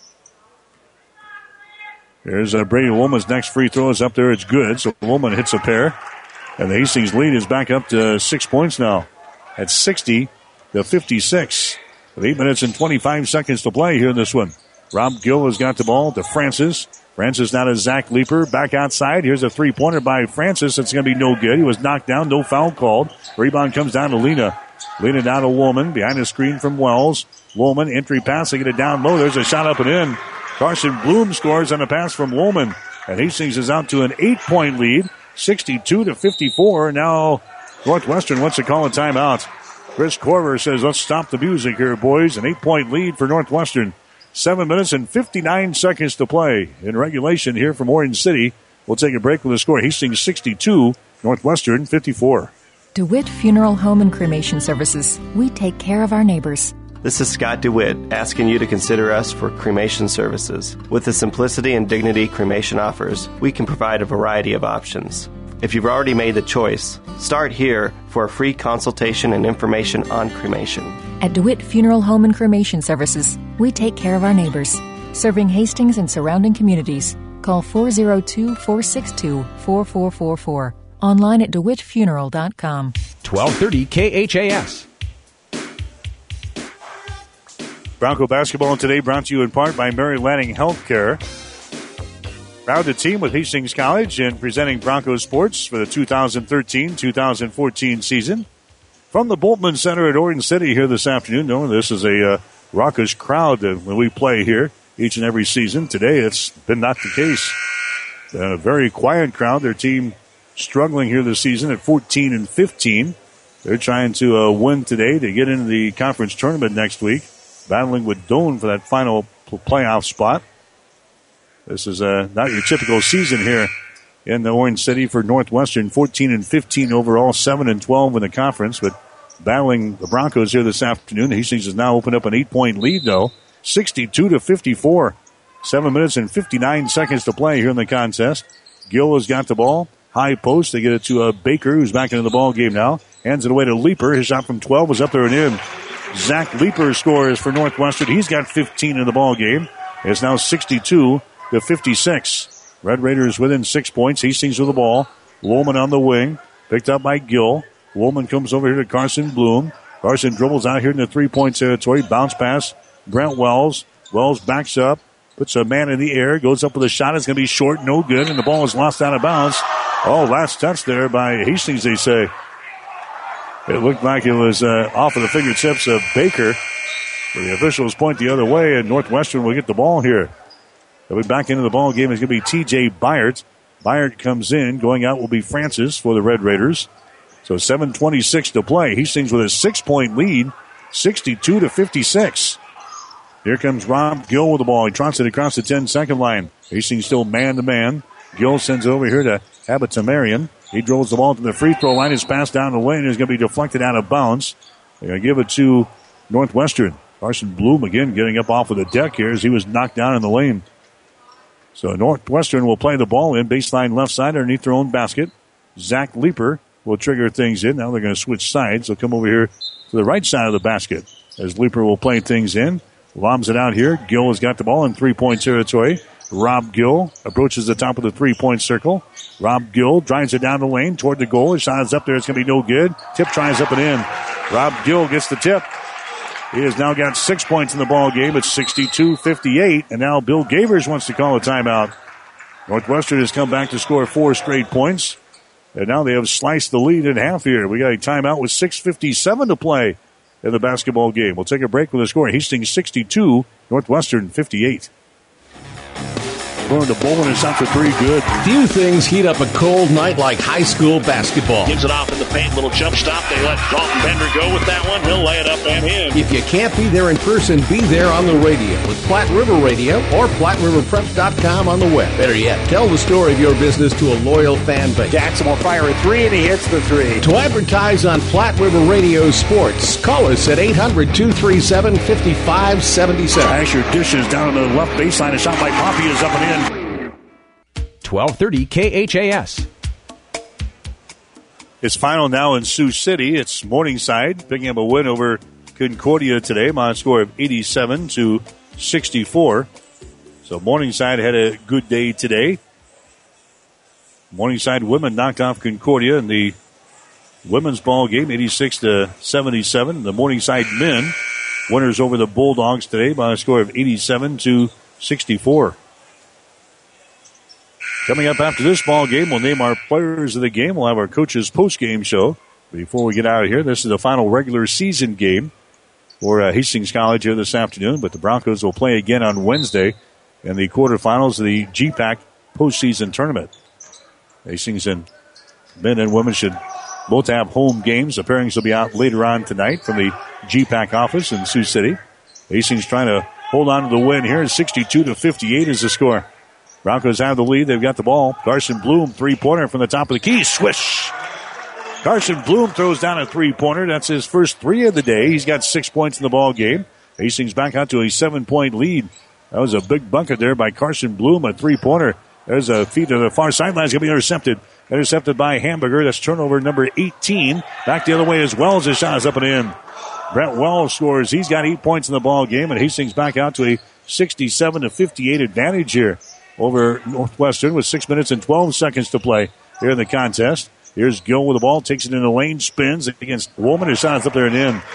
[SPEAKER 2] There's Brady Woolman's next free throw is up there. It's good. So Woolman hits a pair. And the Hastings lead is back up to 6 points now at 60-56. With 8 minutes and 25 seconds to play here in this one. Rob Gill has got the ball to Francis. Francis now to Zach Leeper. Back outside. Here's a three-pointer by Francis. It's going to be no good. He was knocked down. No foul called. Rebound comes down to Lena. Lena down to Woolman. Behind the screen from Wells. Woolman, entry pass. They get it down low. There's a shot up and in. Carson Bloom scores on a pass from Woolman. And Hastings is out to an 8-point lead. 62-54. Now Northwestern wants to call a timeout. Chris Corver says, let's stop the music here, boys. An 8-point lead for Northwestern. 7 minutes and 59 seconds to play in regulation here from Orange City. We'll take a break with the score. Hastings 62, Northwestern 54.
[SPEAKER 21] DeWitt Funeral Home and Cremation Services. We take care of our neighbors.
[SPEAKER 22] This is Scott DeWitt asking you to consider us for cremation services. With the simplicity and dignity cremation offers, we can provide a variety of options. If you've already made the choice, start here for a free consultation and information on cremation.
[SPEAKER 21] At DeWitt Funeral Home and Cremation Services, we take care of our neighbors. Serving Hastings and surrounding communities. Call 402-462-4444. Online at DeWittFuneral.com.
[SPEAKER 20] 1230 KHAS.
[SPEAKER 2] Bronco basketball today brought to you in part by Mary Lanning Healthcare. Proud to team with Hastings College in presenting Bronco Sports for the 2013-2014 season. From the Boltman Center at Orange City here this afternoon. Knowing this is a raucous crowd when we play here each and every season. Today it's been not the case. A very quiet crowd. Their team struggling here this season at 14-15. They're trying to win today to get into the conference tournament next week. Battling with Doane for that final playoff spot. This is not your typical season here in the Orange City for Northwestern. 14-15 overall, 7-12 in the conference, but battling the Broncos here this afternoon. Hastings has now opened up an 8-point lead, though, 62-54. 7 minutes and 59 seconds to play here in the contest. Gill has got the ball. High post. They get it to Baker, who's back into the ball game now. Hands it away to Leeper. His shot from 12 was up there and in. Zach Leeper scores for Northwestern. He's got 15 in the ball game. It's now 62-56. Red Raiders within 6 points. Hastings with the ball. Woolman on the wing. Picked up by Gill. Woolman comes over here to Carson Bloom. Carson dribbles out here in the three-point territory. Bounce pass. Brent Wells. Wells backs up. Puts a man in the air. Goes up with a shot. It's going to be short. No good. And the ball is lost out of bounds. Oh, last touch there by Hastings, they say. It looked like it was off of the fingertips of Baker. But the officials point the other way, and Northwestern will get the ball here. They'll be back into the ball game. It's going to be T.J. Byard. Byard comes in. Going out will be Francis for the Red Raiders. So 7:26 to play. Hastings with a 6-point lead, 62-56. Here comes Rob Gill with the ball. He trots it across the 10-second line. Hastings still man-to-man. Gill sends it over here to Abitamarian. He drills the ball to the free throw line. His pass down the lane is going to be deflected out of bounds. They're going to give it to Northwestern. Carson Bloom again getting up off of the deck here as he was knocked down in the lane. So Northwestern will play the ball in baseline left side underneath their own basket. Zach Leeper will trigger things in. Now they're going to switch sides. They'll come over here to the right side of the basket as Leeper will play things in. Lobs it out here. Gill has got the ball in three-point territory. Rob Gill approaches the top of the three-point circle. Rob Gill drives it down the lane toward the goal. His shot is up there. It's going to be no good. Tip tries up and in. Rob Gill gets the tip. He has now got 6 points in the ball game. It's 62-58, and now Bill Gavers wants to call a timeout. Northwestern has come back to score 4 straight points, and now they have sliced the lead in half here. We got a timeout with 6:57 to play in the basketball game. We'll take a break with the score. Hastings 62, Northwestern 58. Going to Bowman. It's out for three. Good.
[SPEAKER 12] Few things heat up a cold night like high school basketball.
[SPEAKER 3] Gives it off in the paint. Little jump stop. They let Dalton Bender go with that one. He'll lay it up and in.
[SPEAKER 12] If you can't be there in person, be there on the radio with Platte River Radio or PlatteRiverPrep.com on the web. Better yet, tell the story of your business to a loyal fan base.
[SPEAKER 4] Jackson will fire a three, and he hits the three.
[SPEAKER 12] To advertise on Platte River Radio Sports, call us at 800-237-5577.
[SPEAKER 2] Asher dishes down on the left baseline. A shot by Poppy is up and in.
[SPEAKER 20] 1230 KHAS.
[SPEAKER 2] It's final now in Sioux City. It's Morningside picking up a win over Concordia today by a score of 87-64. So Morningside had a good day today. Morningside women knocked off Concordia in the women's ball game, 86-77. The Morningside men winners over the Bulldogs today by a score of 87-64. Coming up after this ball game, we'll name our players of the game. We'll have our coaches post-game show. Before we get out of here, this is the final regular season game for Hastings College here this afternoon. But the Broncos will play again on Wednesday in the quarterfinals of the GPAC postseason tournament. Hastings and men and women should both have home games. The pairings will be out later on tonight from the GPAC office in Sioux City. Hastings trying to hold on to the win here. 62-58 is the score. Broncos have the lead. They've got the ball. Carson Bloom, three-pointer from the top of the key. Swish! Carson Bloom throws down a three-pointer. That's his first three of the day. He's got 6 points in the ball game. Hastings back out to a 7-point lead. That was a big bucket there by Carson Bloom, a three-pointer. There's a feed to the far sideline. It's going to be intercepted. Intercepted by Hamburger. That's turnover number 18. Back the other way as Wells. His shot is up and in. Brent Wells scores. He's got 8 points in the ball game, and Hastings back out to a 67-58 advantage here over Northwestern with 6 minutes and 12 seconds to play here in the contest. Here's Gill with the ball, takes it in the lane, spins against Woolman. His shot is up there and in.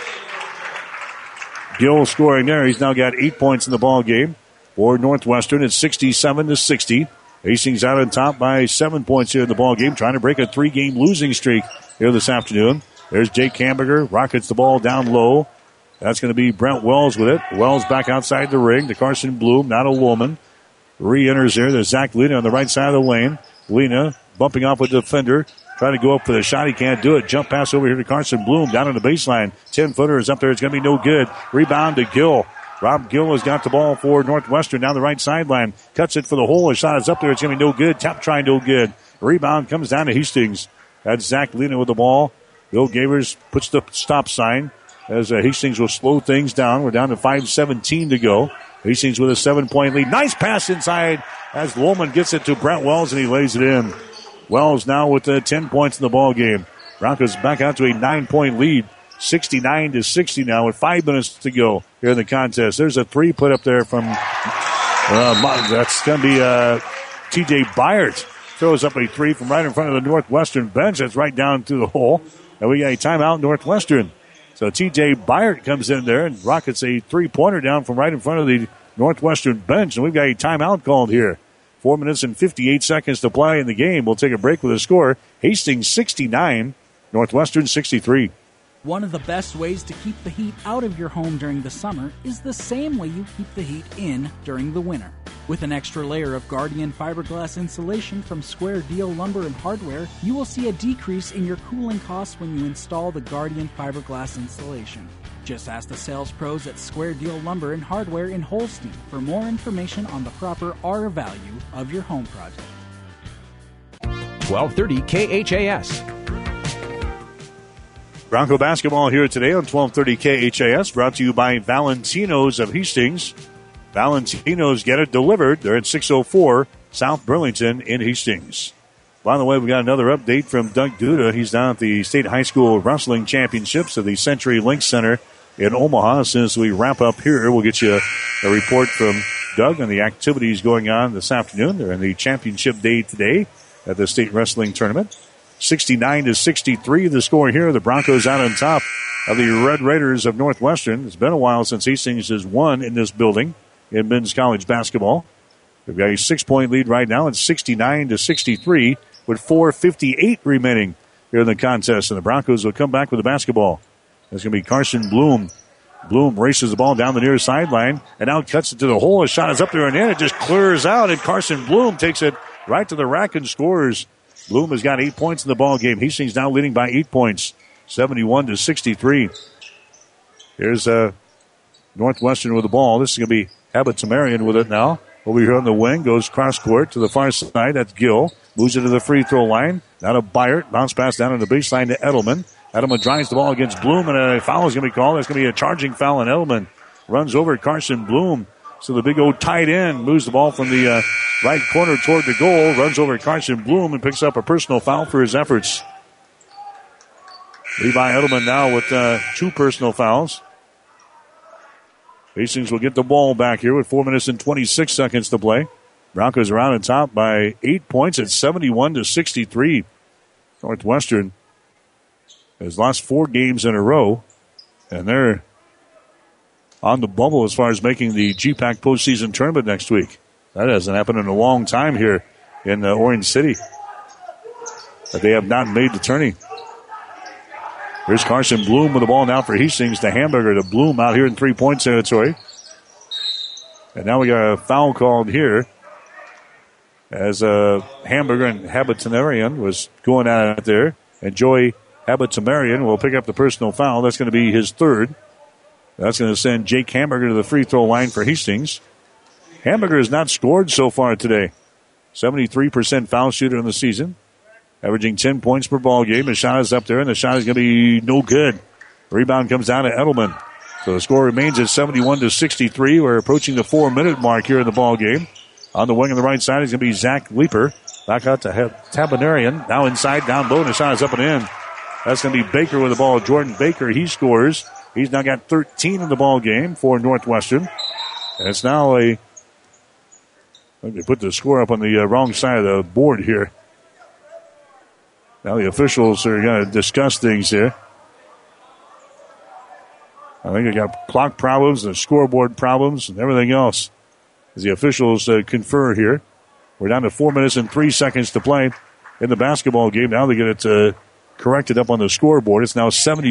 [SPEAKER 2] Gill scoring there. He's now got 8 points in the ball game for Northwestern. It's 67-60. Hastings out on top by 7 points here in the ball game, trying to break a 3-game losing streak here this afternoon. There's Jake Hamburger, rockets the ball down low. That's going to be Brent Wells with it. Wells back outside the ring to Carson Bloom, not a woman. Re-enters there. There's Zach Lena on the right side of the lane. Lena bumping off with the defender, trying to go up for the shot. He can't do it. Jump pass over here to Carson Bloom down on the baseline. 10-footer is up there. It's going to be no good. Rebound to Gill. Rob Gill has got the ball for Northwestern down the right sideline. Cuts it for the hole. His shot is up there. It's going to be no good. Tap try, no good. Rebound comes down to Hastings. That's Zach Lena with the ball. Bill Gavers puts the stop sign as Hastings will slow things down. We're down to 5:17 to go. Hastings with a 7-point lead. Nice pass inside as Woolman gets it to Brent Wells, and he lays it in. Wells now with 10 points in the ball game. Broncos back out to a 9-point lead. 69-60 now with 5 minutes to go here in the contest. There's a three put up there from, that's going to be T.J. Byard. Throws up a three from right in front of the Northwestern bench. That's right down through the hole. And we got a timeout Northwestern. So T.J. Byard comes in there and rockets a three-pointer down from right in front of the Northwestern bench. And we've got a timeout called here. 4 minutes and 58 seconds to play in the game. We'll take a break with a score. Hastings 69, Northwestern 63.
[SPEAKER 23] One of the best ways to keep the heat out of your home during the summer is the same way you keep the heat in during the winter. With an extra layer of Guardian fiberglass insulation from Square Deal Lumber and Hardware, you will see a decrease in your cooling costs when you install the Guardian fiberglass insulation. Just ask the sales pros at Square Deal Lumber and Hardware in Holstein for more information on the proper R value of your home project.
[SPEAKER 20] 1230 KHAS.
[SPEAKER 2] Bronco basketball here today on 1230 KHAS, brought to you by Valentino's of Hastings. Valentino's get it delivered. They're at 604 South Burlington in Hastings. By the way, we got another update from Doug Duda. He's down at the State High School Wrestling Championships at the Century Link Center in Omaha. As soon as we wrap up here, we'll get you a report from Doug on the activities going on this afternoon. They're in the championship day today at the State Wrestling Tournament. 69-63 the score here. The Broncos out on top of the Red Raiders of Northwestern. It's been a while since Hastings has won in this building in men's college basketball. They've got a 6-point lead right now. It's 69-63 with 4:58 remaining here in the contest. And the Broncos will come back with the basketball. That's going to be Carson Bloom Bloom races the ball down the near sideline and now cuts it to the hole. A shot is up there and in. It just clears out, and Carson Bloom takes it right to the rack and scores. Bloom has got 8 points in the ball game. Hastings now leading by 8 points, 71-63. Here's Northwestern with the ball. This is going to be Habib-Tamarian with it now. Over here on the wing, goes cross court to the far side. That's Gill. Moves it to the free throw line. Now to Byert. Bounce pass down on the baseline to Edelman. Edelman drives the ball against Bloom, and a foul is going to be called. That's going to be a charging foul, and Edelman runs over Carson Bloom. So the big old tight end moves the ball from the right corner toward the goal, runs over Carson Bloom, and picks up a personal foul for his efforts. Levi Edelman now with 2 personal fouls. Hastings will get the ball back here with 4 minutes and 26 seconds to play. Broncos are out on top by 8 points at 71-63. Northwestern has lost 4 games in a row, and they're on the bubble as far as making the GPAC postseason tournament next week. That hasn't happened in a long time here in Orange City, but they have not made the tourney. Here's Carson Bloom with the ball now for Hastings to Hamburger to Bloom out here in 3-point territory. And now we got a foul called here as Hamburger and Habib-Tamarian was going at it there. And Joey Habib-Tamarian will pick up the personal foul. That's going to be his 3rd. That's going to send Jake Hamburger to the free throw line for Hastings. Hamburger has not scored so far today. 73% foul shooter in the season. Averaging 10 points per ball game. The shot is up there, and the shot is going to be no good. Rebound comes down to Edelman. So the score remains at 71-63. We're approaching the 4-minute mark here in the ball game. On the wing on the right side is going to be Zach Leeper. Back out to Tabinarian. Now inside, down low, and the shot is up and in. That's going to be Baker with the ball. Jordan Baker, he scores. He's now got 13 in the ball game for Northwestern. And it's now let me put the score up on the wrong side of the board here. Now the officials are going to discuss things here. I think they got clock problems and scoreboard problems and everything else as the officials confer here. We're down to 4 minutes and 3 seconds to play in the basketball game. Now they get it corrected up on the scoreboard. It's now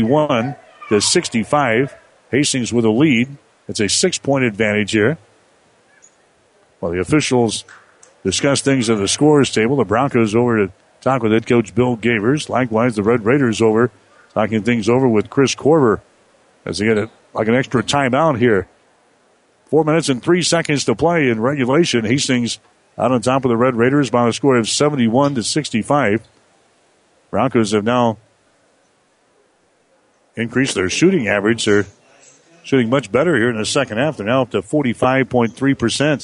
[SPEAKER 2] 71-65. Hastings with a lead. It's a 6-point advantage here. While the officials discuss things at the scorers table, the Broncos over to talk with head coach Bill Gavers. Likewise, the Red Raiders over, talking things over with Chris Korver as they get it like an extra timeout here. 4 minutes and 3 seconds to play in regulation. Hastings out on top of the Red Raiders by a score of 71-65. Broncos have now increased their shooting average. They're shooting much better here in the second half. They're now up to 45.3%.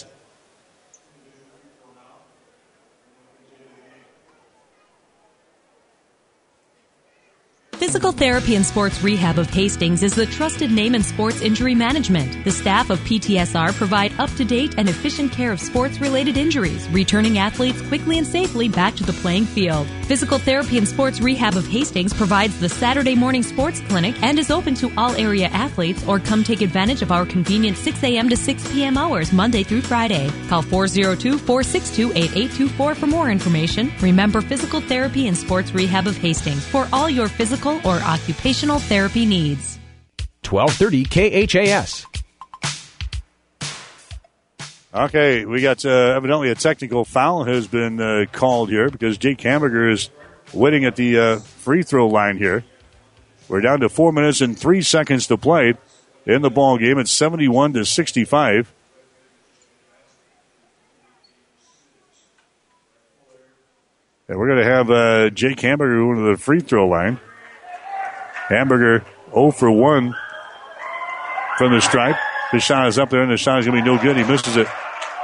[SPEAKER 18] Physical Therapy and Sports Rehab of Hastings is the trusted name in sports injury management. The staff of PTSR provide up-to-date and efficient care of sports-related injuries, returning athletes quickly and safely back to the playing field. Physical Therapy and Sports Rehab of Hastings provides the Saturday morning sports clinic and is open to all area athletes, or come take advantage of our convenient 6 a.m. to 6 p.m. hours Monday through Friday. Call 402-462-8824 for more information. Remember, Physical Therapy and Sports Rehab of Hastings for all your physical or occupational therapy needs.
[SPEAKER 20] 1230 KHAS.
[SPEAKER 2] Okay, we got evidently a technical foul has been called here because Jake Hamburger is waiting at the free throw line here. We're down to 4 minutes and 3 seconds to play in the ball game. It's 71-65. And we're going to have Jake Hamburger going to the free throw line. Hamburger 0 for 1 from the stripe. The shot is up there, and the shot is going to be no good. He misses it.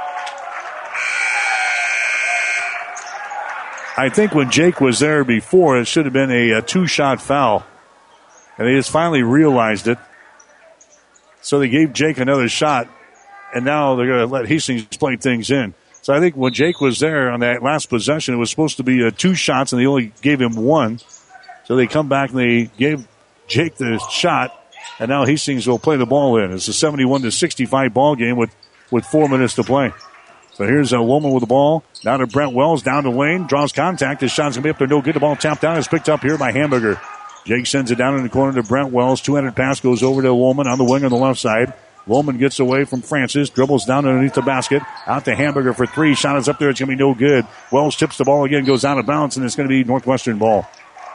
[SPEAKER 2] I think when Jake was there before, it should have been a two-shot foul. And they just finally realized it. So they gave Jake another shot, and now they're going to let Hastings play things in. So I think when Jake was there on that last possession, it was supposed to be 2 shots, and they only gave him 1. So they come back and they gave Jake the shot, and now Hastings will play the ball in. It's a 71-65 ball game with 4 minutes to play. So here's Woolman with the ball. Down to Brent Wells, down to Lane. Draws contact. His shot's going to be up there. No good. The ball tapped down. It's picked up here by Hamburger. Jake sends it down in the corner to Brent Wells. Two-handed pass goes over to Woolman on the wing on the left side. Woolman gets away from Francis, dribbles down underneath the basket, out to Hamburger for three. Shot is up there. It's going to be no good. Wells tips the ball again, goes out of bounds, and it's going to be Northwestern ball.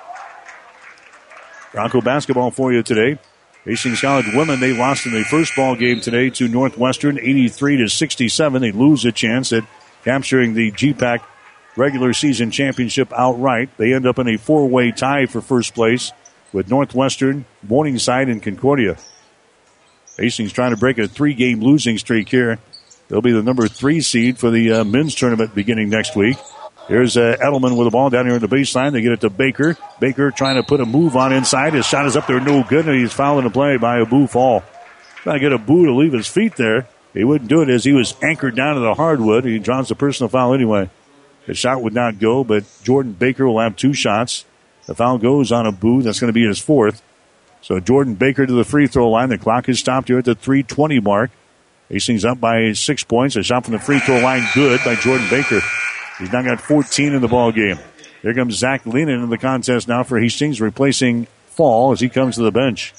[SPEAKER 2] Bronco basketball for you today. Hastings College women, they lost in the first ball game today to Northwestern, 83-67. They lose a chance at capturing the GPAC regular season championship outright. They end up in a four-way tie for first place with Northwestern, Morningside, and Concordia. Hastings trying to break a three-game losing streak here. They'll be the number 3 seed for the men's tournament beginning next week. Here's Edelman with the ball down here in the baseline. They get it to Baker. Baker trying to put a move on inside. His shot is up there, no good, and he's fouled in the play by Abu Fall. Trying to get Abu to leave his feet there. He wouldn't do it as he was anchored down to the hardwood. He draws the personal foul anyway. The shot would not go, but Jordan Baker will have 2 shots. The foul goes on Abu. That's going to be his 4th. So Jordan Baker to the free throw line. The clock is stopped here at the 3:20 mark. Hastings up by 6 points. A shot from the free throw line, good by Jordan Baker. He's now got 14 in the ball game. Here comes Zach Lena into the contest now for Hastings, replacing Fall as he comes to the bench.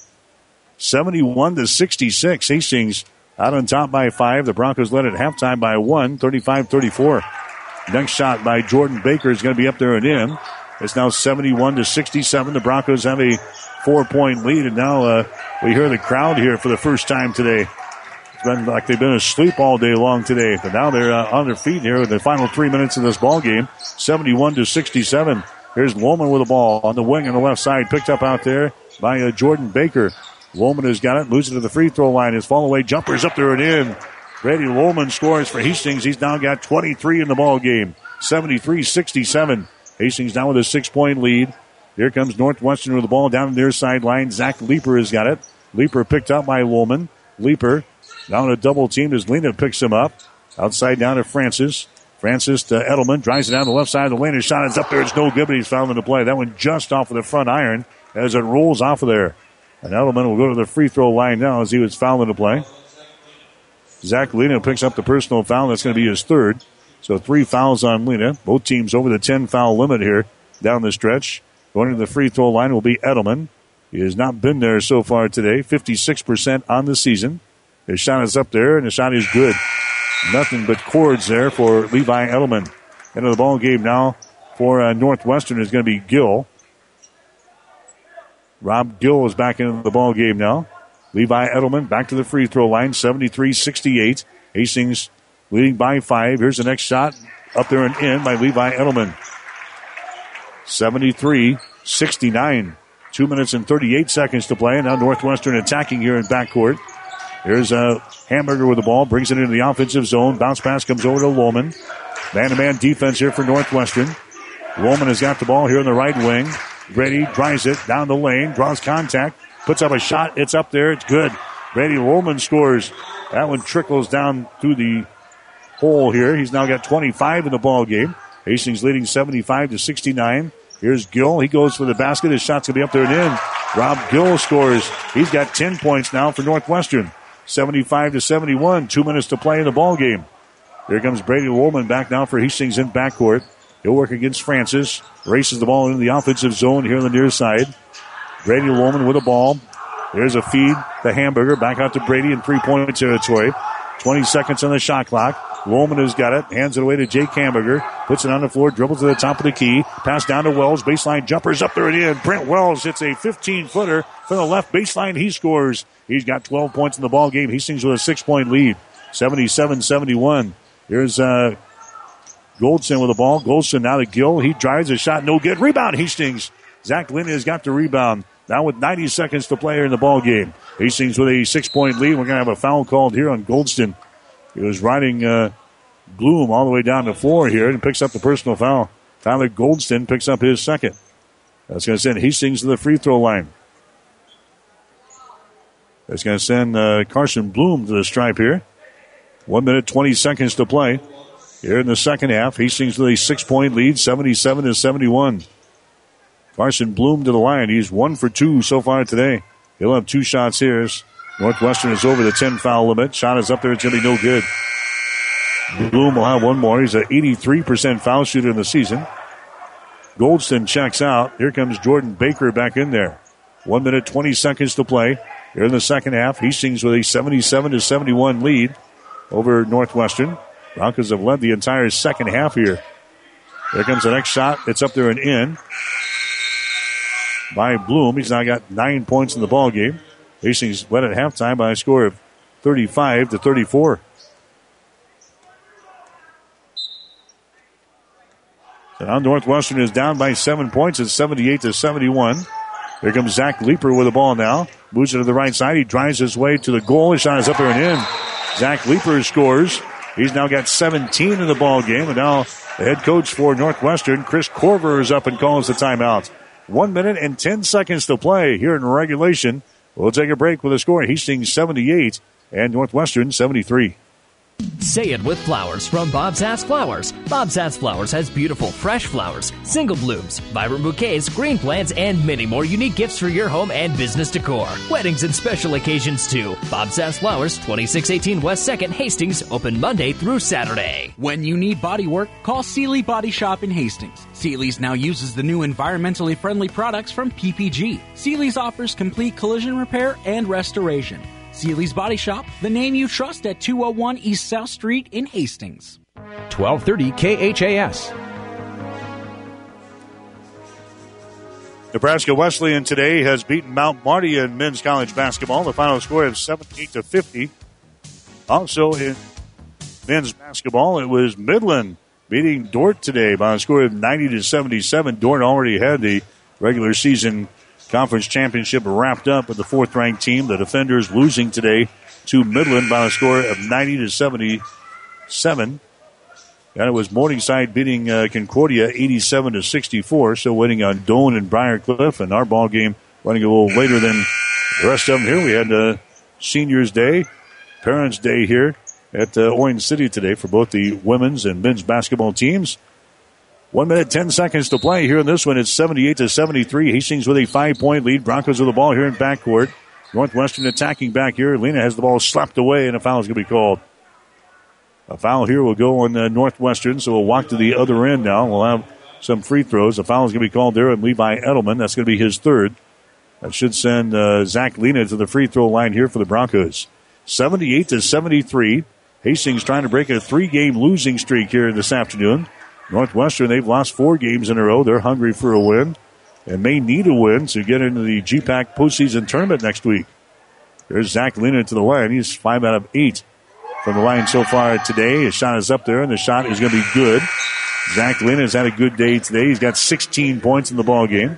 [SPEAKER 2] 71-66. Hastings out on top by 5. The Broncos led at halftime by 1, 35-34. Next shot by Jordan Baker is going to be up there and in. It's now 71-67. The Broncos have a 4-point lead, and now we hear the crowd here for the first time today. It's been like they've been asleep all day long today, but now they're on their feet here in the final 3 minutes of this ball game. 71-67. Here's Woolman with the ball on the wing on the left side, picked up out there by Jordan Baker. Woolman has got it, moves it to the free throw line. His fall away jumper's up there and in. Brady Woolman scores for Hastings. He's now got 23 in the ball game. 73-67. Hastings now with a 6-point lead. Here comes Northwestern with the ball down the near sideline. Zach Leeper has got it. Leeper picked up by Woolman. Leeper down a double team as Lena picks him up. Outside down to Francis. Francis to Edelman. Drives it down the left side of the lane. His shot is up there. It's no good, but he's fouled in the play. That one just off of the front iron as it rolls off of there. And Edelman will go to the free throw line now as he was fouled in the play. Zach Lena picks up the personal foul. That's going to be his 3rd. So 3 fouls on Lena. Both teams over the 10-foul limit here down the stretch. Going to the free throw line will be Edelman. He has not been there so far today. 56% on the season. His shot is up there, and the shot is good. Nothing but cords there for Levi Edelman. End of the ball game now for Northwestern is going to be Gill. Rob Gill is back into the ball game now. Levi Edelman back to the free throw line. 73-68. Hastings leading by 5. Here's the next shot. Up there and in by Levi Edelman. 73-69. 2 minutes and 38 seconds to play. Now Northwestern attacking here in backcourt. Here's a Hamburger with the ball. Brings it into the offensive zone. Bounce pass comes over to Woolman. Man-to-man defense here for Northwestern. Woolman has got the ball here in the right wing. Brady drives it down the lane. Draws contact. Puts up a shot. It's up there. It's good. Brady Woolman scores. That one trickles down through the hole here. He's now got 25 in the ball game. Hastings leading 75-69. Here's Gill. He goes for the basket. His shot's going to be up there and in. Rob Gill scores. He's got 10 points now for Northwestern. 75-71. 2 minutes to play in the ball game. Here comes Brady Woolman back now for Hastings in backcourt. He'll work against Francis. Races the ball into the offensive zone here on the near side. Brady Woolman with the ball. There's a feed to Hamburger. Back out to Brady in 3-point territory. 20 seconds on the shot clock. Woolman has got it. Hands it away to Jake Hamburger. Puts it on the floor. Dribbles to the top of the key. Pass down to Wells. Baseline jumpers up there and in. Brent Wells hits a 15-footer from the left baseline. He scores. He's got 12 points in the ball game. Hastings with a 6-point lead. 77-71. Here's Goldson with the ball. Goldson now to Gill. He drives a shot. No good. Rebound Hastings. Zach Lynn has got the rebound. Now with 90 seconds to play here in the ball game. Hastings with a 6-point lead. We're going to have a foul called here on Goldston. He was riding Bloom all the way down to 4 here and picks up the personal foul. Tyler Goldston picks up his 2nd. That's going to send Hastings to the free throw line. That's going to send Carson Bloom to the stripe here. 1 minute, 20 seconds to play here in the second half. Hastings with a 6-point lead, 77-71. Carson Bloom to the line. He's 1 for 2 so far today. He'll have 2 shots here. Northwestern is over the 10-foul limit. Shot is up there. It's going to be no good. Bloom will have 1 more. He's an 83% foul shooter in the season. Goldston checks out. Here comes Jordan Baker back in there. 1 minute, 20 seconds to play here in the second half. Hastings with a 77-71 lead over Northwestern. Broncos have led the entire second half here. Here comes the next shot. It's up there and in by Bloom. He's now got 9 points in the ball game. Hastings led at halftime by a score of 35-34. So now Northwestern is down by 7 points. It's 78-71. Here comes Zach Leeper with the ball now. Moves it to the right side. He drives his way to the goal. His shot is up there and in. Zach Leeper scores. He's now got 17 in the ball game. And now the head coach for Northwestern, Chris Corver, is up and calls the timeout. 1 minute and 10 seconds to play here in regulation. We'll take a break with a score. Hastings 78 and Northwestern 73.
[SPEAKER 10] Say it with flowers from Bob's Ass Flowers. Bob's Ass Flowers has beautiful fresh flowers, single blooms, vibrant bouquets, green plants, and many more unique gifts for your home and business decor. Weddings and special occasions too. Bob's Ass Flowers, 2618 West 2nd, Hastings, open Monday through Saturday.
[SPEAKER 23] When you need body work, call Seeley Body Shop in Hastings. Seeley's now uses the new environmentally friendly products from PPG. Seeley's offers complete collision repair and restoration. Seeley's Body Shop, the name you trust at 201 East South Street in Hastings.
[SPEAKER 20] 1230 KHAS.
[SPEAKER 2] Nebraska Wesleyan today has beaten Mount Marty in men's college basketball. The final score is 78-50. Also in men's basketball, it was Midland beating Dordt today by a score of 90-77. Dordt already had the regular season conference championship wrapped up with the fourth-ranked team. The Defenders losing today to Midland by a score of 90-77. And it was Morningside beating Concordia 87-64. So waiting on Doane and Briarcliff. And our ball game running a little later than the rest of them here. We had Seniors Day, Parents Day here at Orange City today for both the women's and men's basketball teams. 1 minute, 10 seconds to play here in this one. It's 78-73. Hastings with a 5-point lead. Broncos with the ball here in backcourt. Northwestern attacking back here. Lena has the ball slapped away, and a foul is going to be called. A foul here will go on Northwestern, so we'll walk to the other end now. We'll have some free throws. A foul is going to be called there on Levi Edelman. That's going to be his third. That should send Zach Lena to the free throw line here for the Broncos. 78-73. Hastings trying to break a 3-game losing streak here this afternoon. Northwestern, they've lost 4 games in a row. They're hungry for a win and may need a win to get into the GPAC postseason tournament next week. There's Zach Lena to the line. He's 5 out of 8 from the line so far today. His shot is up there, and the shot is going to be good. Zach Lena has had a good day today. He's got 16 points in the ball game.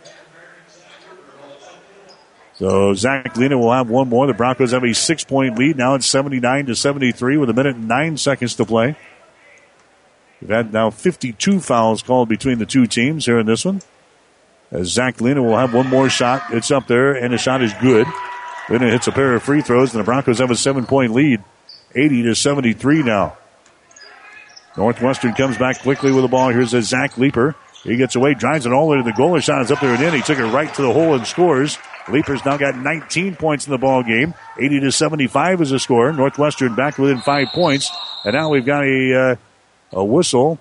[SPEAKER 2] So Zach Lena will have one more. The Broncos have a 6-point lead. Now it's 79-73 with 1 minute and 9 seconds to play. We've had now 52 fouls called between the two teams here in this one. As Zach Lena will have one more shot. It's up there, and the shot is good. Lena hits a pair of free throws, and the Broncos have a 7-point lead. 80-73 now. Northwestern comes back quickly with the ball. Here's a Zach Leeper. He gets away, drives it all the way to the goal. His shot is up there and in. He took it right to the hole and scores. Leeper's now got 19 points in the ball game. 80-75 is the score. Northwestern back within 5 points. And now we've got a whistle.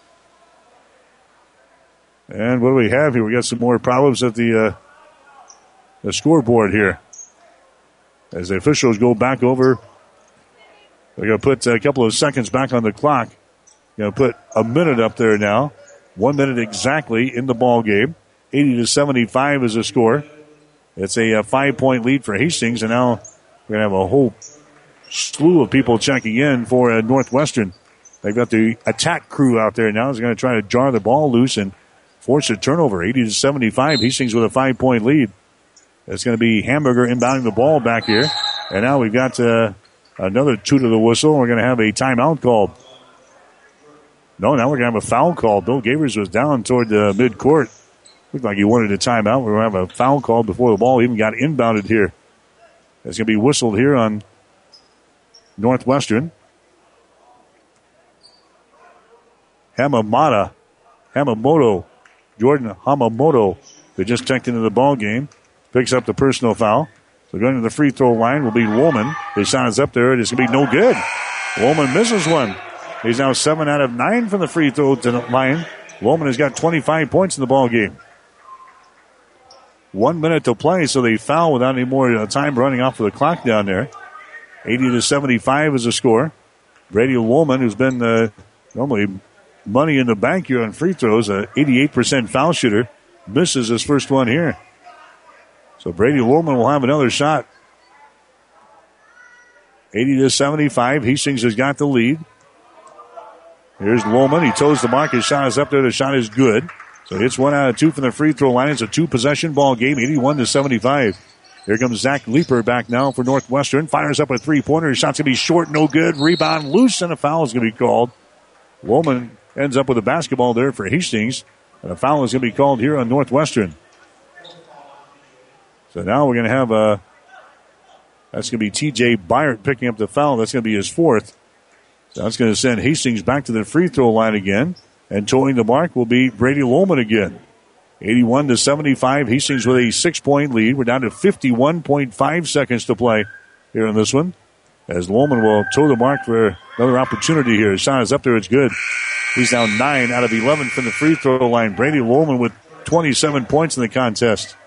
[SPEAKER 2] And what do we have here? We got some more problems at the scoreboard here. As the officials go back over, they're going to put a couple of seconds back on the clock. Going to put a minute up there now. 1 minute exactly in the ball game. 80-75 is the score. It's a 5-point lead for Hastings, and now we're going to have a whole slew of people checking in for Northwestern. They've got the attack crew out there now. They're going to try to jar the ball loose and force a turnover. 80-75. Hastings with a 5-point lead. It's going to be Hamburger inbounding the ball back here. And now we've got another toot of the whistle. We're going to have a timeout called. No, now we're going to have a foul call. Bill Gavers was down toward the midcourt. Looked like he wanted a timeout. We're going to have a foul call before the ball even got inbounded here. It's going to be whistled here on Northwestern. Jordan Hamamoto, they just checked into the ball game, picks up the personal foul. So going to the free throw line will be Woolman. His shot is up there. It's going to be no good. Woolman misses one. He's now 7 out of 9 from the free throw line Lohman has got 25 points in the ball game. 1 minute to play, so they foul without any more time running off of the clock down there. 80-75 is the score. Brady Lohman, who's been normally money in the bank here on free throws, an 88% foul shooter, misses his first one here. So Brady Lohman will have another shot. 80-75. Hastings has got the lead. Here's Lohman. He toes the mark. His shot is up there. The shot is good. So it's 1 out of 2 from the free throw line. It's a 2-possession ball game, 81-75. Here comes Zach Leeper back now for Northwestern. Fires up a three-pointer. His shot's going to be short, no good. Rebound loose, and a foul is going to be called. Lohman ends up with a basketball there for Hastings. And a foul is going to be called here on Northwestern. So now we're going to have that's going to be T.J. Byard picking up the foul. That's going to be his fourth. So that's going to send Hastings back to the free throw line again. And towing the mark will be Brady Lohman again. 81-75. Hastings with a 6-point lead. We're down to 51.5 seconds to play here in this one. As Lohman will toe the mark for another opportunity here. His shot is up there. It's good. He's now 9 out of 11 from the free throw line. Brady Lohman with 27 points in the contest.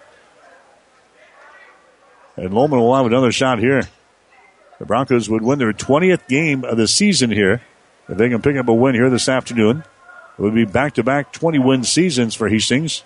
[SPEAKER 2] And Lohman will have another shot here. The Broncos would win their 20th game of the season here. If they can pick up a win here this afternoon, it would be back-to-back 20-win seasons for Hastings.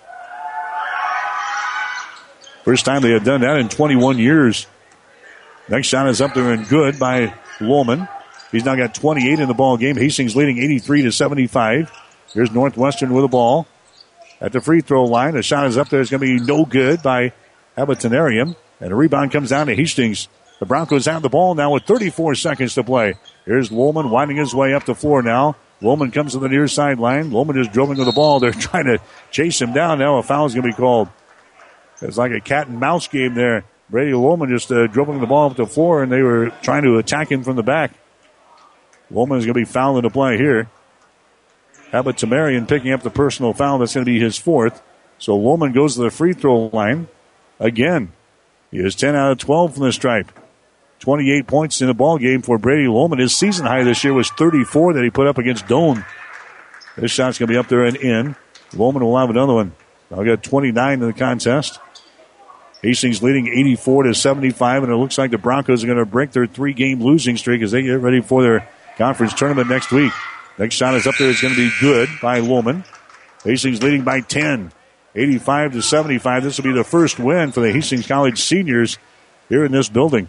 [SPEAKER 2] First time they had done that in 21 years. Next shot is up there and good by Lohman. He's now got 28 in the ball game. Hastings leading 83-75. Here's Northwestern with the ball at the free throw line. The shot is up there. It's going to be no good by Abatanarium. And a rebound comes down to Hastings. The Broncos have the ball now with 34 seconds to play. Here's Lohman winding his way up the floor now. Lohman comes to the near sideline. Lohman is dribbling with the ball. They're trying to chase him down. Now a foul is going to be called. It's like a cat and mouse game there. Brady Lohman just dribbling the ball up the floor, and they were trying to attack him from the back. Lohman is going to be fouled into play here. Abbott Tamarian picking up the personal foul. That's going to be his fourth. So Lohman goes to the free throw line again. He is 10 out of 12 from the stripe. 28 points in the ball game for Brady Lohman. His season high this year was 34 that he put up against Doane. This shot's going to be up there and in. Lohman will have another one. I'll get 29 in the contest. Hastings leading 84-75, and it looks like the Broncos are going to break their 3-game losing streak as they get ready for their conference tournament next week. Next shot is up there. It's going to be good by Lohman. Hastings leading by 10, 85-75. This will be the first win for the Hastings College seniors here in this building.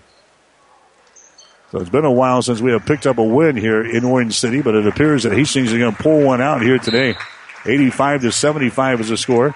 [SPEAKER 2] So it's been a while since we have picked up a win here in Orange City, but it appears that Hastings is going to pull one out here today. 85-75 is the score.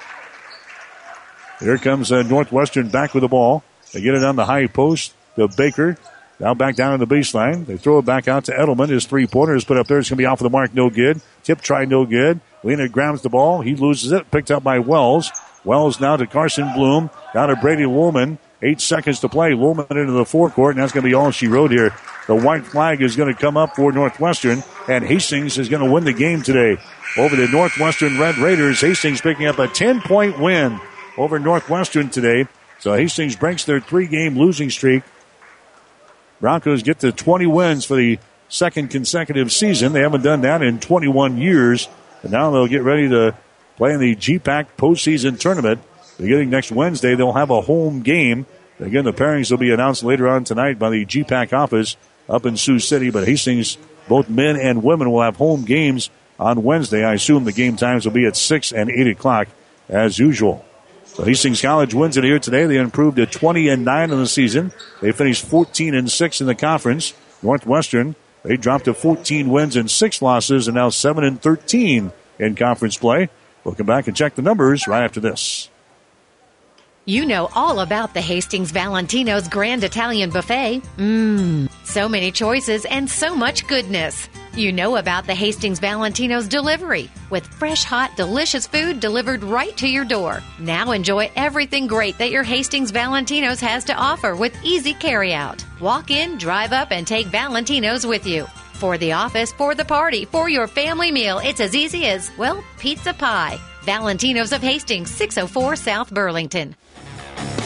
[SPEAKER 2] Here comes Northwestern back with the ball. They get it on the high post to Baker. Now back down on the baseline. They throw it back out to Edelman. His three-pointer is put up there. It's going to be off of the mark. No good. Tip try, no good. Lena grabs the ball. He loses it. Picked up by Wells. Wells now to Carson Bloom. Down to Brady Lohman. 8 seconds to play. Lohman into the forecourt, and that's going to be all she wrote here. The white flag is going to come up for Northwestern, and Hastings is going to win the game today. Over the Northwestern Red Raiders, Hastings picking up a 10-point win over Northwestern today. So Hastings breaks their 3-game losing streak. Broncos get to 20 wins for the second consecutive season. They haven't done that in 21 years. And now they'll get ready to play in the GPAC postseason tournament. Beginning next Wednesday, they'll have a home game. Again, the pairings will be announced later on tonight by the GPAC office up in Sioux City. But Hastings, both men and women, will have home games on Wednesday. I assume the game times will be at 6 and 8 o'clock as usual. So Hastings College wins it here today. They improved to 20-9 in the season. They finished 14-6 in the conference. Northwestern, they dropped to 14 wins and 6 losses, and now 7-13 in conference play. We'll come back and check the numbers right after this.
[SPEAKER 7] You know all about the Hastings Valentino's Grand Italian Buffet. So many choices and so much goodness. You know about the Hastings Valentino's delivery with fresh, hot, delicious food delivered right to your door. Now enjoy everything great that your Hastings Valentino's has to offer with easy carryout. Walk in, drive up, and take Valentino's with you. For the office, for the party, for your family meal, it's as easy as, well, pizza pie. Valentino's of Hastings, 604 South Burlington.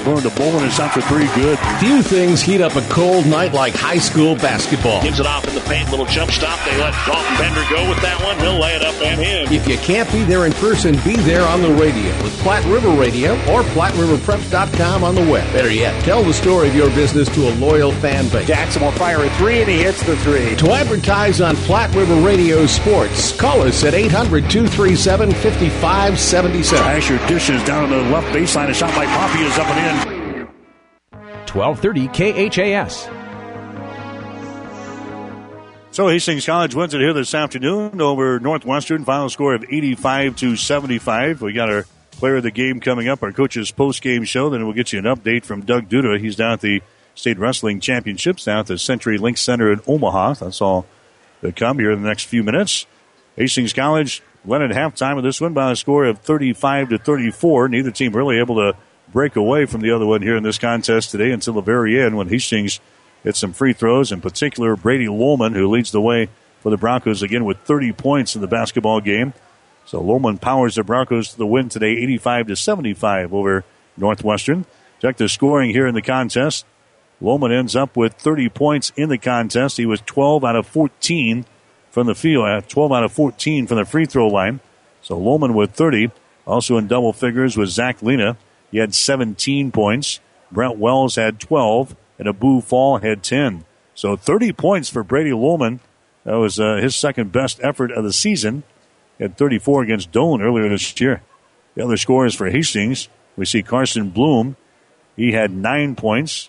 [SPEAKER 2] Going to Bowman. It's out for three. Good.
[SPEAKER 12] Few things heat up a cold night like high school basketball.
[SPEAKER 3] Gives it off in the paint. Little jump stop. They let Dalton Bender go with that one. He'll lay it up and in.
[SPEAKER 12] If you can't be there in person, be there on the radio with Platte River Radio or PlatteRiverPreps.com on the web. Better yet, tell the story of your business to a loyal fan base.
[SPEAKER 4] Jackson will fire a three, and he hits the three.
[SPEAKER 12] To advertise on Platte River Radio Sports, call us at 800-237-5577.
[SPEAKER 2] Asher dishes down to the left baseline. A shot by Poppy is up and in.
[SPEAKER 20] 1230 KHAS.
[SPEAKER 2] So Hastings College wins it here this afternoon over Northwestern. Final score of 85-75. We got our player of the game coming up, our coach's post-game show. Then we'll get you an update from Doug Duda. He's down at the State Wrestling Championships down at the Century Link Center in Omaha. That's all to come here in the next few minutes. Hastings College led at halftime of this one by a score of 35-34. Neither team really able to break away from the other one here in this contest today until the very end when Hastings hit some free throws, in particular Brady Lohman, who leads the way for the Broncos again with 30 points in the basketball game. So Lohman powers the Broncos to the win today, 85-75 over Northwestern. Check the scoring here in the contest. Lohman ends up with 30 points in the contest. He was 12 out of 14 from the field, 12 out of 14 from the free throw line. So Lohman with 30. Also in double figures was Zach Lena. He had 17 points. Brent Wells had 12, and Abu Fall had 10. So 30 points for Brady Lohman. That was his second best effort of the season. He had 34 against Doane earlier this year. The other scorers for Hastings, we see Carson Bloom. He had 9 points.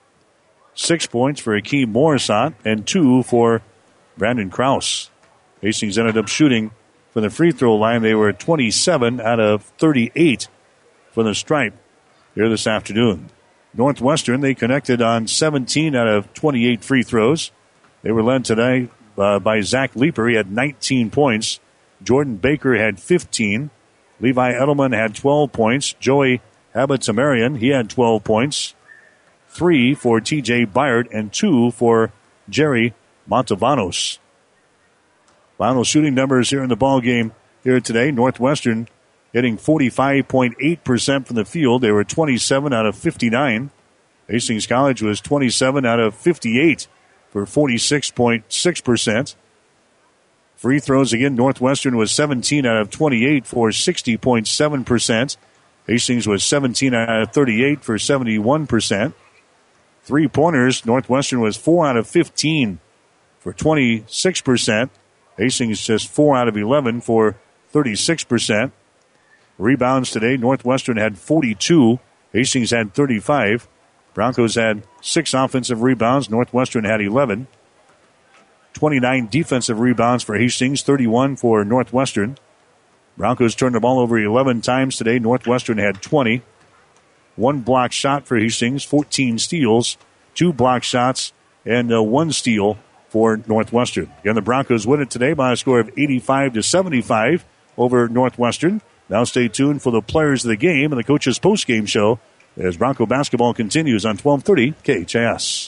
[SPEAKER 2] 6 points for Akeem Morrison, and 2 for Brandon Krause. Hastings ended up shooting from the free throw line. They were 27 out of 38 for the stripe here this afternoon. Northwestern, they connected on 17 out of 28 free throws. They were led today by Zach Leeper. He had 19 points. Jordan Baker had 15. Levi Edelman had 12 points. Joey Habitsamarian, he had 12 points. 3 for T.J. Byard and 2 for Jerry Montavanos. Final shooting numbers here in the ball game here today. Northwestern hitting 45.8% from the field. They were 27 out of 59. Hastings College was 27 out of 58 for 46.6%. Free throws again, Northwestern was 17 out of 28 for 60.7%. Hastings was 17 out of 38 for 71%. Three-pointers, Northwestern was 4 out of 15 for 26%. Hastings just 4 out of 11 for 36%. Rebounds today, Northwestern had 42. Hastings had 35. Broncos had 6 offensive rebounds. Northwestern had 11. 29 defensive rebounds for Hastings, 31 for Northwestern. Broncos turned the ball over 11 times today. Northwestern had 20. 1 block shot for Hastings, 14 steals, 2 block shots, and 1 steal for Northwestern. Again, the Broncos win it today by a score of 85-75 over Northwestern. Now stay tuned for the players of the game and the coach's post-game show as Bronco basketball continues on 1230 KHAS.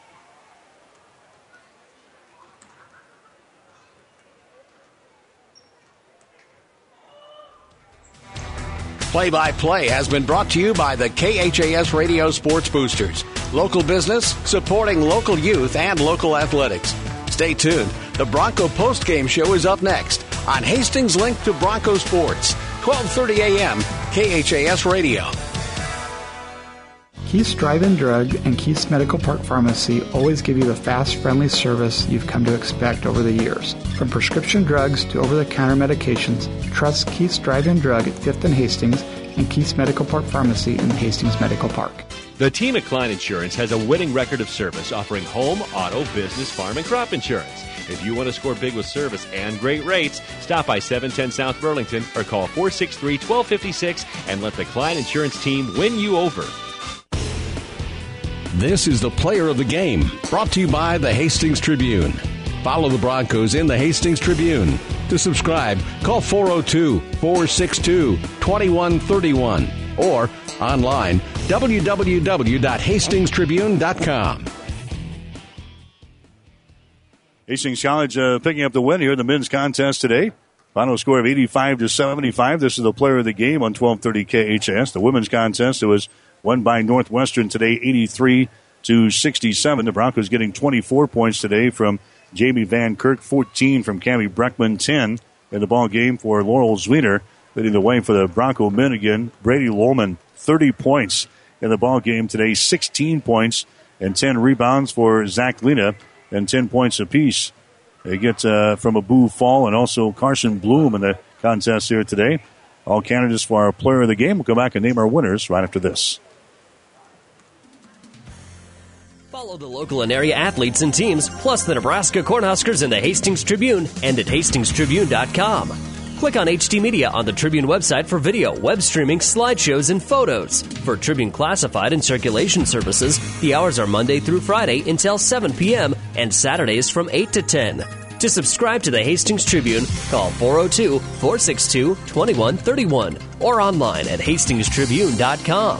[SPEAKER 12] Play-by-play has been brought to you by the KHAS Radio Sports Boosters. Local business supporting local youth and local athletics. Stay tuned. The Bronco postgame show is up next on Hastings Link to Bronco Sports, 12:30 a.m. KHAS Radio.
[SPEAKER 13] Keith's Drive-In Drug and Keith's Medical Park Pharmacy always give you the fast, friendly service you've come to expect over the years. From prescription drugs to over-the-counter medications, trust Keith's Drive-In Drug at 5th and Hastings and Keith's Medical Park Pharmacy in Hastings Medical Park.
[SPEAKER 14] The team at Klein Insurance has a winning record of service offering home, auto, business, farm, and crop insurance. If you want to score big with service and great rates, stop by 710 South Burlington or call 463-1256 and let the Klein Insurance team win you over.
[SPEAKER 12] This is the player of the game, brought to you by the Hastings Tribune. Follow the Broncos in the Hastings Tribune. To subscribe, call 402-462-2131 or online www.hastingstribune.com.
[SPEAKER 2] Hastings College picking up the win here in the men's contest today. Final score of 85-75. This is the player of the game on 1230 KHS. The women's contest, it was won by Northwestern today 83-67. The Broncos getting 24 points today from Jamie Van Kirk, 14 from Cammie Breckman, 10 in the ball game for Laurel Zwiener. Leading the way for the Bronco men again, Brady Lohman, 30 points in the ball game today, 16 points and 10 rebounds for Zach Lena, and 10 points apiece. They get from Abu Fall and also Carson Bloom in the contest here today. All candidates for our player of the game. We'll come back and name our winners right after this.
[SPEAKER 8] Follow the local and area athletes and teams, plus the Nebraska Cornhuskers in the Hastings Tribune and at hastingstribune.com. Click on HD Media on the Tribune website for video, web streaming, slideshows, and photos. For Tribune Classified and circulation services, the hours are Monday through Friday until 7 p.m. and Saturdays from 8 to 10. To subscribe to the Hastings Tribune, call 402-462-2131 or online at hastingstribune.com.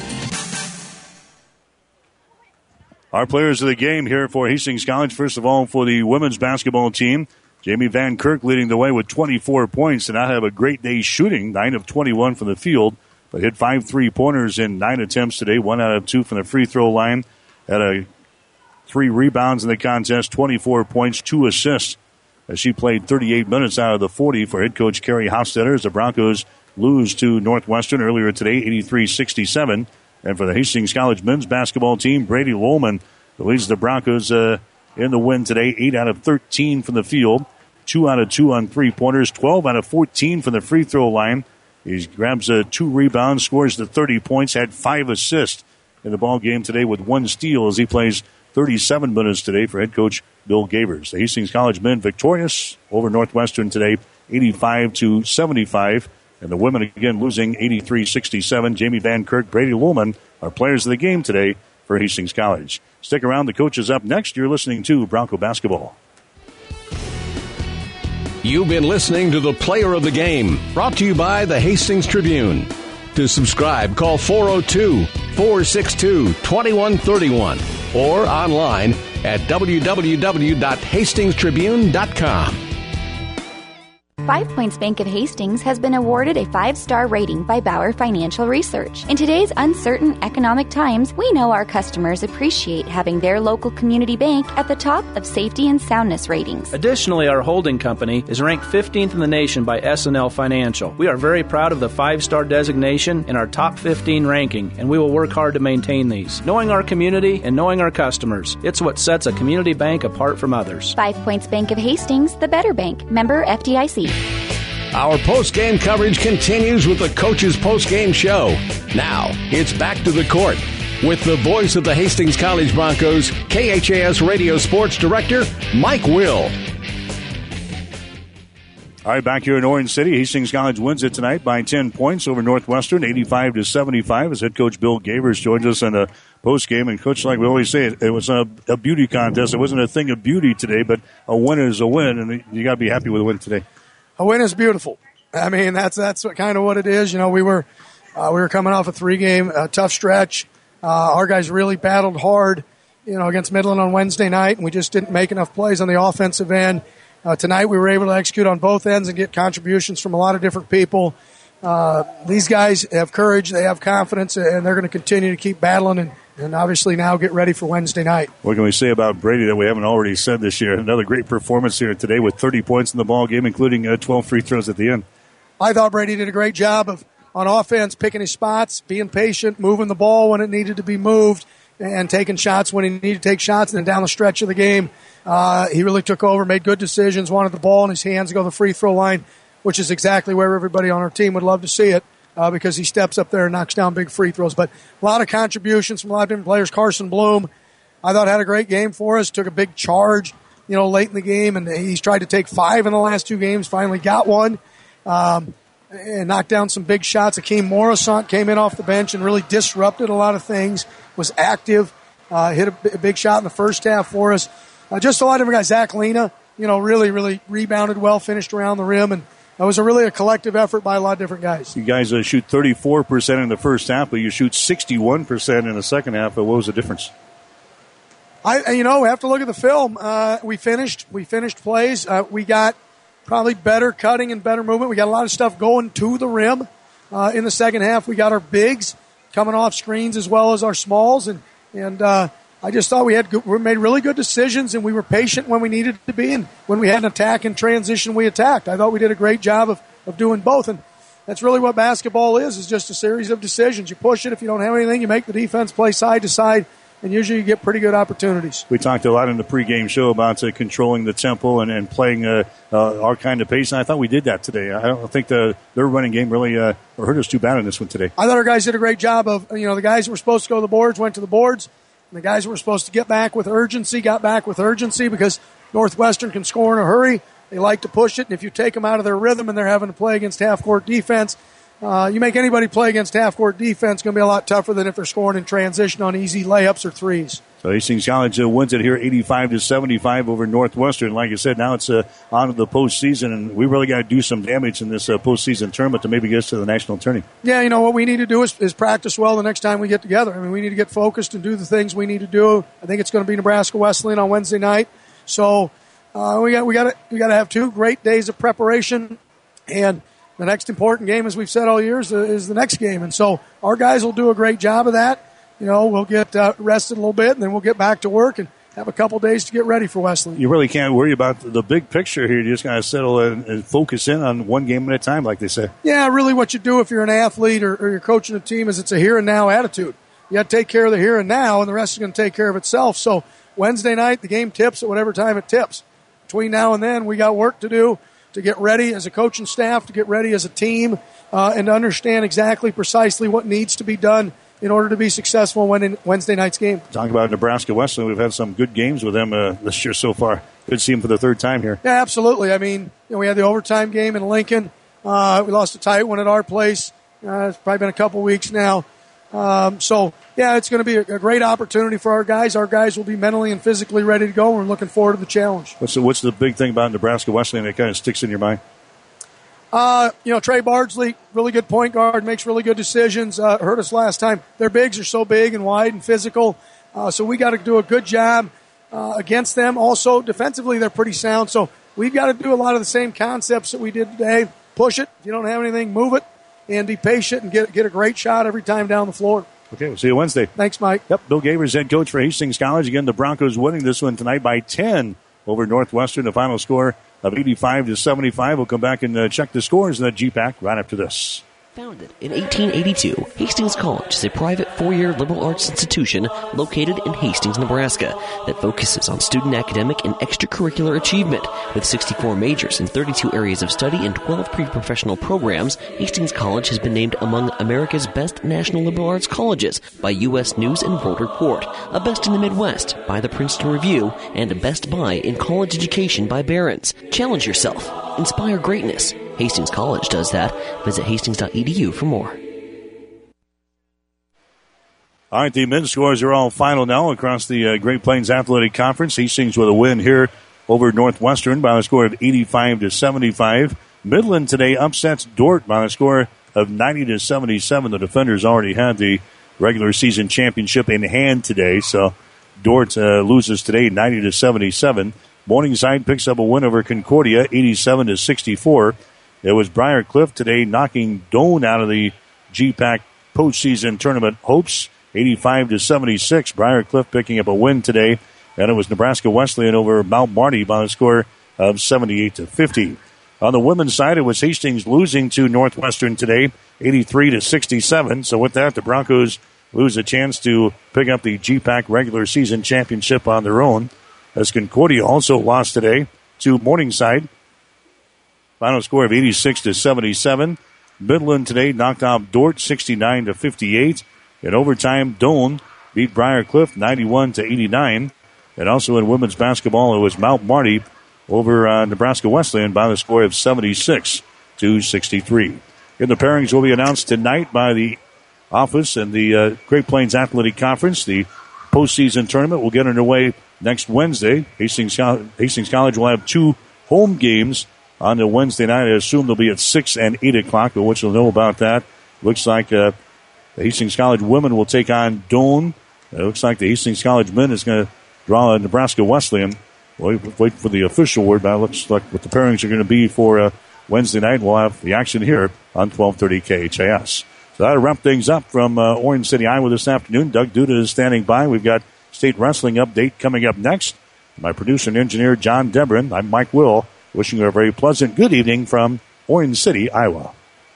[SPEAKER 2] Our players of the game here for Hastings College, first of all, for the women's basketball team. Jamie Van Kirk leading the way with 24 points, and I have a great day shooting, 9 of 21 from the field, but hit 5 3-pointers in 9 attempts today, 1 out of 2 from the free throw line. Had 3 rebounds in the contest, 24 points, 2 assists, as she played 38 minutes out of the 40 for head coach Carrie Hofstetter as the Broncos lose to Northwestern earlier today, 83-67. And for the Hastings College men's basketball team, Brady Lohman leads the Broncos in the win today, 8 out of 13 from the field. 2 out of 2 on 3-pointers, 12 out of 14 from the free throw line. He grabs 2 rebounds, scores the 30 points, had 5 assists in the ball game today with 1 steal as he plays 37 minutes today for head coach Bill Gavers. The Hastings College men victorious over Northwestern today, 85-75. And the women again losing 83-67. Jamie Van Kirk, Brady Lohman are players of the game today for Hastings College. Stick around. The coach is up next. You're listening to Bronco Basketball.
[SPEAKER 12] You've been listening to the Player of the Game, brought to you by the Hastings Tribune. To subscribe, call 402-462-2131 or online at www.hastingstribune.com.
[SPEAKER 5] 5 Points Bank of Hastings has been awarded a 5-star rating by Bauer Financial Research. In today's uncertain economic times, we know our customers appreciate having their local community bank at the top of safety and soundness ratings.
[SPEAKER 6] Additionally, our holding company is ranked 15th in the nation by S&L Financial. We are very proud of the 5-star designation in our top 15 ranking, and we will work hard to maintain these. Knowing our community and knowing our customers, it's what sets a community bank apart from others.
[SPEAKER 5] 5 Points Bank of Hastings, the better bank. Member FDIC.
[SPEAKER 12] Our post-game coverage continues with the Coach's Post-Game Show. Now, it's back to the court with the voice of the Hastings College Broncos, KHAS Radio Sports Director, Mike Will.
[SPEAKER 2] All right, back here in Orange City, Hastings College wins it tonight by 10 points over Northwestern, 85-75, as head coach Bill Gavers joins us in the post-game. And, Coach, like we always say, it was a beauty contest. It wasn't a thing of beauty today, but a win is a win, and you got to be happy with the win today.
[SPEAKER 15] A win is beautiful. I mean, that's what kind of what it is. You know, we were coming off a 3-game tough stretch. Our guys really battled hard, you know, against Midland on Wednesday night, and we just didn't make enough plays on the offensive end. Tonight we were able to execute on both ends and get contributions from a lot of different people. These guys have courage, they have confidence, and they're going to continue to keep battling and obviously now get ready for Wednesday night.
[SPEAKER 2] What can we say about Brady that we haven't already said this year? Another great performance here today with 30 points in the ball game, including 12 free throws at the end.
[SPEAKER 15] I thought Brady did a great job on offense, picking his spots, being patient, moving the ball when it needed to be moved, and taking shots when he needed to take shots. And then down the stretch of the game, he really took over, made good decisions, wanted the ball in his hands to go to the free throw line, which is exactly where everybody on our team would love to see it. Because he steps up there and knocks down big free throws. But a lot of contributions from a lot of different players. Carson Bloom, I thought, had a great game for us, took a big charge, you know, late in the game, and he's tried to take 5 in the last 2 games, finally got one, and knocked down some big shots. Akeem Morrison came in off the bench and really disrupted a lot of things, was active, hit a big shot in the first half for us. Just a lot of different guys. Zach Lena, you know, really, really rebounded well, finished around the rim, and it was a collective effort by a lot of different guys.
[SPEAKER 2] You guys shoot 34% in the first half, but you shoot 61% in the second half. But what was the difference?
[SPEAKER 15] We have to look at the film. We finished plays. We got probably better cutting and better movement. We got a lot of stuff going to the rim. In the second half, we got our bigs coming off screens as well as our smalls. And I just thought we made really good decisions, and we were patient when we needed to be. And when we had an attack and transition, we attacked. I thought we did a great job of doing both. And that's really what basketball is just a series of decisions. You push it. If you don't have anything, you make the defense play side to side, and usually you get pretty good opportunities.
[SPEAKER 2] We talked a lot in the pregame show about controlling the tempo and playing our kind of pace, and I thought we did that today. I don't think their running game really hurt us too bad in this one today.
[SPEAKER 15] I thought our guys did a great job of, the guys that were supposed to go to the boards went to the boards, and the guys that were supposed to get back with urgency got back with urgency because Northwestern can score in a hurry. They like to push it, and if you take them out of their rhythm and they're having to play against half-court defense, you make anybody play against half-court defense, it's going to be a lot tougher than if they're scoring in transition on easy layups or threes.
[SPEAKER 2] So Hastings College wins it here 85-75 over Northwestern. Like I said, now it's on to the postseason, and we really got to do some damage in this postseason tournament to maybe get us to the national tourney.
[SPEAKER 15] Yeah, what we need to do is practice well the next time we get together. I mean, we need to get focused and do the things we need to do. I think it's going to be Nebraska Wesleyan on Wednesday night. So we got to have 2 great days of preparation, and the next important game, as we've said all year, is the next game. And so our guys will do a great job of that. We'll get rested a little bit, and then we'll get back to work and have a couple days to get ready for Wesleyan.
[SPEAKER 2] You really can't worry about the big picture here. You just got to settle and focus in on one game at a time, like they say.
[SPEAKER 15] Yeah, really what you do if you're an athlete or you're coaching a team is it's a here and now attitude. You got to take care of the here and now, and the rest is going to take care of itself. So Wednesday night, the game tips at whatever time it tips. Between now and then, we got work to do to get ready as a coaching staff, to get ready as a team, and to understand exactly, precisely what needs to be done in order to be successful in Wednesday night's game.
[SPEAKER 2] Talk about Nebraska Wesleyan. We've had some good games with them this year so far. Good to see them for the 3rd time here.
[SPEAKER 15] Yeah, absolutely. I mean, we had the overtime game in Lincoln. We lost a tight one at our place. It's probably been a couple weeks now. It's going to be a great opportunity for our guys. Our guys will be mentally and physically ready to go. We're looking forward to the challenge.
[SPEAKER 2] What's the big thing about Nebraska Wesleyan that kind of sticks in your mind?
[SPEAKER 15] Trey Bardsley, really good point guard, makes really good decisions. Hurt us last time. Their bigs are so big and wide and physical, so we got to do a good job against them. Also, defensively, they're pretty sound, so we've got to do a lot of the same concepts that we did today. Push it. If you don't have anything, move it, and be patient and get a great shot every time down the floor.
[SPEAKER 2] Okay, we'll see you Wednesday.
[SPEAKER 15] Thanks, Mike.
[SPEAKER 2] Yep, Bill Gavers, head coach for Hastings College. Again, the Broncos winning this one tonight by 10 over Northwestern. The final score of 85-75. We'll come back and check the scores in the GPAC right after this.
[SPEAKER 8] Founded in 1882, Hastings College is a private 4-year liberal arts institution located in Hastings, Nebraska that focuses on student academic and extracurricular achievement. With 64 majors in 32 areas of study and 12 pre-professional programs, Hastings College has been named among America's best national liberal arts colleges by U.S. News and World Report, a best in the Midwest by the Princeton Review, and a best buy in college education by Barron's. Challenge yourself. Inspire greatness. Hastings College does that. Visit hastings.edu for more.
[SPEAKER 2] All right, the men's scores are all final now across the Great Plains Athletic Conference. Hastings with a win here over Northwestern by a score of 85-75. Midland today upsets Dordt by a score of 90-77. The defenders already had the regular season championship in hand today, so Dordt loses today 90-77. Morningside picks up a win over Concordia 87-64. It was Briar Cliff today knocking Doane out of the GPAC postseason tournament hopes, 85-76. Briar Cliff picking up a win today, and it was Nebraska Wesleyan over Mount Marty by a score of 78-50. On the women's side, it was Hastings losing to Northwestern today, 83-67. So with that, the Broncos lose a chance to pick up the GPAC regular season championship on their own, as Concordia also lost today to Morningside. Final score of 86-77. Midland today knocked off Dordt 69-58. In overtime, Doane beat Briar Cliff 91-89. And also in women's basketball, it was Mount Marty over Nebraska Wesleyan by the score of 76-63. And the pairings will be announced tonight by the office and the Great Plains Athletic Conference. The postseason tournament will get underway next Wednesday. Hastings College will have 2 home games on the Wednesday night. I assume they'll be at 6 and 8 o'clock, but what you'll know about that. Looks like the Hastings College women will take on Doane. It looks like the Hastings College men is going to draw a Nebraska Wesleyan. We'll wait for the official word, but it looks like what the pairings are going to be for Wednesday night. We'll have the action here on 1230 KHAS. So that'll wrap things up from Orange City, Iowa this afternoon. Doug Duda is standing by. We've got state wrestling update coming up next. My producer and engineer, John Debrin. I'm Mike Will, wishing you a very pleasant good evening from Orange City, Iowa.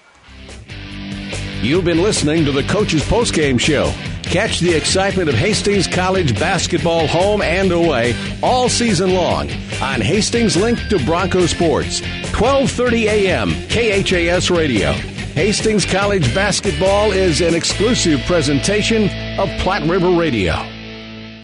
[SPEAKER 12] You've been listening to the Coach's Postgame Show. Catch the excitement of Hastings College basketball home and away all season long on Hastings Link to Bronco Sports, 1230 a.m. KHAS Radio. Hastings College basketball is an exclusive presentation of Platte River Radio.